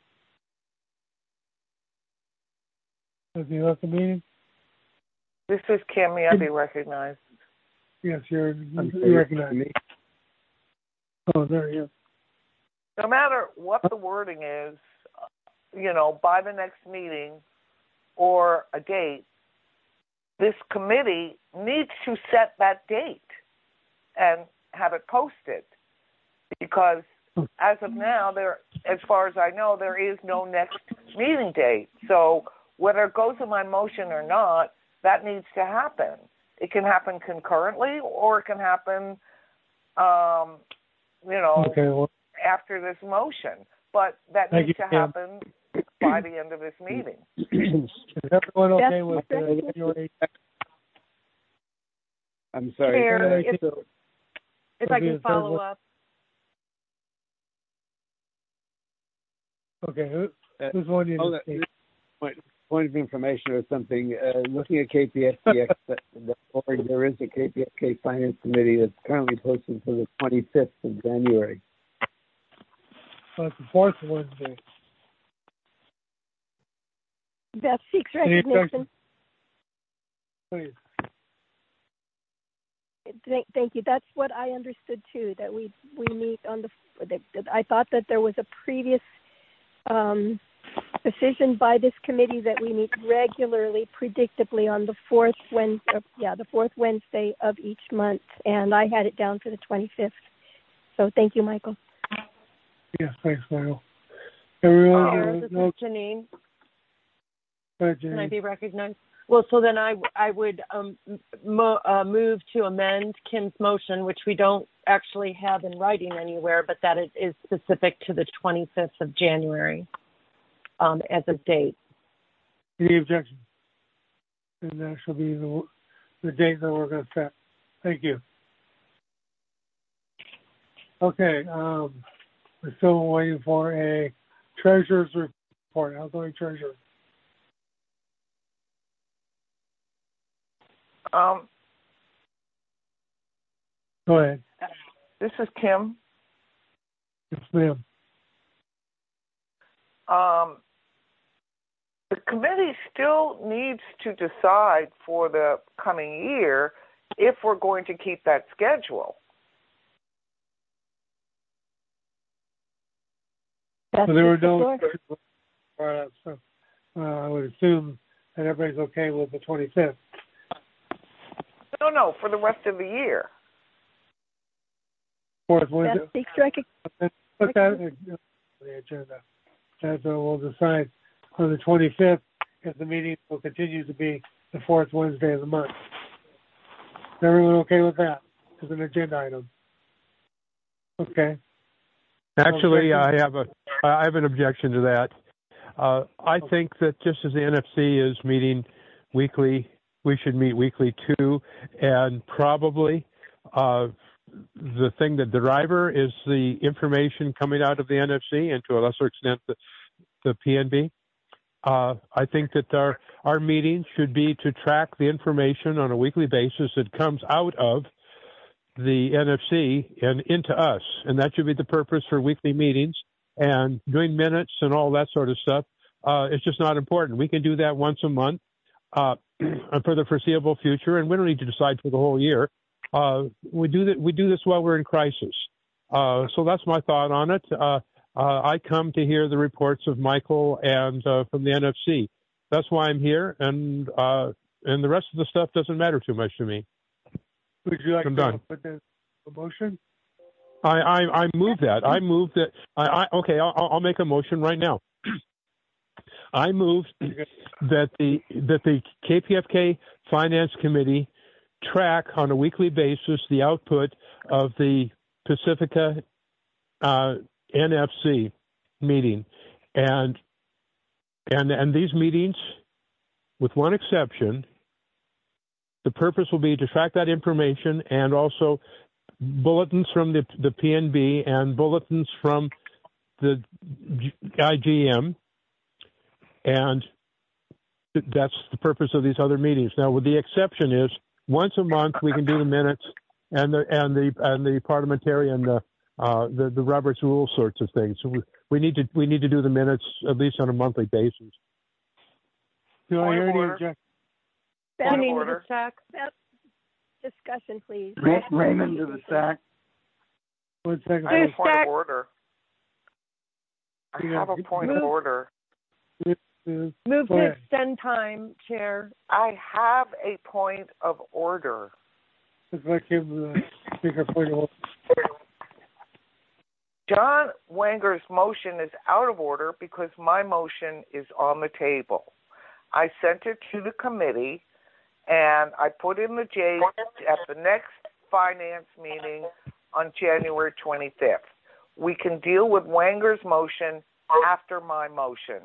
Speaker 2: Has he left the meeting?
Speaker 4: This is Kim. May I be recognized?
Speaker 2: Yes, you're, you're recognized. Me. Oh, there you go.
Speaker 4: No matter what the wording is, you know, by the next meeting or a date, this committee needs to set that date and have it posted. Because as of now, there, as far as I know, there is no next meeting date. So whether it goes in my motion or not, that needs to happen. It can happen concurrently, or it can happen, um, you know,
Speaker 2: okay, well,
Speaker 4: after this motion. But that
Speaker 2: Thank
Speaker 4: needs
Speaker 2: you,
Speaker 4: to
Speaker 2: Kim.
Speaker 4: happen by the end of this meeting.
Speaker 2: Is everyone okay with the January?
Speaker 18: I'm sorry.
Speaker 9: Chair,
Speaker 18: if,
Speaker 9: if, if I can follow up.
Speaker 2: Okay, who, who's wanting to speak?
Speaker 18: Point, point of information or something. Uh, looking at K P F K X, the board, there is a K P F K Finance Committee that's currently posted for the twenty-fifth of January.
Speaker 2: Oh, it's the fourth Wednesday.
Speaker 3: Beth seeks recognition.
Speaker 2: Please.
Speaker 3: Thank, thank you. That's what I understood too. That we we meet on the. That, that I thought that there was a previous um, decision by this committee that we meet regularly, predictably on the fourth Wednesday. Uh, yeah, the fourth Wednesday of each month, and I had it down for the twenty-fifth. So thank you, Michael.
Speaker 2: Yes, thanks, Michael. Everyone,
Speaker 9: Chair,
Speaker 2: uh,
Speaker 9: this
Speaker 2: no,
Speaker 9: is Janine.
Speaker 2: go ahead,
Speaker 9: Can I
Speaker 2: Janine.
Speaker 9: be recognized? Well, so then I, I would um, mo- uh, move to amend Kim's motion, which we don't actually have in writing anywhere, but that it is specific to the twenty-fifth of January um, as a date.
Speaker 2: Any objection? And that shall be the, the date that we're going to set. Thank you. Okay, um, we're still waiting for a treasurer's report. Outgoing treasurer.
Speaker 4: Um,
Speaker 2: Go ahead.
Speaker 4: this is Kim.
Speaker 2: Yes, ma'am.
Speaker 4: Um, the committee still needs to decide for the coming year if we're going to keep that schedule.
Speaker 3: That's
Speaker 2: So there were
Speaker 3: the
Speaker 2: no
Speaker 3: floor.
Speaker 2: brought up, so uh, I would assume that everybody's okay with the twenty-fifth.
Speaker 4: No, no, for the rest of the year.
Speaker 2: Fourth Wednesday.
Speaker 3: Beth seeks recognition.
Speaker 2: Put that on the agenda. As uh, we'll decide on the twenty-fifth if the meeting will continue to be the fourth Wednesday of the month. Is everyone okay with that? as an agenda item. Okay.
Speaker 17: Actually,
Speaker 2: no
Speaker 17: I have a I have an objection to that. Uh, I okay. think that just as the N F C is meeting weekly, we should meet weekly too, and probably uh, the thing that the driver is the information coming out of the N F C, and to a lesser extent the, the P N B. Uh, I think that our our meetings should be to track the information on a weekly basis that comes out of the N F C and into us, and that should be the purpose for weekly meetings. And doing minutes and all that sort of stuff, uh, it's just not important. We can do that once a month uh, for the foreseeable future, and we don't need to decide for the whole year. Uh, we do that. We do this while we're in crisis. Uh, so that's my thought on it. Uh, uh, I come to hear the reports of Michael and uh, from the N F C. That's why I'm here, and uh, and the rest of the stuff doesn't matter too much to me.
Speaker 2: Would you like
Speaker 17: I'm
Speaker 2: to
Speaker 17: done.
Speaker 2: put the motion?
Speaker 17: I, I I move that. I move that. I, I okay. I'll, I'll make a motion right now. I move that the that the K P F K Finance Committee track on a weekly basis the output of the Pacifica uh, N F C meeting, and and and these meetings, with one exception, the purpose will be to track that information and also bulletins from the, the P N B and bulletins from the I G M, and that's the purpose of these other meetings. Now, with the exception is once a month we can do the minutes and the and the and the parliamentary and the uh, the, the Robert's Rules sorts of things. So we, we need to we need to do the minutes at least on a monthly basis.
Speaker 2: Do I hear any objection?
Speaker 4: Point of order.
Speaker 3: Discussion, please.
Speaker 11: Ray- Raymond to the sack.
Speaker 2: One second.
Speaker 4: I have a point of order. I have a point of order.
Speaker 9: Move to extend time, Chair.
Speaker 4: I have a point of order.
Speaker 2: It's like him, the speaker point of order.
Speaker 4: John Wanger's motion is out of order because my motion is on the table. I sent it to the committee, and I put in the J at the next finance meeting on January twenty-fifth. We can deal with Wanger's motion after my motion.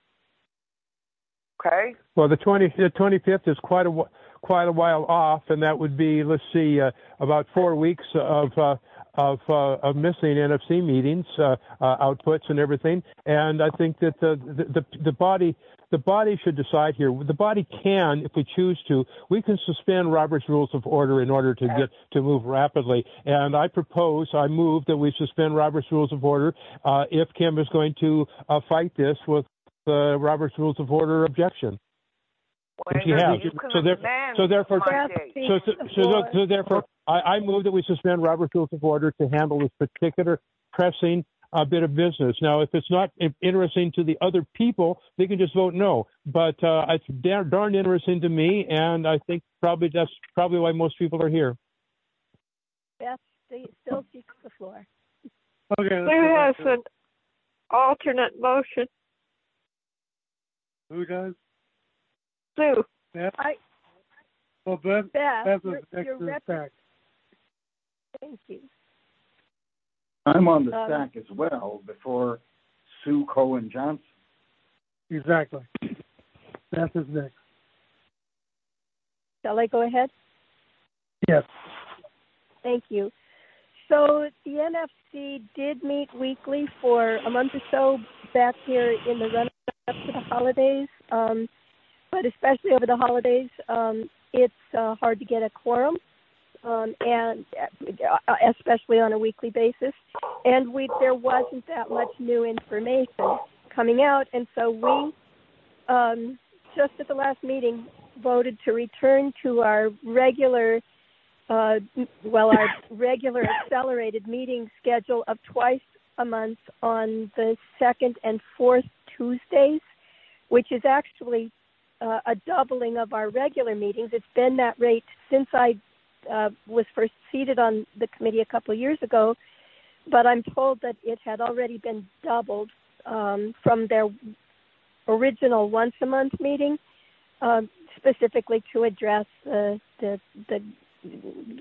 Speaker 4: Okay?
Speaker 17: Well, the twenty the twenty-fifth is quite a quite a while off, and that would be, let's see, uh, about four weeks of uh, of uh, of missing N F C meetings, uh, uh, outputs, and everything. And I think that the the the body. The body should decide here. The body can, if we choose to, we can suspend Robert's Rules of Order in order to get to move rapidly. And I propose, I move that we suspend Robert's Rules of Order uh, if Kim is going to uh, fight this with the Robert's Rules of Order objection.
Speaker 4: Well,
Speaker 17: she has. So, there, so therefore, so, so, so, so therefore, I, I move that we suspend Robert's Rules of Order to handle this particular pressing a bit of business. Now, if it's not interesting to the other people, they can just vote no. But uh, it's darn, darn interesting to me, and I think probably that's probably why most people are here.
Speaker 3: Beth still seeks the floor.
Speaker 2: Okay.
Speaker 14: Who has an alternate motion?
Speaker 2: Who does?
Speaker 14: Sue.
Speaker 2: Beth?
Speaker 3: I,
Speaker 2: well, Beth,
Speaker 3: Beth,
Speaker 2: Beth is
Speaker 3: you're,
Speaker 2: next
Speaker 3: you're
Speaker 2: to the
Speaker 3: rep-
Speaker 2: stack.
Speaker 3: Thank you.
Speaker 11: I'm on the
Speaker 3: um,
Speaker 11: stack as well before Sue Cohen Johnson.
Speaker 2: Exactly. Beth is next.
Speaker 3: Shall I go ahead?
Speaker 2: Yes.
Speaker 3: Thank you. So the N F C did meet weekly for a month or so back here in the run-up to the holidays, um, but especially over the holidays, um, it's uh, hard to get a quorum. Um, and uh, especially on a weekly basis, and we there wasn't that much new information coming out, and so we um, just at the last meeting voted to return to our regular, uh, well, our regular accelerated meeting schedule of twice a month on the second and fourth Tuesdays, which is actually uh, a doubling of our regular meetings. It's been that rate since I Uh, was first seated on the committee a couple of years ago, but I'm told that it had already been doubled um, from their original once-a-month meeting, um, specifically to address the, the the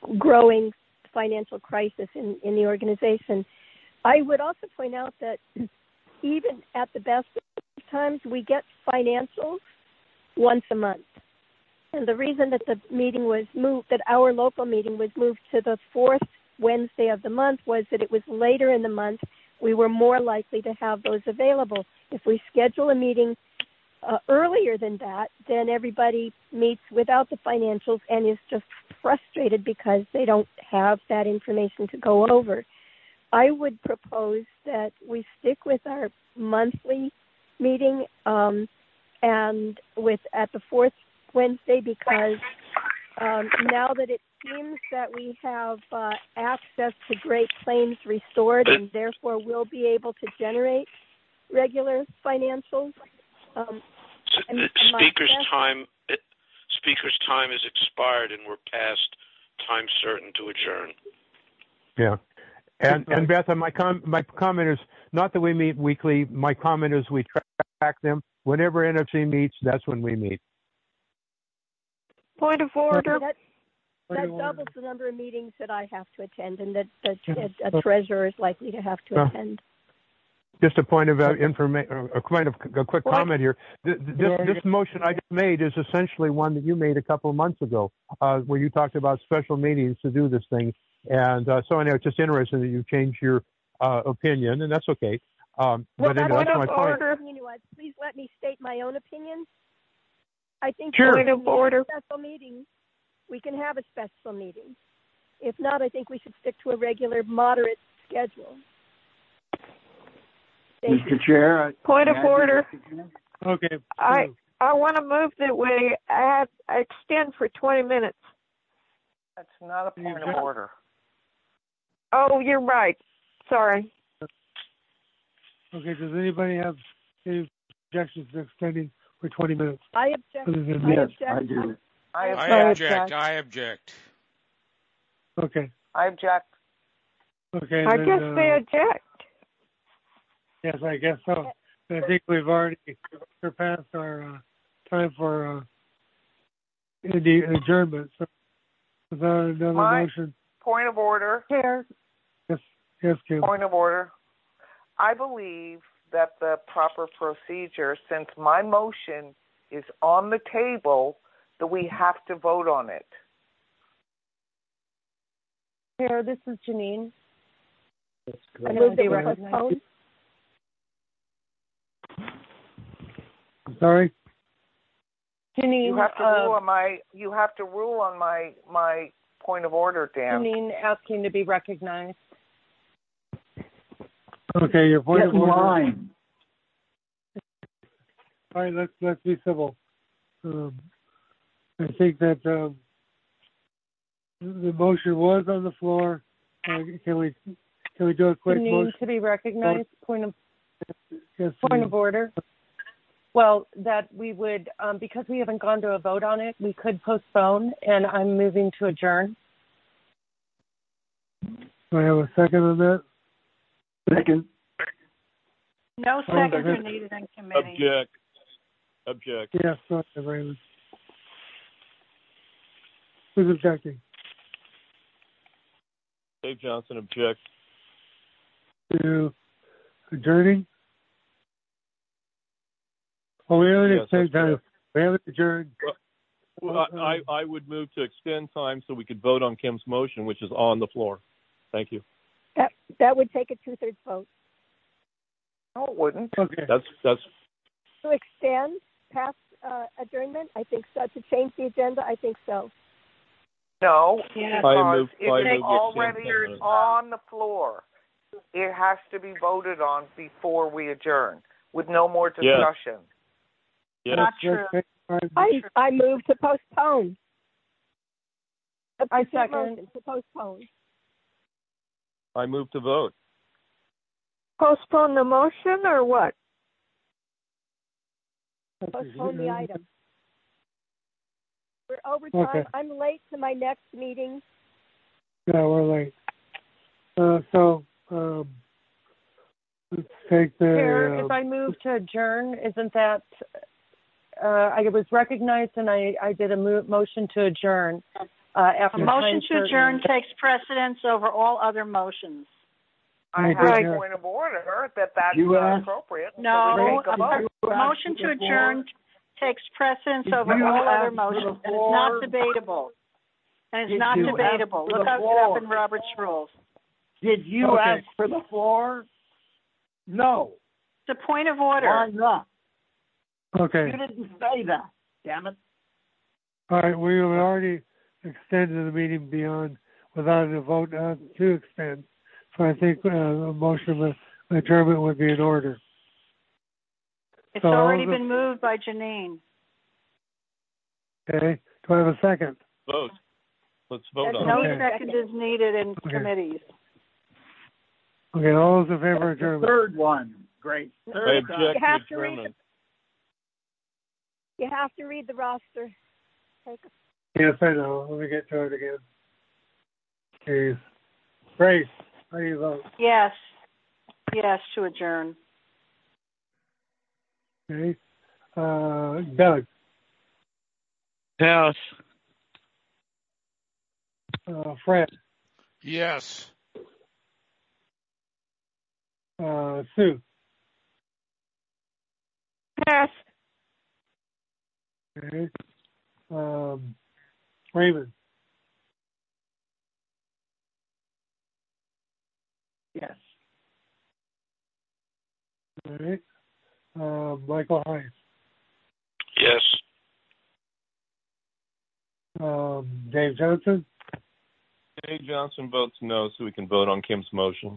Speaker 3: growing financial crisis in, in the organization. I would also point out that even at the best of times, we get financials once a month. And the reason that the meeting was moved, that our local meeting was moved to the fourth Wednesday of the month, was that it was later in the month. We were more likely to have those available. If we schedule a meeting uh, earlier than that, then everybody meets without the financials and is just frustrated because they don't have that information to go over. I would propose that we stick with our monthly meeting um, and with at the fourth Wednesday, because um, now that it seems that we have uh, access to Great Plains restored and therefore we'll be able to generate regular financials. Um,
Speaker 19: so the speaker's best... time, speaker's time is expired and we're past time certain to adjourn.
Speaker 17: Yeah. And, and Beth, my, com- my comment is not that we meet weekly. My comment is we track them. Whenever N F C meets, that's when we meet.
Speaker 14: Point of order.
Speaker 3: That, that doubles the number of meetings that I have to attend and that, that a, a treasurer is likely to have to uh, attend.
Speaker 17: Just a point of uh, information, a point of a quick what? comment here. This, this, this motion I just made is essentially one that you made a couple of months ago, uh, where you talked about special meetings to do this thing. And uh, so anyway, it's just interesting that you changed your uh, opinion, and that's okay. Um,
Speaker 3: well,
Speaker 17: but anyway, that's my point.
Speaker 3: Order. Please let me state my own opinion. I think
Speaker 17: sure.
Speaker 3: point of order. Special meeting. We can have a special meeting. If not, I think we should stick to a regular, moderate schedule. Thank
Speaker 11: Mister You. Chair. I,
Speaker 14: point of order.
Speaker 2: Okay.
Speaker 14: I I want to move that we add extend for twenty minutes.
Speaker 4: That's not a point of order.
Speaker 14: Oh, you're right. Sorry.
Speaker 2: Okay. Does anybody have any objections to extending for twenty minutes?
Speaker 3: I object.
Speaker 11: I
Speaker 3: yes,
Speaker 11: object. I do.
Speaker 4: I object.
Speaker 12: I object. I object.
Speaker 2: Okay.
Speaker 4: I object.
Speaker 2: Okay.
Speaker 14: I
Speaker 2: then,
Speaker 14: guess
Speaker 2: uh,
Speaker 14: they object.
Speaker 2: Yes, I guess so. I think we've already surpassed our uh, time for uh, the adjournment. So, without another
Speaker 4: My
Speaker 2: motion.
Speaker 4: Point of order.
Speaker 8: Chair.
Speaker 2: Yes, yes, Kim.
Speaker 4: Point of order. I believe that the proper procedure, since my motion is on the table, that we have to vote on it.
Speaker 9: Chair, this is Janine.
Speaker 3: I move that we postpone.
Speaker 2: I'm sorry.
Speaker 9: Janine,
Speaker 4: you have to
Speaker 9: uh,
Speaker 4: rule on my. You have to rule on my my point of order, Dan.
Speaker 9: Janine asking to be recognized.
Speaker 2: Okay, your point
Speaker 11: Get
Speaker 2: of order.
Speaker 11: Line.
Speaker 2: All right, let's let's be civil. Um, I think that um, the motion was on the floor. Uh, can we can we do a quick
Speaker 9: Janine
Speaker 2: motion?
Speaker 9: to be recognized. Point of
Speaker 2: yes,
Speaker 9: point
Speaker 2: Janine.
Speaker 9: of order. Well, that we would, um, because we haven't gone to a vote on it, we could postpone, and I'm moving to adjourn.
Speaker 2: Do I have a second on that?
Speaker 11: Second.
Speaker 1: No seconds are needed in committee.
Speaker 13: Object. Object.
Speaker 2: Yes, sorry, Raymond. Who's objecting?
Speaker 13: Dave Johnson objects.
Speaker 2: To adjourning? Oh, we haven't
Speaker 13: Yes,
Speaker 2: extended time. We haven't adjourned.
Speaker 13: Well, I, I, I would move to extend time so we could vote on Kim's motion, which is on the floor. Thank you.
Speaker 3: That that would take a two-thirds vote.
Speaker 4: No, it wouldn't.
Speaker 2: Okay.
Speaker 13: That's that's.
Speaker 3: To extend past uh, adjournment, I think so. To change the agenda, I think so.
Speaker 4: No,
Speaker 1: Yeah.
Speaker 4: because
Speaker 13: I move,
Speaker 4: it
Speaker 13: I
Speaker 4: is
Speaker 13: move
Speaker 4: already
Speaker 13: extend
Speaker 4: on the floor. It has to be voted on before we adjourn, with no more discussion.
Speaker 13: Yes.
Speaker 1: Not true.
Speaker 3: I I move to postpone.
Speaker 9: I second.
Speaker 3: To postpone.
Speaker 13: I move to vote.
Speaker 14: Postpone the motion or what?
Speaker 3: Postpone the item. We're over time.
Speaker 2: Okay.
Speaker 3: I'm late to my next meeting.
Speaker 2: Yeah, we're late. Uh, so um, let's take the.
Speaker 9: Chair,
Speaker 2: uh,
Speaker 9: if I move to adjourn, isn't that? Uh, I was recognized and I, I did a mo- motion to adjourn.
Speaker 15: Uh, after
Speaker 1: a motion to
Speaker 15: time
Speaker 1: adjourn
Speaker 15: certain-
Speaker 1: takes precedence over all other motions.
Speaker 4: I have
Speaker 1: Right.
Speaker 4: a point of order that that's
Speaker 11: You
Speaker 4: not
Speaker 11: asked-
Speaker 4: appropriate.
Speaker 1: No,
Speaker 4: so we take a vote.
Speaker 1: a motion to adjourn takes precedence
Speaker 11: Did
Speaker 1: over
Speaker 11: you
Speaker 1: all other
Speaker 11: ask for the
Speaker 1: motions, and it's
Speaker 11: floor?
Speaker 1: not debatable. And it's
Speaker 11: Did
Speaker 1: not
Speaker 11: you ask
Speaker 1: debatable.
Speaker 11: for
Speaker 1: Look
Speaker 11: the
Speaker 1: up it
Speaker 11: floor?
Speaker 1: up in Robert's rules.
Speaker 11: Did you
Speaker 2: Okay.
Speaker 11: ask for the floor? No.
Speaker 1: It's a point of order.
Speaker 11: Why not?
Speaker 2: Okay.
Speaker 11: You didn't say that. Damn it.
Speaker 2: All right. We have already extended the meeting beyond without a vote uh, to extend. So I think uh, a motion of adjournment would be in order.
Speaker 1: It's
Speaker 2: So all
Speaker 1: already
Speaker 2: the-
Speaker 1: been moved by Janine.
Speaker 2: Okay. Do I have a second?
Speaker 13: Vote. Let's vote on
Speaker 1: No
Speaker 13: it.
Speaker 2: Okay.
Speaker 1: second is needed in
Speaker 2: Okay.
Speaker 1: committees.
Speaker 2: Okay. All those in favor of
Speaker 11: The
Speaker 2: adjournment?
Speaker 11: third one. Great.
Speaker 13: I
Speaker 11: Third
Speaker 13: object
Speaker 11: time.
Speaker 13: to
Speaker 3: have to read
Speaker 13: adjournment.
Speaker 3: You have to read the roster. Take a
Speaker 2: Yes, I know. Let me get to it again. Jeez. Grace, how do you vote?
Speaker 1: Yes. Yes, to adjourn.
Speaker 2: Okay. Uh, Doug,
Speaker 5: Yes.
Speaker 2: uh, Fred,
Speaker 12: Yes.
Speaker 2: uh, Sue,
Speaker 14: Pass.
Speaker 2: okay. Um, Raymond,
Speaker 11: Yes.
Speaker 2: all right. Uh, Michael Heiss,
Speaker 19: Yes.
Speaker 2: um, Dave Johnson,
Speaker 13: Dave Johnson votes no, so we can vote on Kim's motion.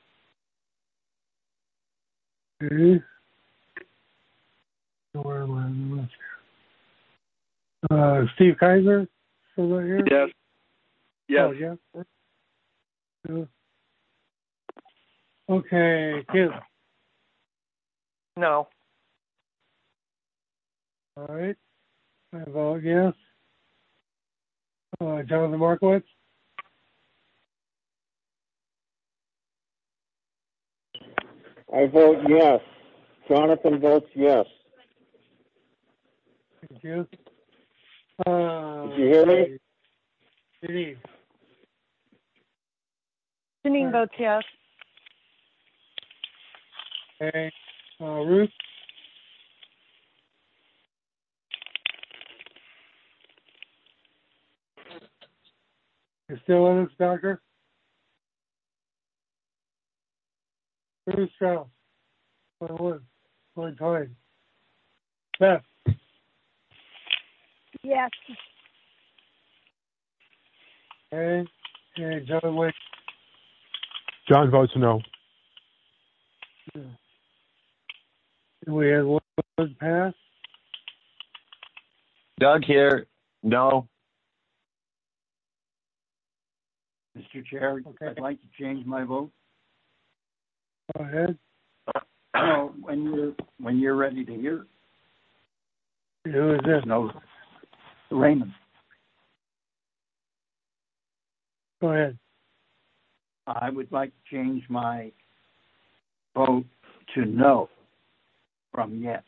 Speaker 2: okay. Where am I on the list here? Uh, Steve Kaiser, still not here?
Speaker 16: Yes. Yes.
Speaker 2: Oh, yeah. Yeah. Okay, Kim.
Speaker 4: No.
Speaker 2: All right. I vote yes. Uh, Jonathan Markowitz.
Speaker 7: I vote yes. Jonathan votes yes.
Speaker 2: Thank you. Uh,
Speaker 7: Did you hear me?
Speaker 2: Janine.
Speaker 9: Janine votes yes.
Speaker 2: Okay. Uh, Ruth. You still with us, Doctor? Ruth Strauss. One, one. One time. Beth.
Speaker 3: yes.
Speaker 2: Okay. And John Wayne.
Speaker 17: John votes no.
Speaker 2: And we had one pass.
Speaker 5: Doug here. No.
Speaker 11: Mister Chair,
Speaker 2: Okay.
Speaker 11: I'd like to change my vote.
Speaker 2: Go ahead.
Speaker 11: No, when you're when you're ready to hear.
Speaker 2: Who is this?
Speaker 11: No, Raymond.
Speaker 2: Go ahead.
Speaker 11: I would like to change my vote to no from yes.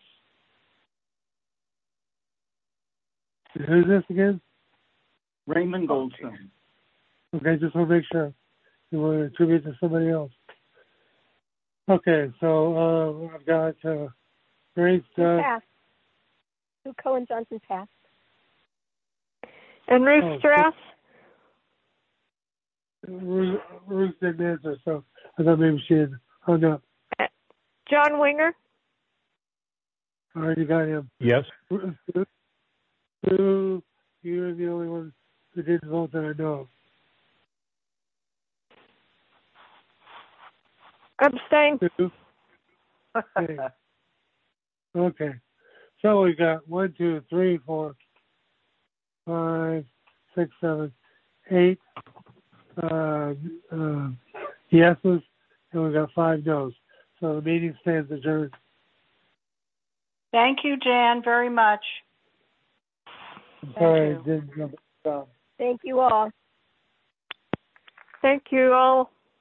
Speaker 2: Who's this again?
Speaker 11: Raymond Goldstone.
Speaker 2: Okay, just want to make sure. You want to attribute to somebody else. Okay, so uh, I've got uh, Grace, Doug.
Speaker 3: Pass. Sue Cohen Johnson passed.
Speaker 14: And Ruth
Speaker 2: Oh,
Speaker 14: Strauss?
Speaker 2: Ruth, Ruth didn't answer, so I thought maybe she had hung up.
Speaker 14: John Winger?
Speaker 2: I already got him.
Speaker 17: Yes.
Speaker 2: Sue, you're the only one who didn't vote that I know of.
Speaker 14: Abstain.
Speaker 2: Sue? Okay. Okay. So we got one, two, three, four, five, six, seven, eight uh, uh, yeses, and we got five noes. So the meeting stands adjourned.
Speaker 1: Thank you, Jan, very much.
Speaker 2: I'm sorry I didn't jump down.
Speaker 3: Thank you all.
Speaker 14: Thank you all.